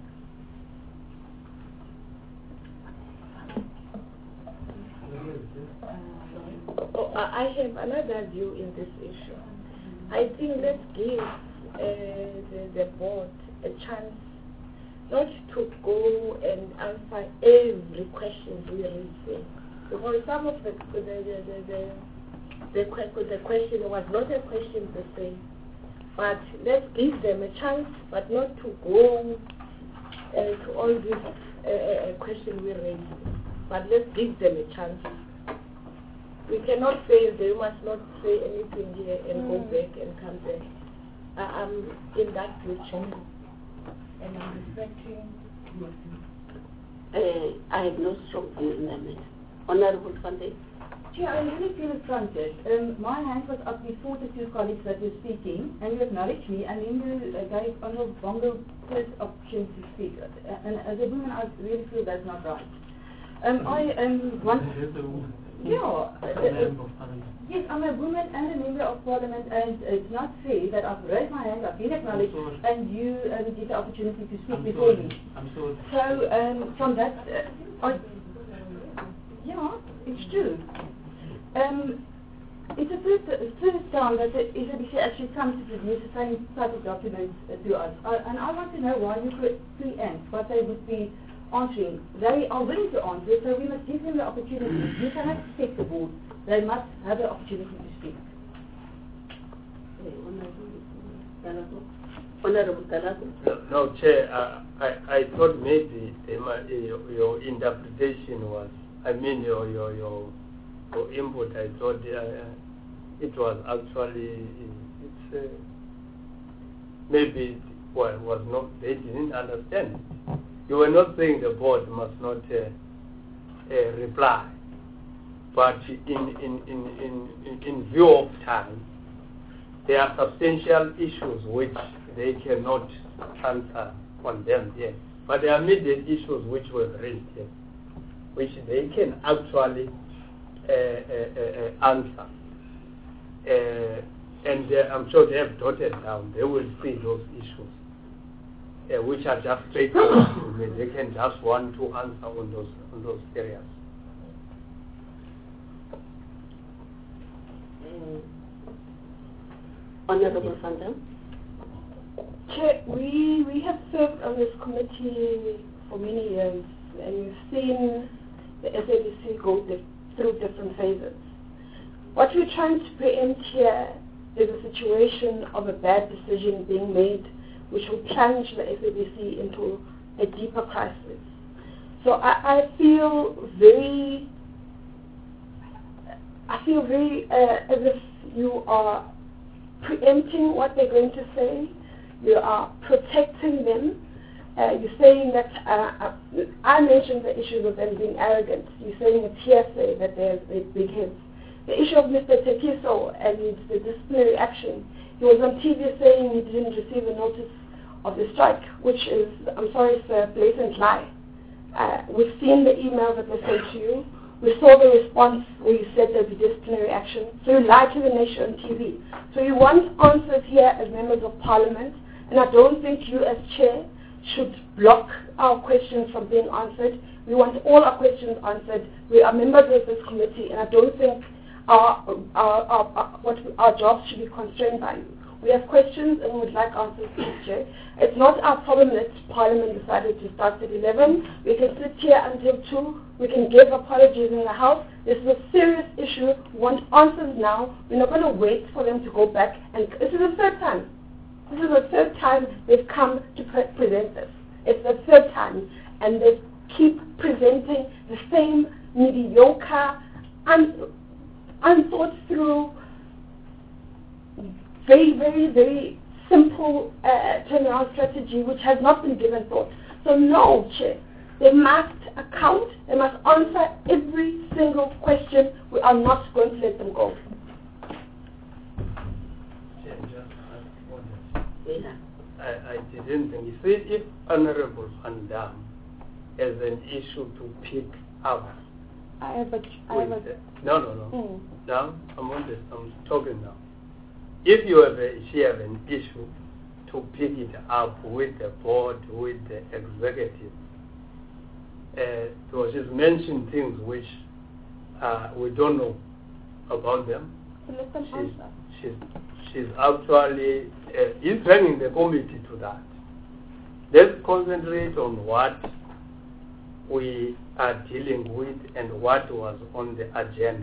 Oh, I have another view in this issue. I think let's give uh, the, the board a chance not to go and answer every question we receive. Because some of the the the the, the, the, que- the question was not a question per se, but let's give them a chance, but not to go uh, to all these uh, uh, questions we raise. But let's give them a chance. We cannot say they must not say anything here and mm. go back and come back. I, I'm in that position, and I'm respecting your view. Uh, I have no strong view in that matter. Honorable Fande. Chair, I really feel affronted. Um, my hand was up before the two colleagues that were speaking, and you acknowledged me, and then you uh, gave Honorable Bongo first option to speak. Uh, and as a woman, I really feel that's not right. Um, I um, want... Yeah. Uh, uh, yes, I'm a woman and a member of Parliament, and it's not fair that I've raised my hand, I've been acknowledged, and you um, get the opportunity to speak I'm before sorry. me. I'm sorry. So, um, from that, uh, I, yeah, it's true. Um, it's the first, uh, first time that the S A B C actually comes to produce the same type of documents uh, to us. I, and I want to know why you pre- preempt what they would be answering. They are willing to answer, so we must give them the opportunity. You cannot set the board. They must have the opportunity to speak. Honorable Galago. No, no, Chair, uh, I, I thought maybe the, uh, your, your interpretation was, I mean your, your, your, your input, I thought uh, it was actually, it's, uh, maybe well, was not, they didn't understand it. You were not saying the board must not uh, uh, reply, but in, in, in, in, in view of time, there are substantial issues which they cannot answer on them here. But there are immediate issues which were raised here, which they can actually uh, uh, uh, answer. Uh, and uh, I'm sure they have jotted down, they will see those issues, uh, which are just straightforward to me. They can just want to answer on those, on those areas. Uh, Honorable Sandam. Chair, we, we have served on this committee for many years, and we've seen the S A B C go di- through different phases. What we're trying to preempt here is a situation of a bad decision being made, which will plunge the S A B C into a deeper crisis. So I, I feel very, I feel very uh, as if you are preempting what they're going to say. You are protecting them. Uh, you're saying that, uh, uh, I mentioned the issues of them being arrogant. You're saying it's hearsay that there's big heads. The issue of Mister Tekiso and the disciplinary action, he was on T V saying he didn't receive a notice of the strike, which is, I'm sorry, it's a blatant lie. Uh, we've seen the emails that were sent to you. We saw the response where you said there'd be disciplinary action. So you lied to the nation on T V. So you want answers here as members of parliament, and I don't think you as chair should block our questions from being answered. We want all our questions answered. We are members of this committee, and I don't think our, our, our, our, what we, our jobs should be constrained by you. We have questions and we would like answers, please, Chair. It's not our problem that Parliament decided to start at eleven. We can sit here until two. We can give apologies in the House. This is a serious issue. We want answers now. We're not going to wait for them to go back. And this is the third time. This is the third time they've come to pre present this. It's the third time. And they keep presenting the same mediocre, un unthought through, very, very, very simple uh, turnaround strategy which has not been given thought. So no, Chair, they must account, they must answer every single question. We are not going to let them go. I, I didn't think, you see, if Honorable Van Dam has an issue to pick up, I have a, I have a, the, no, no, no, mm. now I'm on this, I'm talking now. If you have a, she have an issue to pick it up with the board, with the executive, uh, so she's mentioned things which uh, we don't know about them. So let them she's, answer. she's, she's actually uh, is bringing the committee to that. Let's concentrate on what we are dealing with and what was on the agenda.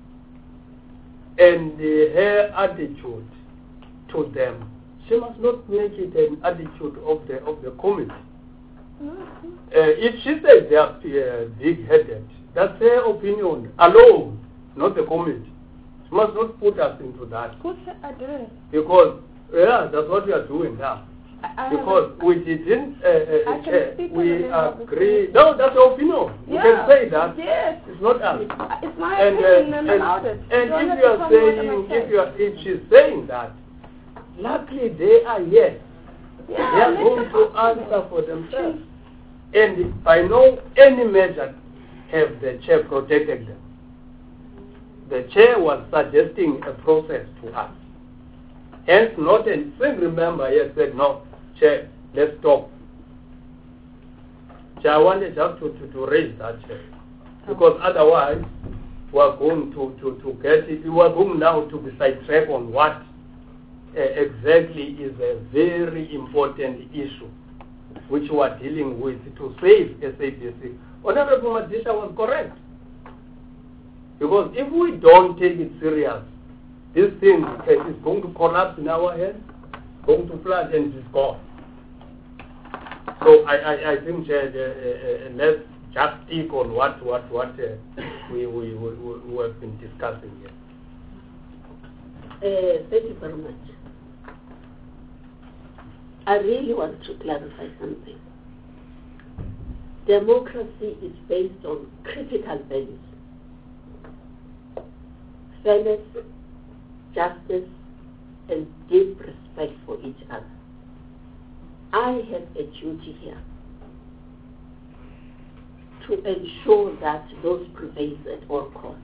And uh, her attitude to them, she must not make it an attitude of the of the committee. Mm-hmm. uh, if she says they are uh, big-headed, that's her opinion alone, not the committee. She must not put us into that. Who said I didn't? Because, yeah, that's what we are doing now. I, I because we didn't, uh, uh, I can uh, speak on we the name of the agree. No, that's your opinion. You Yeah. can say that. Yes. It's not us. It's my and, opinion uh, and and, allowed it. and You don't if have you are to tell me what saying, I'm if you are, if she's saying that, luckily they are here. Yeah, they are let going them to answer answer for themselves. And by no any measure have the chair protected them. The chair was suggesting a process to us. Hence, not a single member here said, no, chair, let's stop. Chair, I wanted just to, to, to raise that, chair. Because otherwise, we are going to, to, to get it. We are going now to be sidetracked on what uh, exactly is a very important issue which we are dealing with to save S A B C. Honorable Madisha was correct. Because if we don't take it serious, this thing is going to collapse in our hands. going to flood and it's gone. So I, I, I think uh, uh, uh, let's just stick on what what what uh, we, we, we, we have been discussing here. Uh, thank you very much. I really want to clarify something. Democracy is based on critical values. Fairness, justice, and deep respect for each other. I have a duty here to ensure that those prevail at all costs.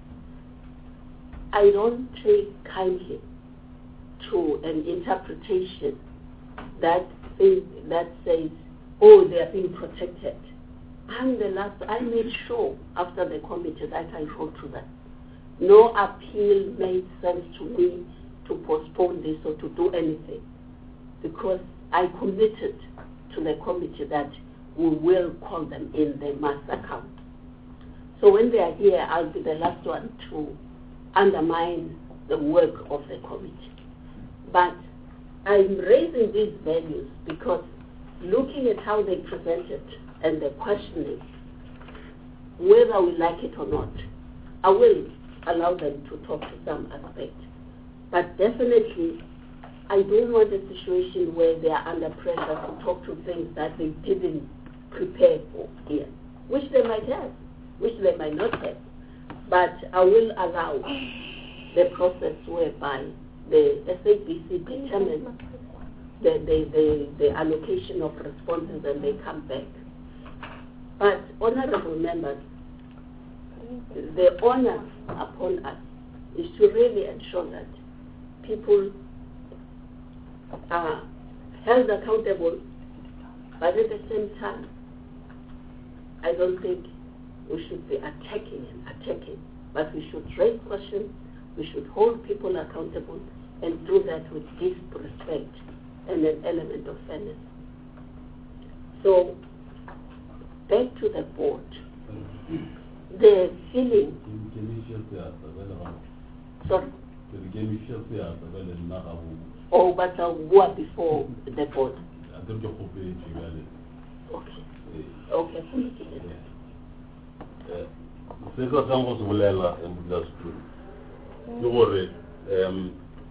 I don't take kindly to an interpretation that thing, that says, oh, they are being protected. I'm the last, I made sure after the committee that I wrote to them. No appeal made sense to me to postpone this or to do anything, because I committed to the committee that we will call them in the mass account. So when they are here, I'll be the last one to undermine the work of the committee. But I'm raising these values because looking at how they presented and the questioning, whether we like it or not, I will allow them to talk to some aspect. But definitely, I don't want a situation where they are under pressure to talk to things that they didn't prepare for here, which they might have, which they might not have. But I will allow the process whereby the S A B C determines the, the, the, the allocation of responses and they come back. But honorable members, the honor upon us is to really ensure that people are held accountable, but at the same time, I don't think we should be attacking and attacking, but we should raise questions, we should hold people accountable, and do that with deep respect and an element of fairness. So, back to the board. The feeling... Sorry? Oh, but uh, what before the board? Okay. Okay. Se ka tsango se bolela e motla se ke gore um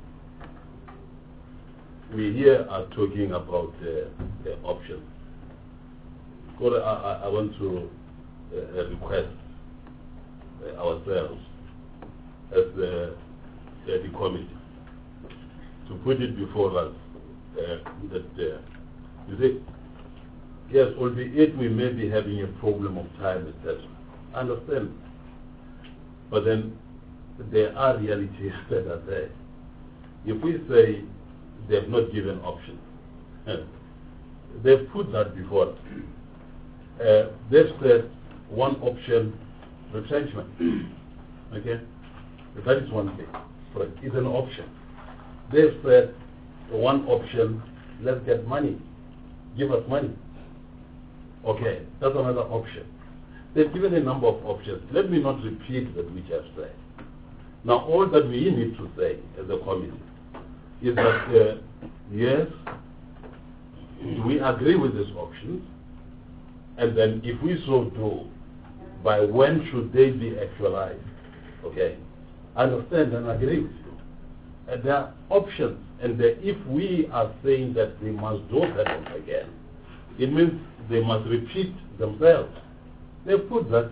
we here are talking about uh, the options. I, I, I want to uh, request uh, ourselves as the, uh, the committee to put it before us uh, that uh, you see, yes, albeit we may be having a problem of time, et cetera. I understand. But then there are realities that are there. If we say they have not given options, they've put that before us. Uh, they've said one option, retrenchment. Okay? That is one thing. But it's an option. They've said one option, let's get money. Give us money. Okay, that's another option. They've given a number of options. Let me not repeat that which I've said. Now, all that we need to say as a committee is that, uh, yes, we agree with these options, and then if we so do, by when should they be actualized? Okay, I understand and agree with you. And there are options, and that if we are saying that they must do that again, it means they must repeat themselves. They put that.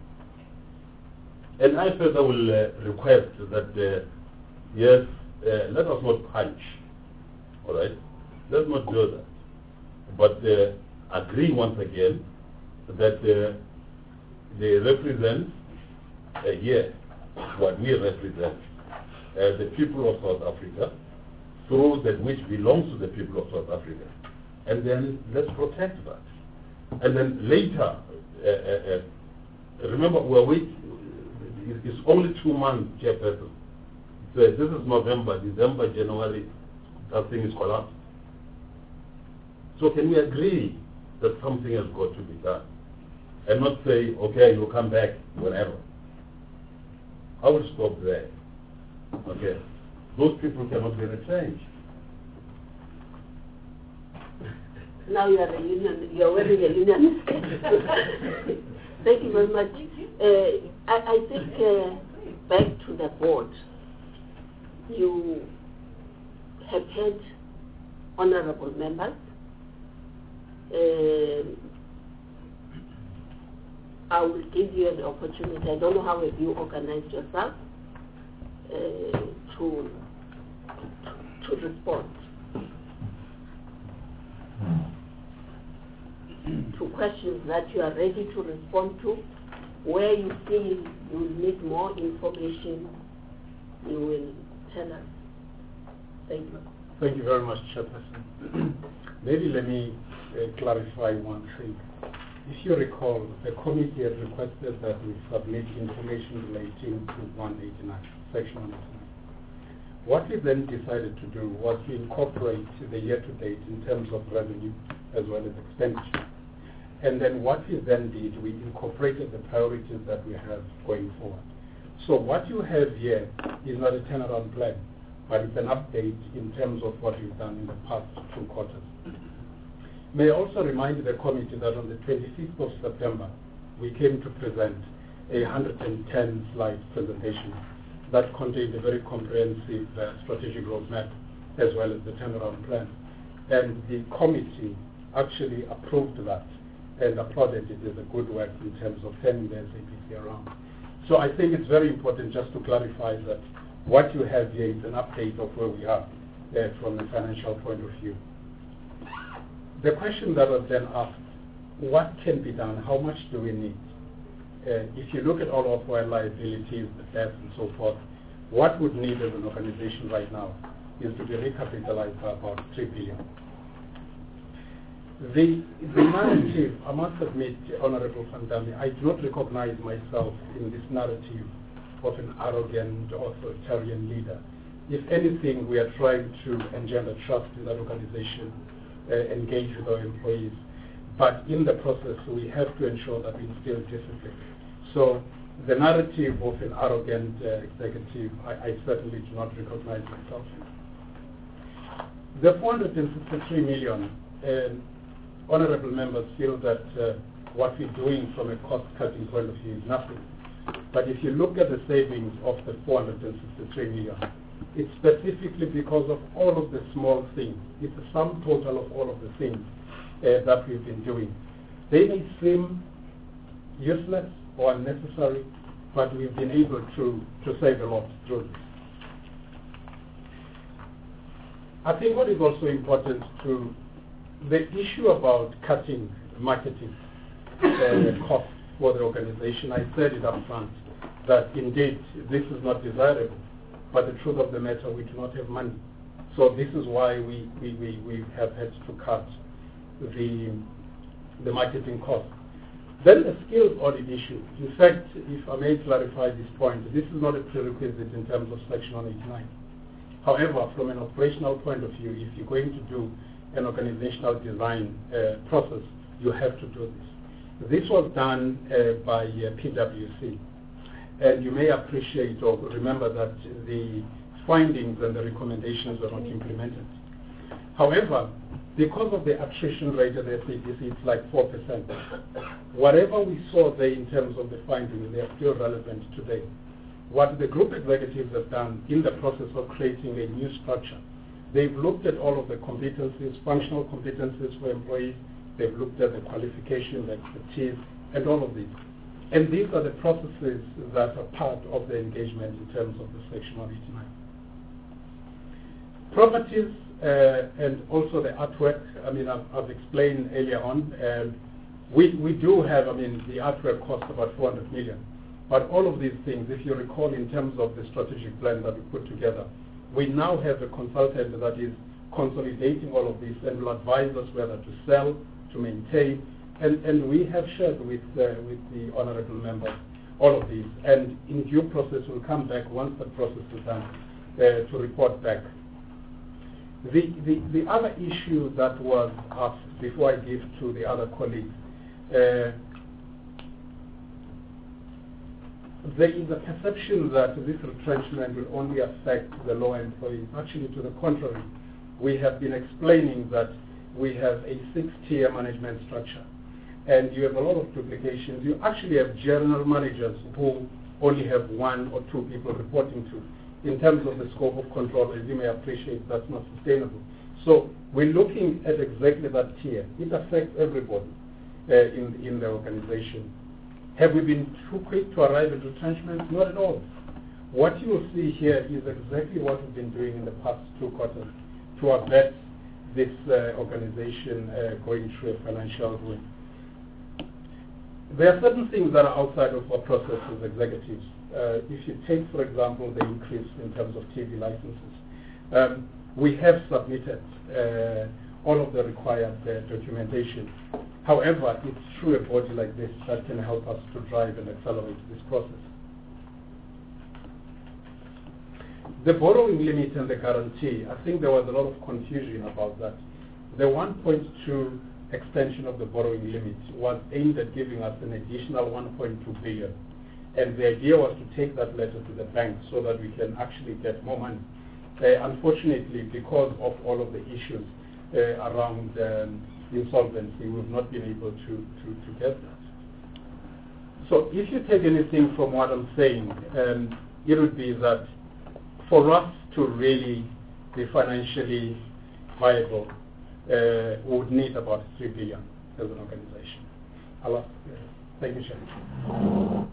And I further will uh, request that, uh, yes, uh, let us not punch, all right? Let's not do that. But uh, agree once again that uh, they represent, uh, here, what we represent, uh, the people of South Africa, through that which belongs to the people of South Africa. And then let's protect that. And then later, uh, uh, uh, remember, we're waiting. It's only two months, Chairperson. So this is November, December, January, that thing is collapsed. So can we agree that something has got to be done? And not say, okay, you'll come back whenever. I will stop there. Okay. Those people cannot be retrenched. Now you are a union, you are wearing a union. Thank you very much. Uh, I, I think uh, back to the board, you have had honorable members. Uh, I will give you an opportunity. I don't know how have you organized yourself uh, to, to to respond to questions that you are ready to respond to. Where you feel you will need more information, you will tell us. Thank you. Thank you very much, Chairperson. Maybe let me uh, clarify one thing. If you recall, the committee had requested that we submit information relating to one eighty-nine, section one eighty-nine. What we then decided to do was to incorporate the year-to-date in terms of revenue as well as expenditure. And then what we then did, we incorporated the priorities that we have going forward. So what you have here is not a turnaround plan, but it's an update in terms of what we've done in the past two quarters. May I also remind the committee that on the twenty-fifth of September, we came to present a one hundred ten slide presentation that contained a very comprehensive uh, strategic roadmap as well as the turnaround plan. And the committee actually approved that and applauded it as a good work in terms of turning the S A P C around. So I think it's very important just to clarify that what you have here is an update of where we are uh, from a financial point of view. The question that was then asked, what can be done? How much do we need? Uh, if you look at all of our liabilities, the debts and so forth, what would need as an organization right now is to be recapitalized by about three billion. The, the narrative, I must admit, Honorable Fandami, I do not recognize myself in this narrative of an arrogant authoritarian leader. If anything, we are trying to engender trust in that organization, uh, engage with our employees, but in the process we have to ensure that we instill discipline. So the narrative of an arrogant uh, executive, I, I certainly do not recognize myself in. The four hundred sixty-three million, um, honorable members feel that uh, what we're doing from a cost-cutting point of view is nothing. But if you look at the savings of the four hundred sixty-three million, it's specifically because of all of the small things. It's the sum total of all of the things uh, that we've been doing. They may seem useless or unnecessary, but we've been able to, to save a lot through this. I think what is also important to the issue about cutting marketing uh, costs for the organization, I said it up front that indeed this is not desirable, but the truth of the matter, we do not have money. So this is why we, we, we, we have had to cut the, the marketing costs. Then the skills audit issue. In fact, if I may clarify this point, this is not a prerequisite in terms of Section one eighty-nine. However, from an operational point of view, if you're going to do an organizational design uh, process, you have to do this. This was done uh, by uh, P W C. And you may appreciate or remember that the findings and the recommendations were not implemented. However, because of the attrition rate at the S A P C, it's like four percent. Whatever we saw there in terms of the findings, they are still relevant today. What the group executives have done in the process of creating a new structure, they've looked at all of the competencies, functional competencies for employees, they've looked at the qualification, the expertise, and all of these. And these are the processes that are part of the engagement in terms of the Section one eighty-nine. Properties uh, and also the artwork, I mean, I've, I've explained earlier on, um, we, we do have, I mean, the artwork costs about four hundred million. But all of these things, if you recall in terms of the strategic plan that we put together, we now have a consultant that is consolidating all of this and will advise us whether to sell, to maintain, and, and we have shared with, uh, with the honorable members all of these. And in due process, we'll come back once the process is done uh, to report back. The, the, the other issue that was asked before I give to the other colleagues, uh, there is a perception that this retrenchment will only affect the lower employees. Actually, to the contrary, we have been explaining that we have a six-tier management structure, and you have a lot of duplications. You actually have general managers who only have one or two people reporting to. In terms of the scope of control, as you may appreciate, that's not sustainable. So we're looking at exactly that tier. It affects everybody uh, in, in the organization. Have we been too quick to arrive at retrenchment? Not at all. What you will see here is exactly what we've been doing in the past two quarters to avert this uh, organization uh, going through a financial ruin. There are certain things that are outside of our process as executives. Uh, if you take, for example, the increase in terms of T V licenses, um, we have submitted uh, all of the required uh, documentation. However, it's through a body like this that can help us to drive and accelerate this process. The borrowing limit and the guarantee, I think there was a lot of confusion about that. The one point two extension of the borrowing limit was aimed at giving us an additional one point two billion. And the idea was to take that letter to the bank so that we can actually get more money. Uh, unfortunately, because of all of the issues uh, around um, insolvency, we've not been able to, to, to get that. So if you take anything from what I'm saying, um, it would be that for us to really be financially viable, uh, we would need about three billion as an organization. I'll ask, uh, thank you, Chair.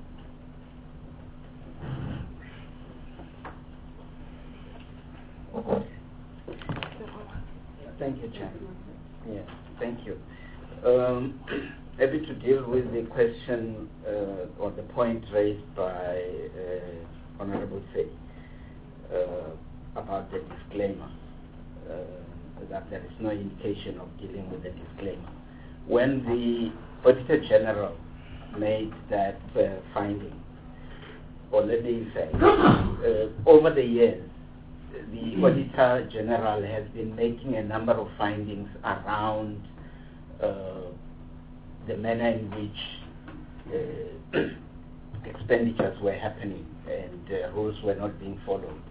Thank you, Chair. Yeah, thank you. Um, happy to deal with the question uh, or the point raised by uh, Honorable Faye uh, about the disclaimer, uh, that there is no indication of dealing with the disclaimer. When the Auditor General made that uh, finding, or let me say, uh, over the years, the Auditor General has been making a number of findings around uh, the manner in which uh, expenditures were happening and uh, rules were not being followed.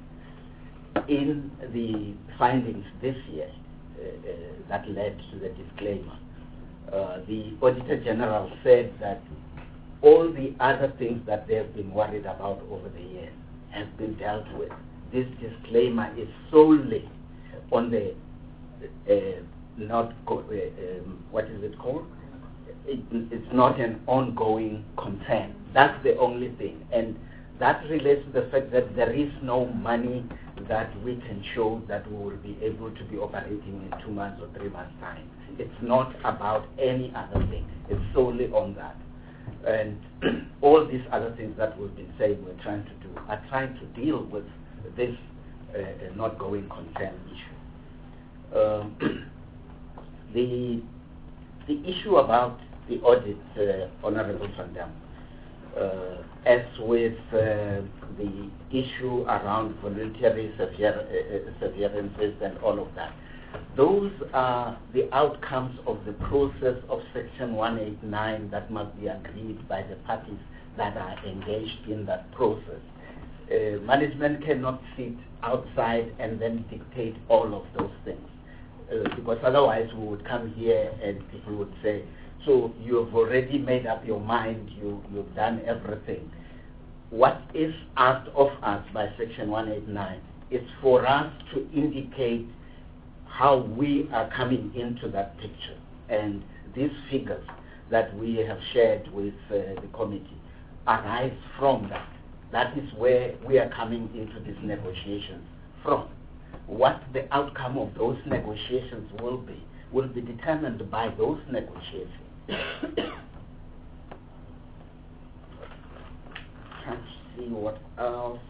In the findings this year uh, uh, that led to the disclaimer, uh, the Auditor General said that all the other things that they have been worried about over the years have been dealt with. This disclaimer is solely on the uh, not go, uh, um, what is it called? It, it's not an ongoing concern. That's the only thing, and that relates to the fact that there is no money that we can show that we will be able to be operating in two months or three months' time. It's not about any other thing. It's solely on that. And all these other things that we've been saying we're trying to do are trying to deal with this uh, not going concern issue. Um, the the issue about the audit, uh, Honorable Van Dam, uh, as with uh, the issue around voluntary sever uh, severances and all of that, those are the outcomes of the process of Section one eighty-nine that must be agreed by the parties that are engaged in that process. Uh, management cannot sit outside and then dictate all of those things, uh, because otherwise we would come here and people would say, so you have already made up your mind, you, you've done everything. What is asked of us by Section one eighty-nine is for us to indicate how we are coming into that picture. And these figures that we have shared with uh, the committee arise from that. That is where we are coming into these negotiations from. What the outcome of those negotiations will be, will be determined by those negotiations. Can't see what else.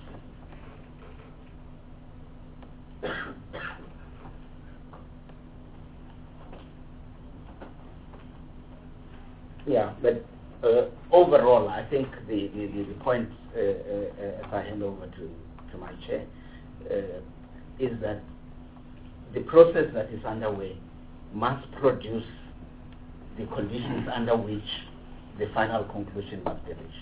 Yeah, but uh, overall, I think the, the, the point, uh, uh, as I hand over to, to my chair, uh, is that the process that is underway must produce the conditions under which the final conclusion must be reached.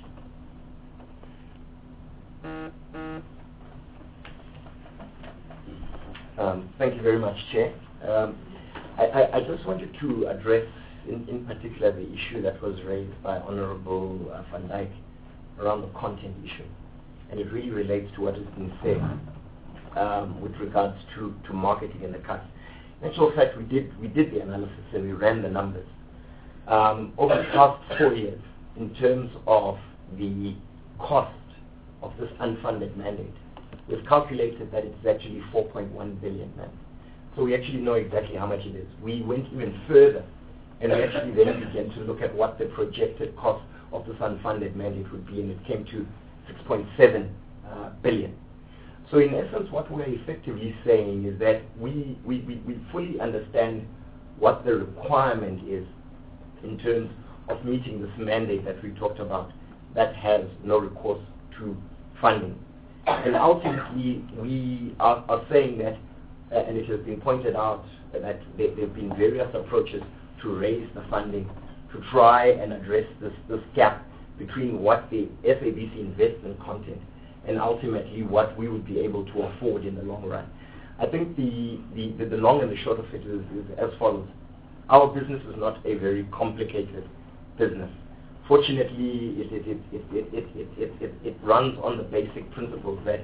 Um, thank you very much, Chair. Um, I, I, I just wanted to address in, in particular the issue that was raised by Honorable uh, Van Dijk around the content issue. And it really relates to what has been said um, with regards to, to marketing and the cuts. In actual fact, we did, we did the analysis and we ran the numbers. Um, over the past four years, in terms of the cost of this unfunded mandate, we've calculated that it's actually four point one billion rand. So we actually know exactly how much it is. We went even further, and we actually then began to look at what the projected cost of this unfunded mandate would be, and it came to six point seven uh, billion. So in essence, what we're effectively saying is that we, we, we, we fully understand what the requirement is in terms of meeting this mandate that we talked about that has no recourse to funding. And ultimately, we are, are saying that, uh, and it has been pointed out that there, there have been various approaches to raise the funding to try and address this, this gap between what the S A B C invests in content and ultimately what we would be able to afford in the long run. I think the, the, the, the long and the short of it is, is as follows. Our business is not a very complicated business. Fortunately, it, it, it, it, it, it, it, it, it runs on the basic principles that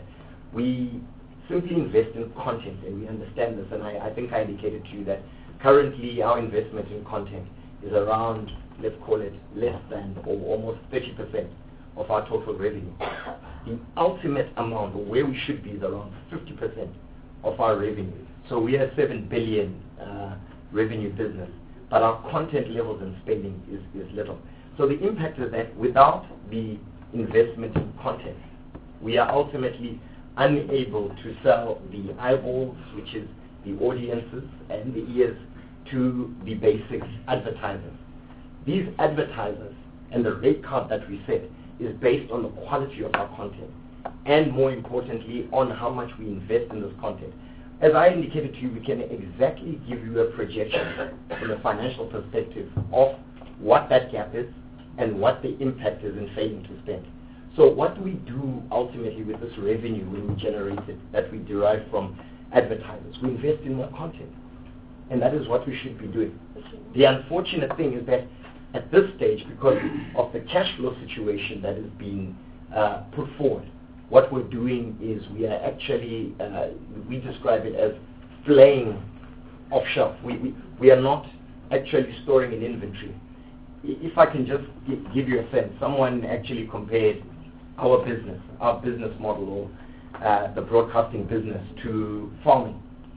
we simply invest in content, and we understand this, and I, I think I indicated to you that currently our investment in content is around, let's call it, less than or almost thirty percent of our total revenue. The ultimate amount, or where we should be, is around fifty percent of our revenue. So we are seven billion uh, revenue business, but our content levels and spending is, is little. So the impact is that without the investment in content, we are ultimately unable to sell the eyeballs, which is the audiences, and the ears to the basic advertisers. These advertisers and the rate card that we set is based on the quality of our content, and more importantly, on how much we invest in this content. As I indicated to you, we can exactly give you a projection from a financial perspective of what that gap is and what the impact is in failing to spend. So what do we do ultimately with this revenue when we generate it, that we derive from advertisers? We invest in more content, and that is what we should be doing. The unfortunate thing is that at this stage, because of the cash flow situation that is being uh, put forward, what we're doing is we are actually, uh, we describe it as flaying off shelf. We, we, we are not actually storing in inventory. If I can just g- give you a sense, someone actually compared our business, our business model, or uh, the broadcasting business, to farming.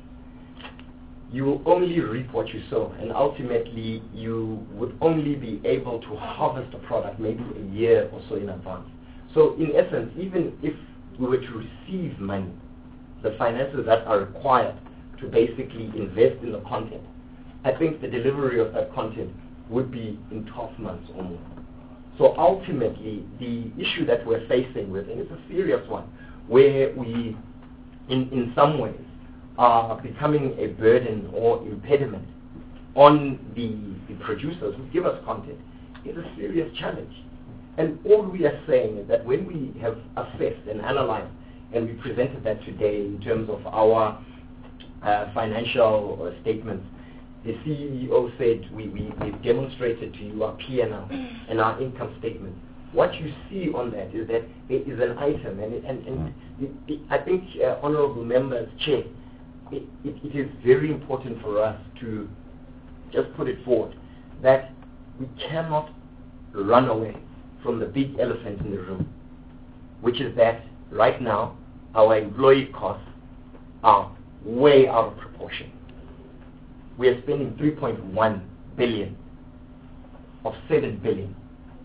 You will only reap what you sow, and ultimately you would only be able to harvest a product maybe a year or so in advance. So in essence, even if we were to receive money, the finances that are required to basically invest in the content, I think the delivery of that content would be in twelve months or more. So ultimately, the issue that we're facing with, and it's a serious one, where we, in, in some ways, are becoming a burden or impediment on the, the producers who give us content, is a serious challenge. And all we are saying is that when we have assessed and analyzed, and we presented that today in terms of our uh, financial uh, statements, the C E O said we, we, we've demonstrated to you our P and L and our income statement. What you see on that is that there is an item, and, it, and, and it, it, I think, uh, Honorable Members, Chair, it, it, it is very important for us to just put it forward that we cannot run away from the big elephant in the room, which is that right now our employee costs are way out of proportion. We are spending three point one billion of seven billion.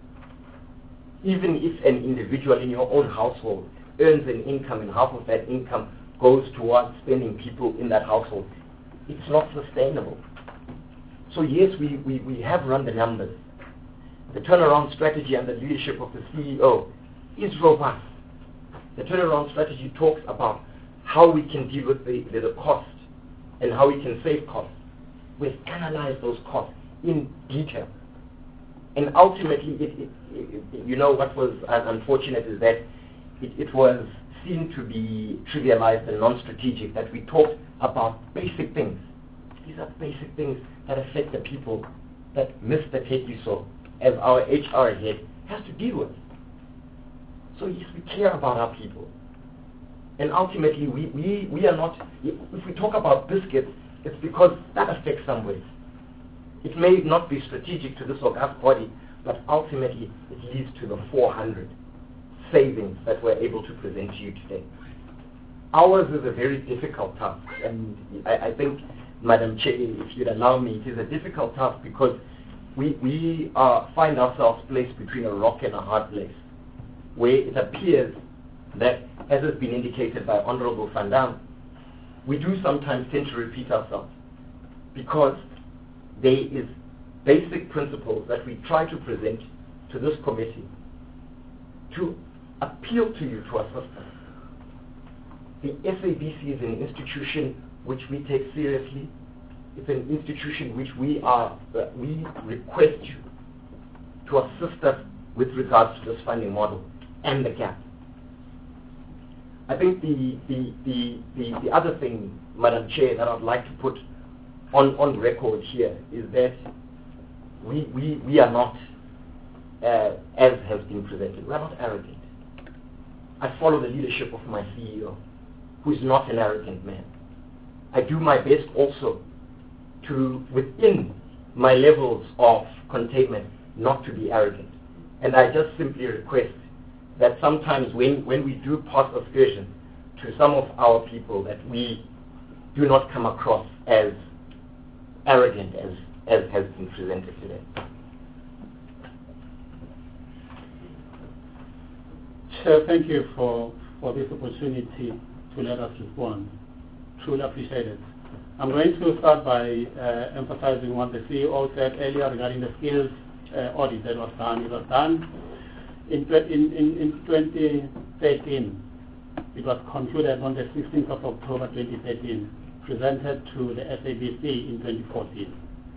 Even if an individual in your own household earns an income and half of that income goes towards spending people in that household, it's not sustainable. So yes, we, we, we have run the numbers. The turnaround strategy and the leadership of the C E O is robust. The turnaround strategy talks about how we can deal with the, the, the cost and how we can save costs. We've analyzed those costs in detail. And ultimately, it, it, it, you know, what was unfortunate is that it, it was seen to be trivialized and non-strategic, that we talked about basic things These are basic things that affect the people that Mister Tekiso, as our H R head, has to deal with. So yes, we care about our people. And ultimately, we, we, we are not, if we talk about biscuits, it's because that affects somebody. It may not be strategic to this august body, but ultimately it leads to the four hundred savings that we're able to present to you today. Ours is a very difficult task, and I, I think, Madam Chair, if you'd allow me, it is a difficult task because we, we uh, find ourselves placed between a rock and a hard place, where it appears that, as has been indicated by Honorable Van Dam, we do sometimes tend to repeat ourselves because there is basic principles that we try to present to this committee to appeal to you to assist us. The S A B C is an institution which we take seriously. It's an institution which we are, uh, we request you to assist us with regards to this funding model and the gap. I think the, the, the, the, the other thing, Madam Chair, that I'd like to put on, on record here is that we, we, we are not, uh, as has been presented, we are not arrogant. I follow the leadership of my C E O, who is not an arrogant man. I do my best also to, within my levels of containment, not to be arrogant. And I just simply request that sometimes when, when we do pass aspersions to some of our people, that we do not come across as arrogant as, as has been presented today. Chair, thank you for, for this opportunity to let us respond. Truly appreciate it. I'm going to start by uh, emphasizing what the C E O said earlier regarding the skills uh, audit that was done. It was done in, in, in, in twenty thirteen. It was concluded on the sixteenth of October twenty thirteen, presented to the S A B C in twenty fourteen.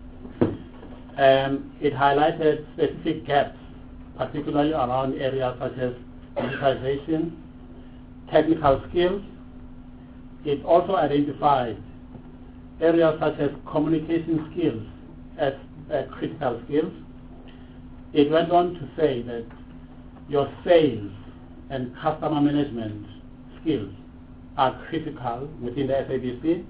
Um, it highlighted specific gaps, particularly around areas such as digitization, technical skills. It also identified areas such as communication skills as uh, critical skills. It went on to say that your sales and customer management skills are critical within the S A B C.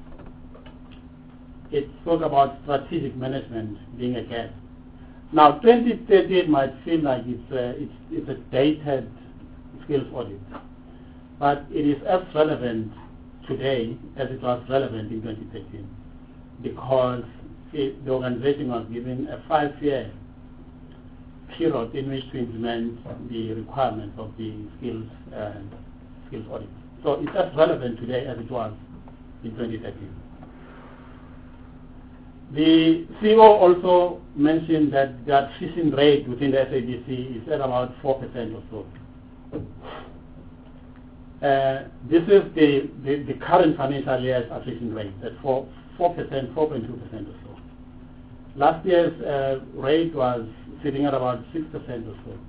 It spoke about strategic management being a gap. Now, twenty thirteen might feel like it's a, it's, it's a dated skills audit, but it is as relevant today as it was relevant in twenty thirteen, because it, the organization was given a five-year period in which to implement the requirements of the skills uh, skills audit. So it's as relevant today as it was in twenty thirteen. The C E O also mentioned that the attrition rate within the S A B C is at about four percent or so. Uh, this is the, the, the current financial year's attrition rate, at four percent, four point two percent or so. Last year's uh, rate was sitting at about six percent or so.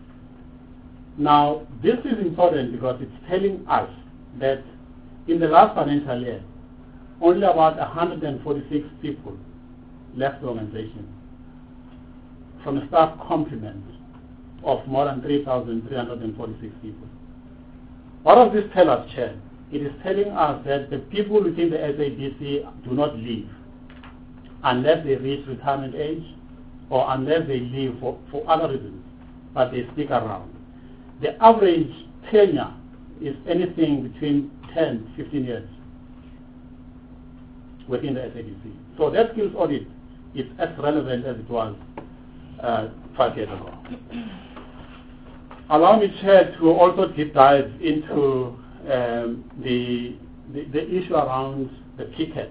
Now, this is important because it's telling us that in the last financial year, only about one hundred forty-six people left the organization from a staff complement of more than three thousand three hundred forty-six people. What does this tell us, Chair? It is telling us that the people within the S A B C do not leave unless they reach retirement age or unless they leave for, for other reasons, but they stick around. The average tenure is anything between ten, fifteen years within the S A B C. So that skills audit is as relevant as it was uh, five years ago. Allow me, Chair, to also deep dive into um, the, the, the issue around the ticket.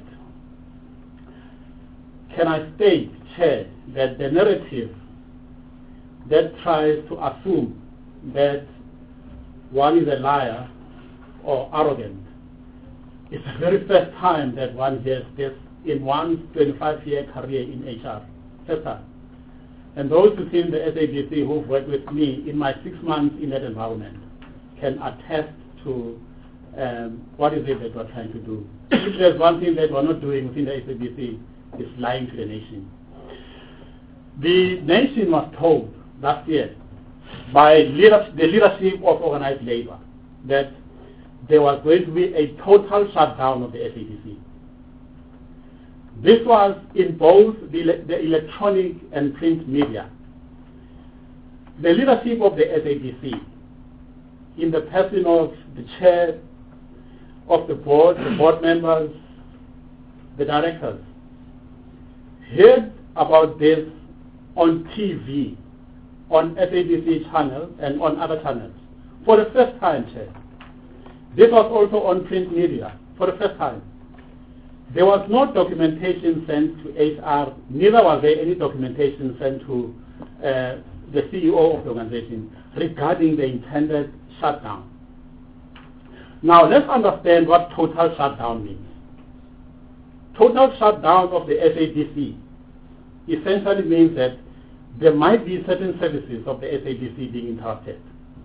Can I state, Chair, that the narrative that tries to assume that one is a liar or arrogant is the very first time that one hears this in one's twenty-five-year career in H R. First time. And those within the S A B C who've worked with me in my six months in that environment can attest to um, what is it that we're trying to do? If there's one thing that we're not doing within the S A B C, it's lying to the nation. The nation was told last year by leader, the leadership of organized labor that there was going to be a total shutdown of the S A B C. This was in both the, the electronic and print media. The leadership of the S A B C, in the person of the chair of the board, the board members, the directors, heard about this on T V, on S A B C channel and on other channels for the first time, Chair. This was also on print media for the first time. There was no documentation sent to H R, neither was there any documentation sent to uh, the C E O of the organization regarding the intended shutdown. Now let's understand what total shutdown means. Total shutdown of the S A B C essentially means that there might be certain services of the S A B C being interrupted.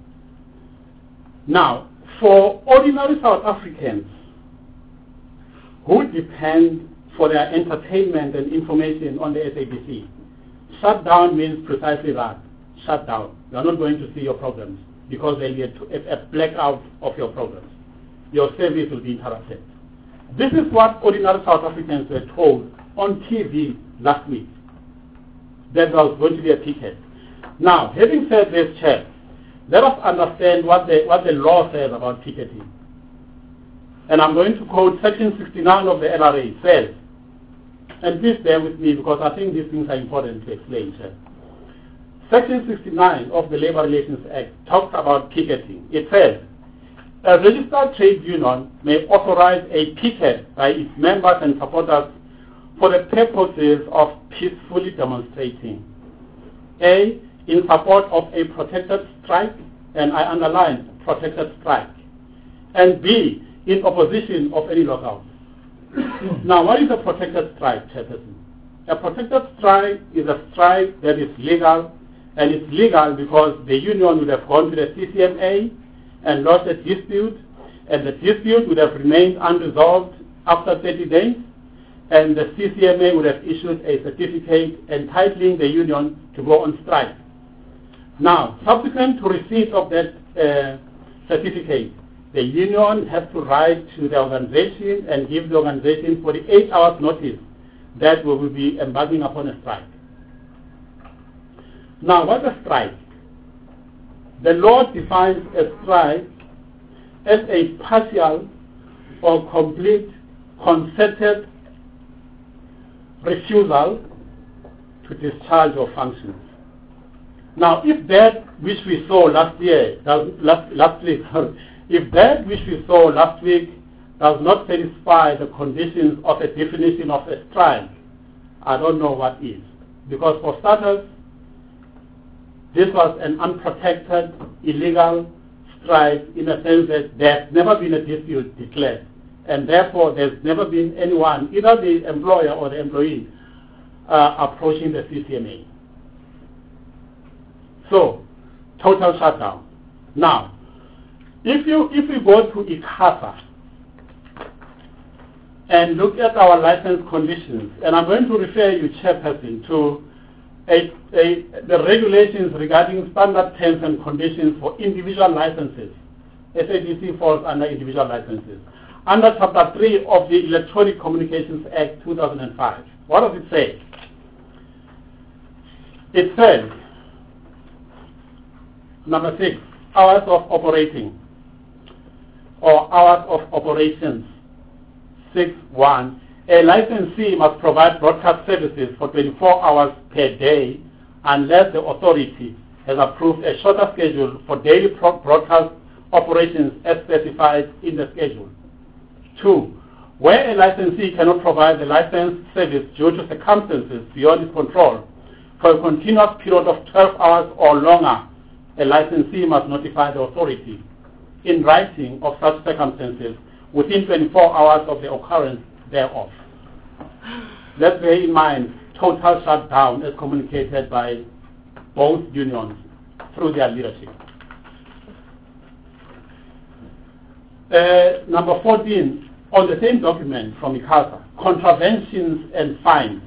Now, for ordinary South Africans who depend for their entertainment and information on the S A B C, shutdown means precisely that, shutdown. You are not going to see your problems because there will be a, a blackout of your problems. Your service will be interrupted. This is what ordinary South Africans were told on T V last week, that there was going to be a ticket. Now, having said this, Chair, let us understand what the, what the law says about ticketing. And I'm going to quote Section sixty-nine of the L R A. It says, and please bear with me because I think these things are important to explain, Chair. Section sixty-nine of the Labor Relations Act talks about ticketing. It says, a registered trade union may authorize a picket by its members and supporters for the purposes of peacefully demonstrating. A, in support of a protected strike, and I underline protected strike. And B, in opposition of any lockout. Now, what is a protected strike, Chairperson? A protected strike is a strike that is legal, and it's legal because the union would have gone to the C C M A and lost a dispute, and the dispute would have remained unresolved after thirty days, and the C C M A would have issued a certificate entitling the union to go on strike. Now, subsequent to receipt of that uh, certificate, the union has to write to the organization and give the organization forty-eight hours notice that we will be embarking upon a strike. Now, what's a strike? The law defines a strike as a partial or complete concerted refusal to discharge your functions. Now, if that which we saw last year, last, last week, if that which we saw last week does not satisfy the conditions of a definition of a strike, I don't know what is. Because for starters, this was an unprotected, illegal strike in the sense that there's never been a dispute declared. And therefore, there's never been anyone, either the employer or the employee, uh, approaching the C C M A. So, total shutdown. Now, if you if we go to ICASA and look at our license conditions, and I'm going to refer you, Chairperson, to a, a, the regulations regarding standard terms and conditions for individual licenses. S A B C falls under individual licenses. Under Chapter three of the Electronic Communications Act two thousand five. What does it say? It says, number six, hours of operating or hours of operations. six one, a licensee must provide broadcast services for twenty-four hours per day unless the authority has approved a shorter schedule for daily broadcast operations as specified in the schedule. Two, where a licensee cannot provide the licensed service due to circumstances beyond his control for a continuous period of twelve hours or longer, a licensee must notify the authority in writing of such circumstances within twenty-four hours of the occurrence thereof. Let's bear in mind total shutdown as communicated by both unions through their leadership. Uh, number fourteen, on the same document from ICASA, contraventions and fines.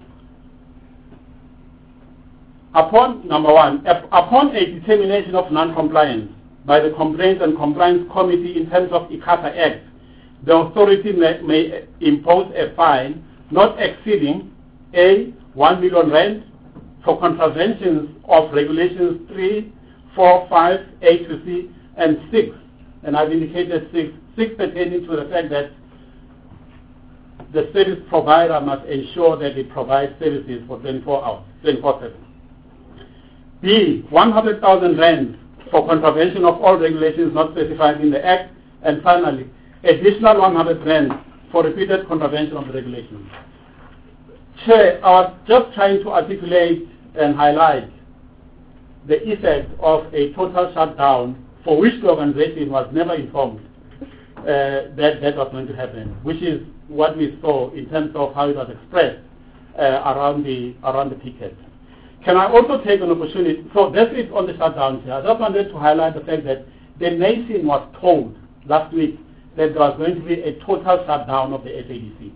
Upon, number one, ap- upon a determination of non-compliance by the Complaints and Compliance Committee in terms of ICASA Act, the authority may, may impose a fine not exceeding A, one million rand for contraventions of regulations three, four, five, A to C, and six, and I've indicated six, six pertaining to the fact that the service provider must ensure that it provides services for twenty-four hours, twenty-four seven. B, one hundred thousand rand for contravention of all regulations not specified in the Act, and finally, additional one hundred rand for repeated contravention of the regulations. Chair, I was just trying to articulate and highlight the effect of a total shutdown for which the organization was never informed uh, that that was going to happen, which is what we saw in terms of how it was expressed uh, around the around the picket. Can I also take an opportunity? So this is on the shutdown here. I just wanted to highlight the fact that the nation was told last week that there was going to be a total shutdown of the S A D C.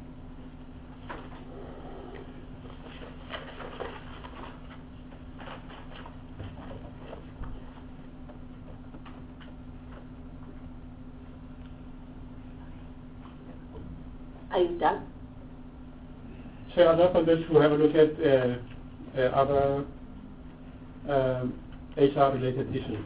Are you done? Chair, I just wanted to have a look at uh, uh, other um, H R related issues.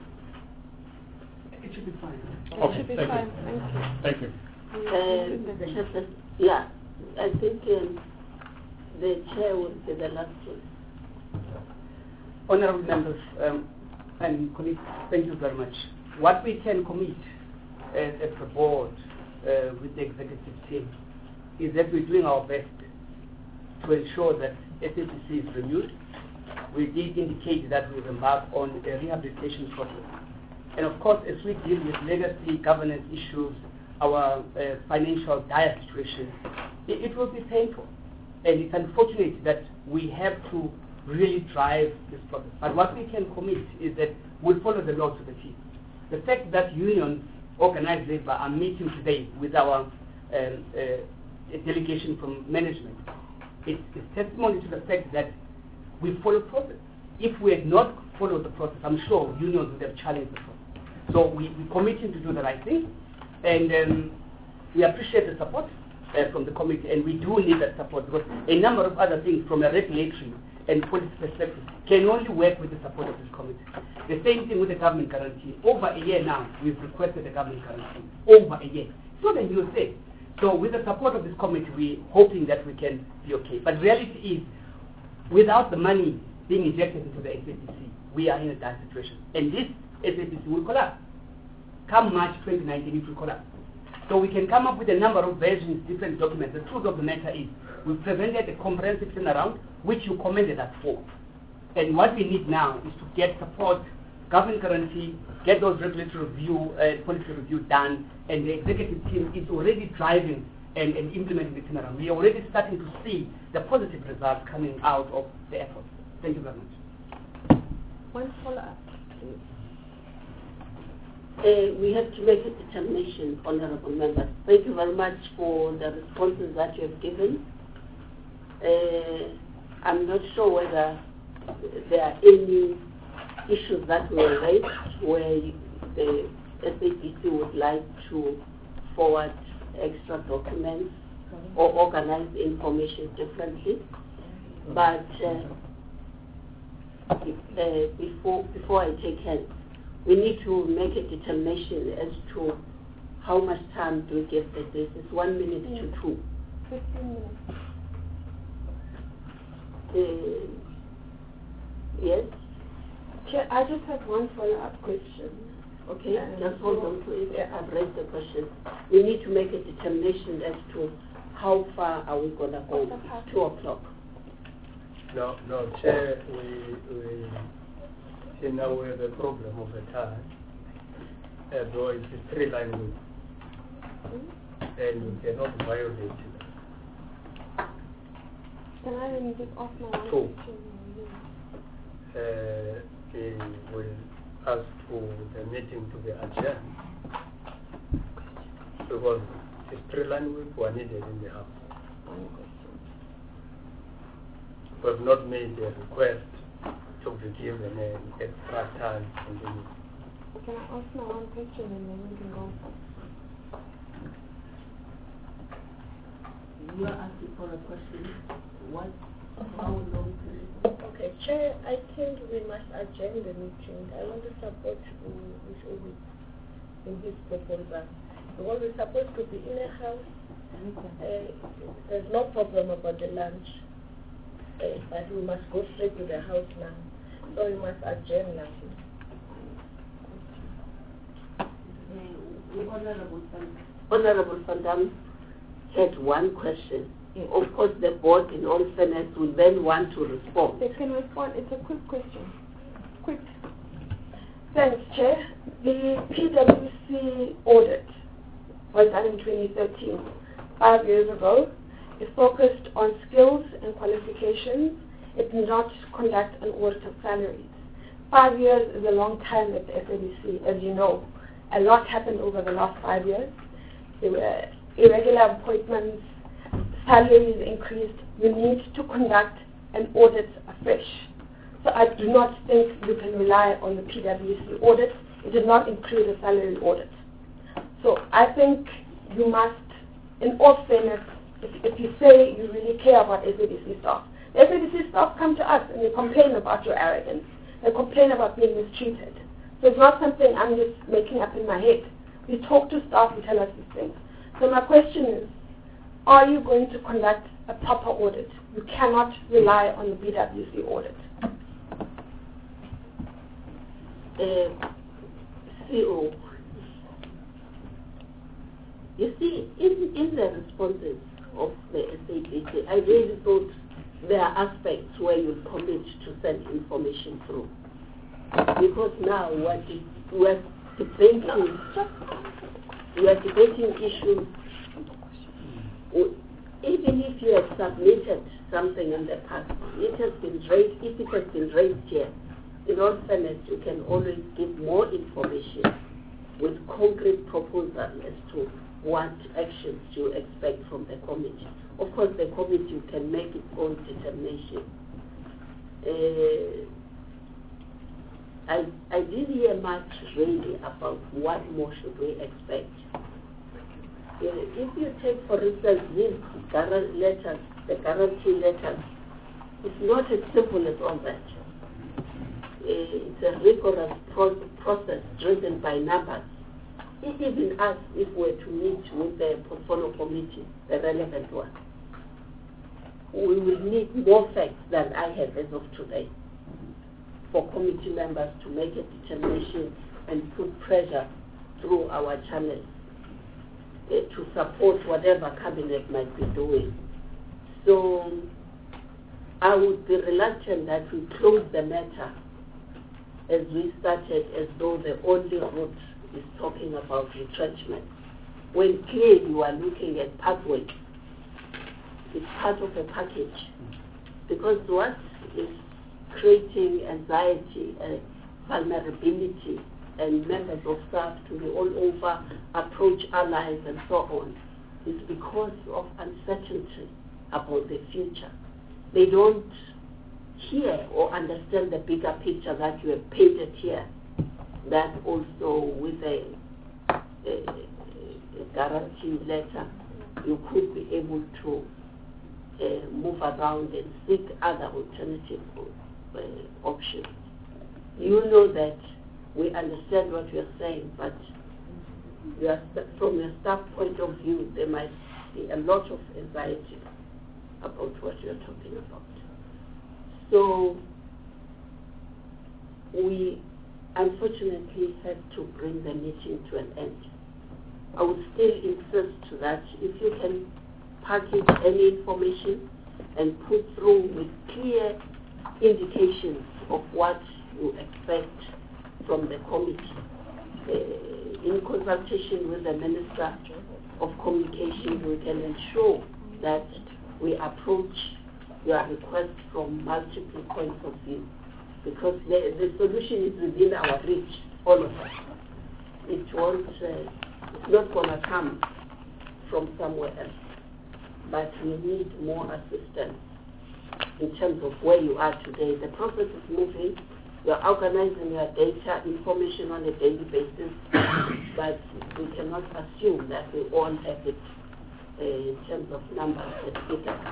It should be fine. Okay, It should be thank fine. you. Thank you. Thank you. Uh, Chairperson, yeah, I think um, the chair will be the last one. Honorable members um, and colleagues, thank you very much. What we can commit as, as the board uh, with the executive team is that we're doing our best to ensure that S A D C is renewed. We did indicate that we've embarked on a rehabilitation process. And of course, as we deal with legacy governance issues, our uh, financial dire situation, it, it will be painful. And it's unfortunate that we have to really drive this process. But what we can commit is that we'll follow the law to the T. The fact that unions, organized labor, are meeting today with our um, uh, delegation from management, it's, it's testimony to the fact that we follow process. If we had not followed the process, I'm sure unions would have challenged the process. So we, we're committing to do the right thing, and um, we appreciate the support uh, from the committee, and we do need that support because a number of other things from a regulatory and policy perspective can only work with the support of this committee. The same thing with the government guarantee. Over a year now, we've requested a government guarantee. Over a year. It's not a new thing. So with the support of this committee, we're hoping that we can be okay. But reality is, without the money being injected into the S A D C, we are in a dire situation. And this S A D C will collapse. Come March twenty nineteen, it will collapse. So we can come up with a number of versions, different documents. The truth of the matter is, we've presented a comprehensive turnaround, which you commended us for. And what we need now is to get support, government guarantee, get those regulatory review, uh, policy review done, and the executive team is already driving and, and implementing the turnaround. We are already starting to see the positive results coming out of the effort. Thank you very much. One follow-up, please. Uh, we have to make a determination, honorable members. Thank you very much for the responses that you have given. Uh, I'm not sure whether there are any issues that were raised where the S A D C would like to forward extra documents or organize information differently. But uh, uh, before, before I take hands, we need to make a determination as to how much time do we give the this. It's one minute to two. Fifteen minutes. Uh, yes? Chair, I just have one follow-up question. Okay, Um, just hold on please. yeah. I've raised the question. We need to make a determination as to how far are we going to go. Two o'clock. No, no, Chair, we, we you know, we have a problem of a time. Uh, though it's a three-line rule. Hmm? And we cannot violate it. Can I then just ask my one Two. question? Uh, we will ask for the meeting to be adjourned because the streamline whip were needed in the house. We have not made a request to be given an extra time in the meeting. Can I ask my one question and then we can go? You are asking for a question. What? How long? Okay, Chair, I think we must adjourn the meeting. I want to support Miz Obi in his proposal. Because we're supposed to be in a house. Uh, there's no problem about the lunch. Uh, but we must go straight to the house now. So we must adjourn now. Uh, Honorable Van- Honorable Van Dam had one question. Yes. Of course, the board, in all fairness, will then want to respond. They can respond. It's a quick question. Quick. Thanks, Chair. The P W C audit was done in twenty thirteen, five years ago. It focused on skills and qualifications. It did not conduct an audit of salaries. Five years is a long time at the S A B C, as you know. A lot happened over the last five years. There were irregular appointments, salaries increased. We need to conduct an audit afresh. So I do not think you can rely on the P W C audit. It did not include a salary audit. So I think you must, in all fairness, if, if you say you really care about S A B C staff, the S A B C staff come to us and they complain about your arrogance. They complain about being mistreated. So it's not something I'm just making up in my head. We talk to staff who tell us these things. So my question is, are you going to conduct a proper audit? You cannot rely on the P W C audit. Uh, C O, you see, in, in the responses of the S A B C, I really thought there are aspects where you commit to send information through. Because now what is, we're debating, we're debating issues. Even if you have submitted something in the past, it has been raised, if it has been raised here, in all fairness, you can always give more information with concrete proposal as to what actions you expect from the committee. Of course, the committee can make its own determination. Uh, I, I didn't hear much really about what more should we expect. Uh, if you take, for instance, these guarantee letters, the guarantee letters, it's not as simple as all that. Uh, it's a rigorous pro process driven by numbers. Even us, if we're to meet with the portfolio committee, the relevant one, we will need more facts than I have as of today for committee members to make a determination and put pressure through our channels uh, to support whatever cabinet might be doing. So I would be reluctant that we close the matter as we started, as though the only route is talking about retrenchment, when clearly you are looking at pathways. It's part of a package. Because what is creating anxiety and vulnerability and members of staff to be all over, approach allies and so on, is because of uncertainty about the future. They don't hear or understand the bigger picture that you have painted here, that also with a, a, a guarantee letter you could be able to uh, move around and seek other alternative uh, options. You know that we understand what you're saying, but you are, from your staff point of view, there might be a lot of anxiety about what you're talking about. So we unfortunately have to bring the meeting to an end. I would still insist that if you can package any information and put through with clear indications of what you expect from the committee, uh, in consultation with the Minister of Communication, we can ensure that we approach your request from multiple points of view, because the, the solution is within our reach, all of us. It won't, uh, it's not going to come from somewhere else. But we need more assistance in terms of where you are today. The process is moving. You are organizing your data information on a daily basis, but we cannot assume that we all have it uh, in terms of numbers and figures.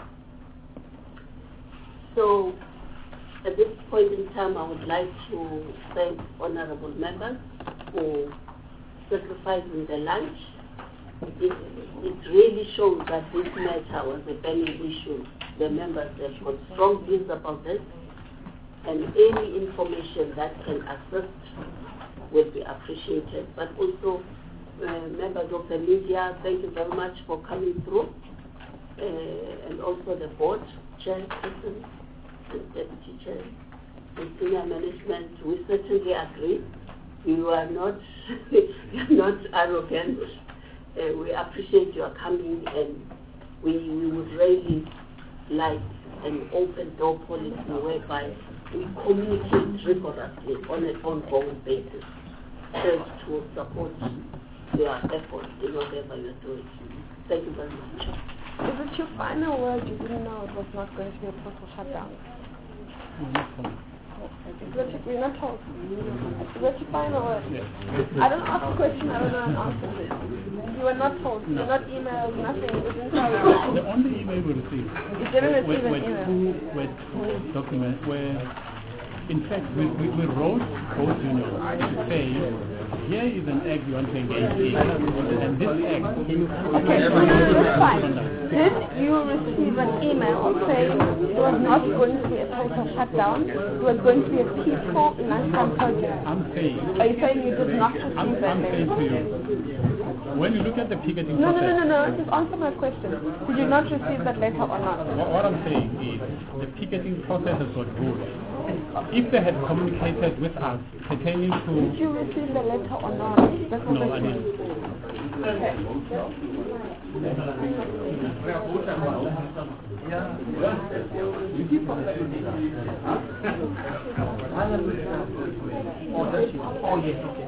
So at this point in time, I would like to thank honorable members for sacrificing the lunch. It, it really shows that this matter was a burning issue. The members have got strong views about this, and any information that can assist will be appreciated. But also, uh, members of the media, thank you very much for coming through, uh, and also the board, chairperson, and deputy chair, and senior management. We certainly agree. You are not, you are not arrogant. Uh, we appreciate your coming, and we, we would really like an open door policy whereby we communicate rigorously on an ongoing basis, just to support your efforts in whatever you're doing. Thank you very much. Is it your final word? You didn't know it was not going to be a total shutdown? Is that your, we're not told. Is that your final word? Yes. I don't ask a question, I don't know an answer. You were not told. No. You're not emailed, nothing. You didn't tell you. The only email we received. You didn't were, receive were an email. Two, were two documents where, in fact, we, we, we wrote both unions to say, here is an act you want to engage in, and this act. Okay, that's fine. Did you receive an email saying it was not going to be a total shutdown, it was going to be a peaceful lunchtime protest? I'm saying. Are you saying you did not receive I'm, that I'm saying to mail? you, when you look at the picketing No, no, process. no, no, no, just answer my question. Did you not receive that letter or not? What, what I'm saying is, the picketing process has got rules. If they had communicated with us pertaining to... Did you receive the letter or not? That's what No, I I didn't. Okay. Oh, yes, okay.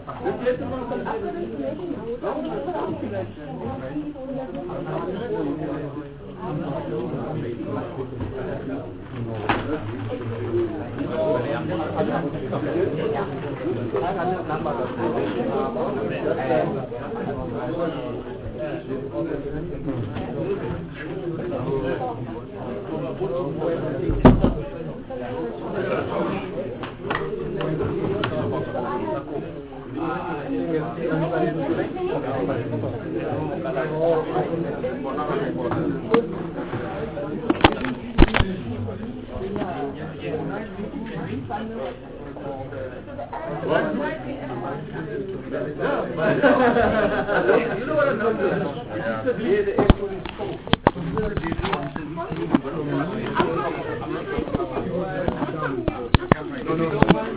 No, no, no.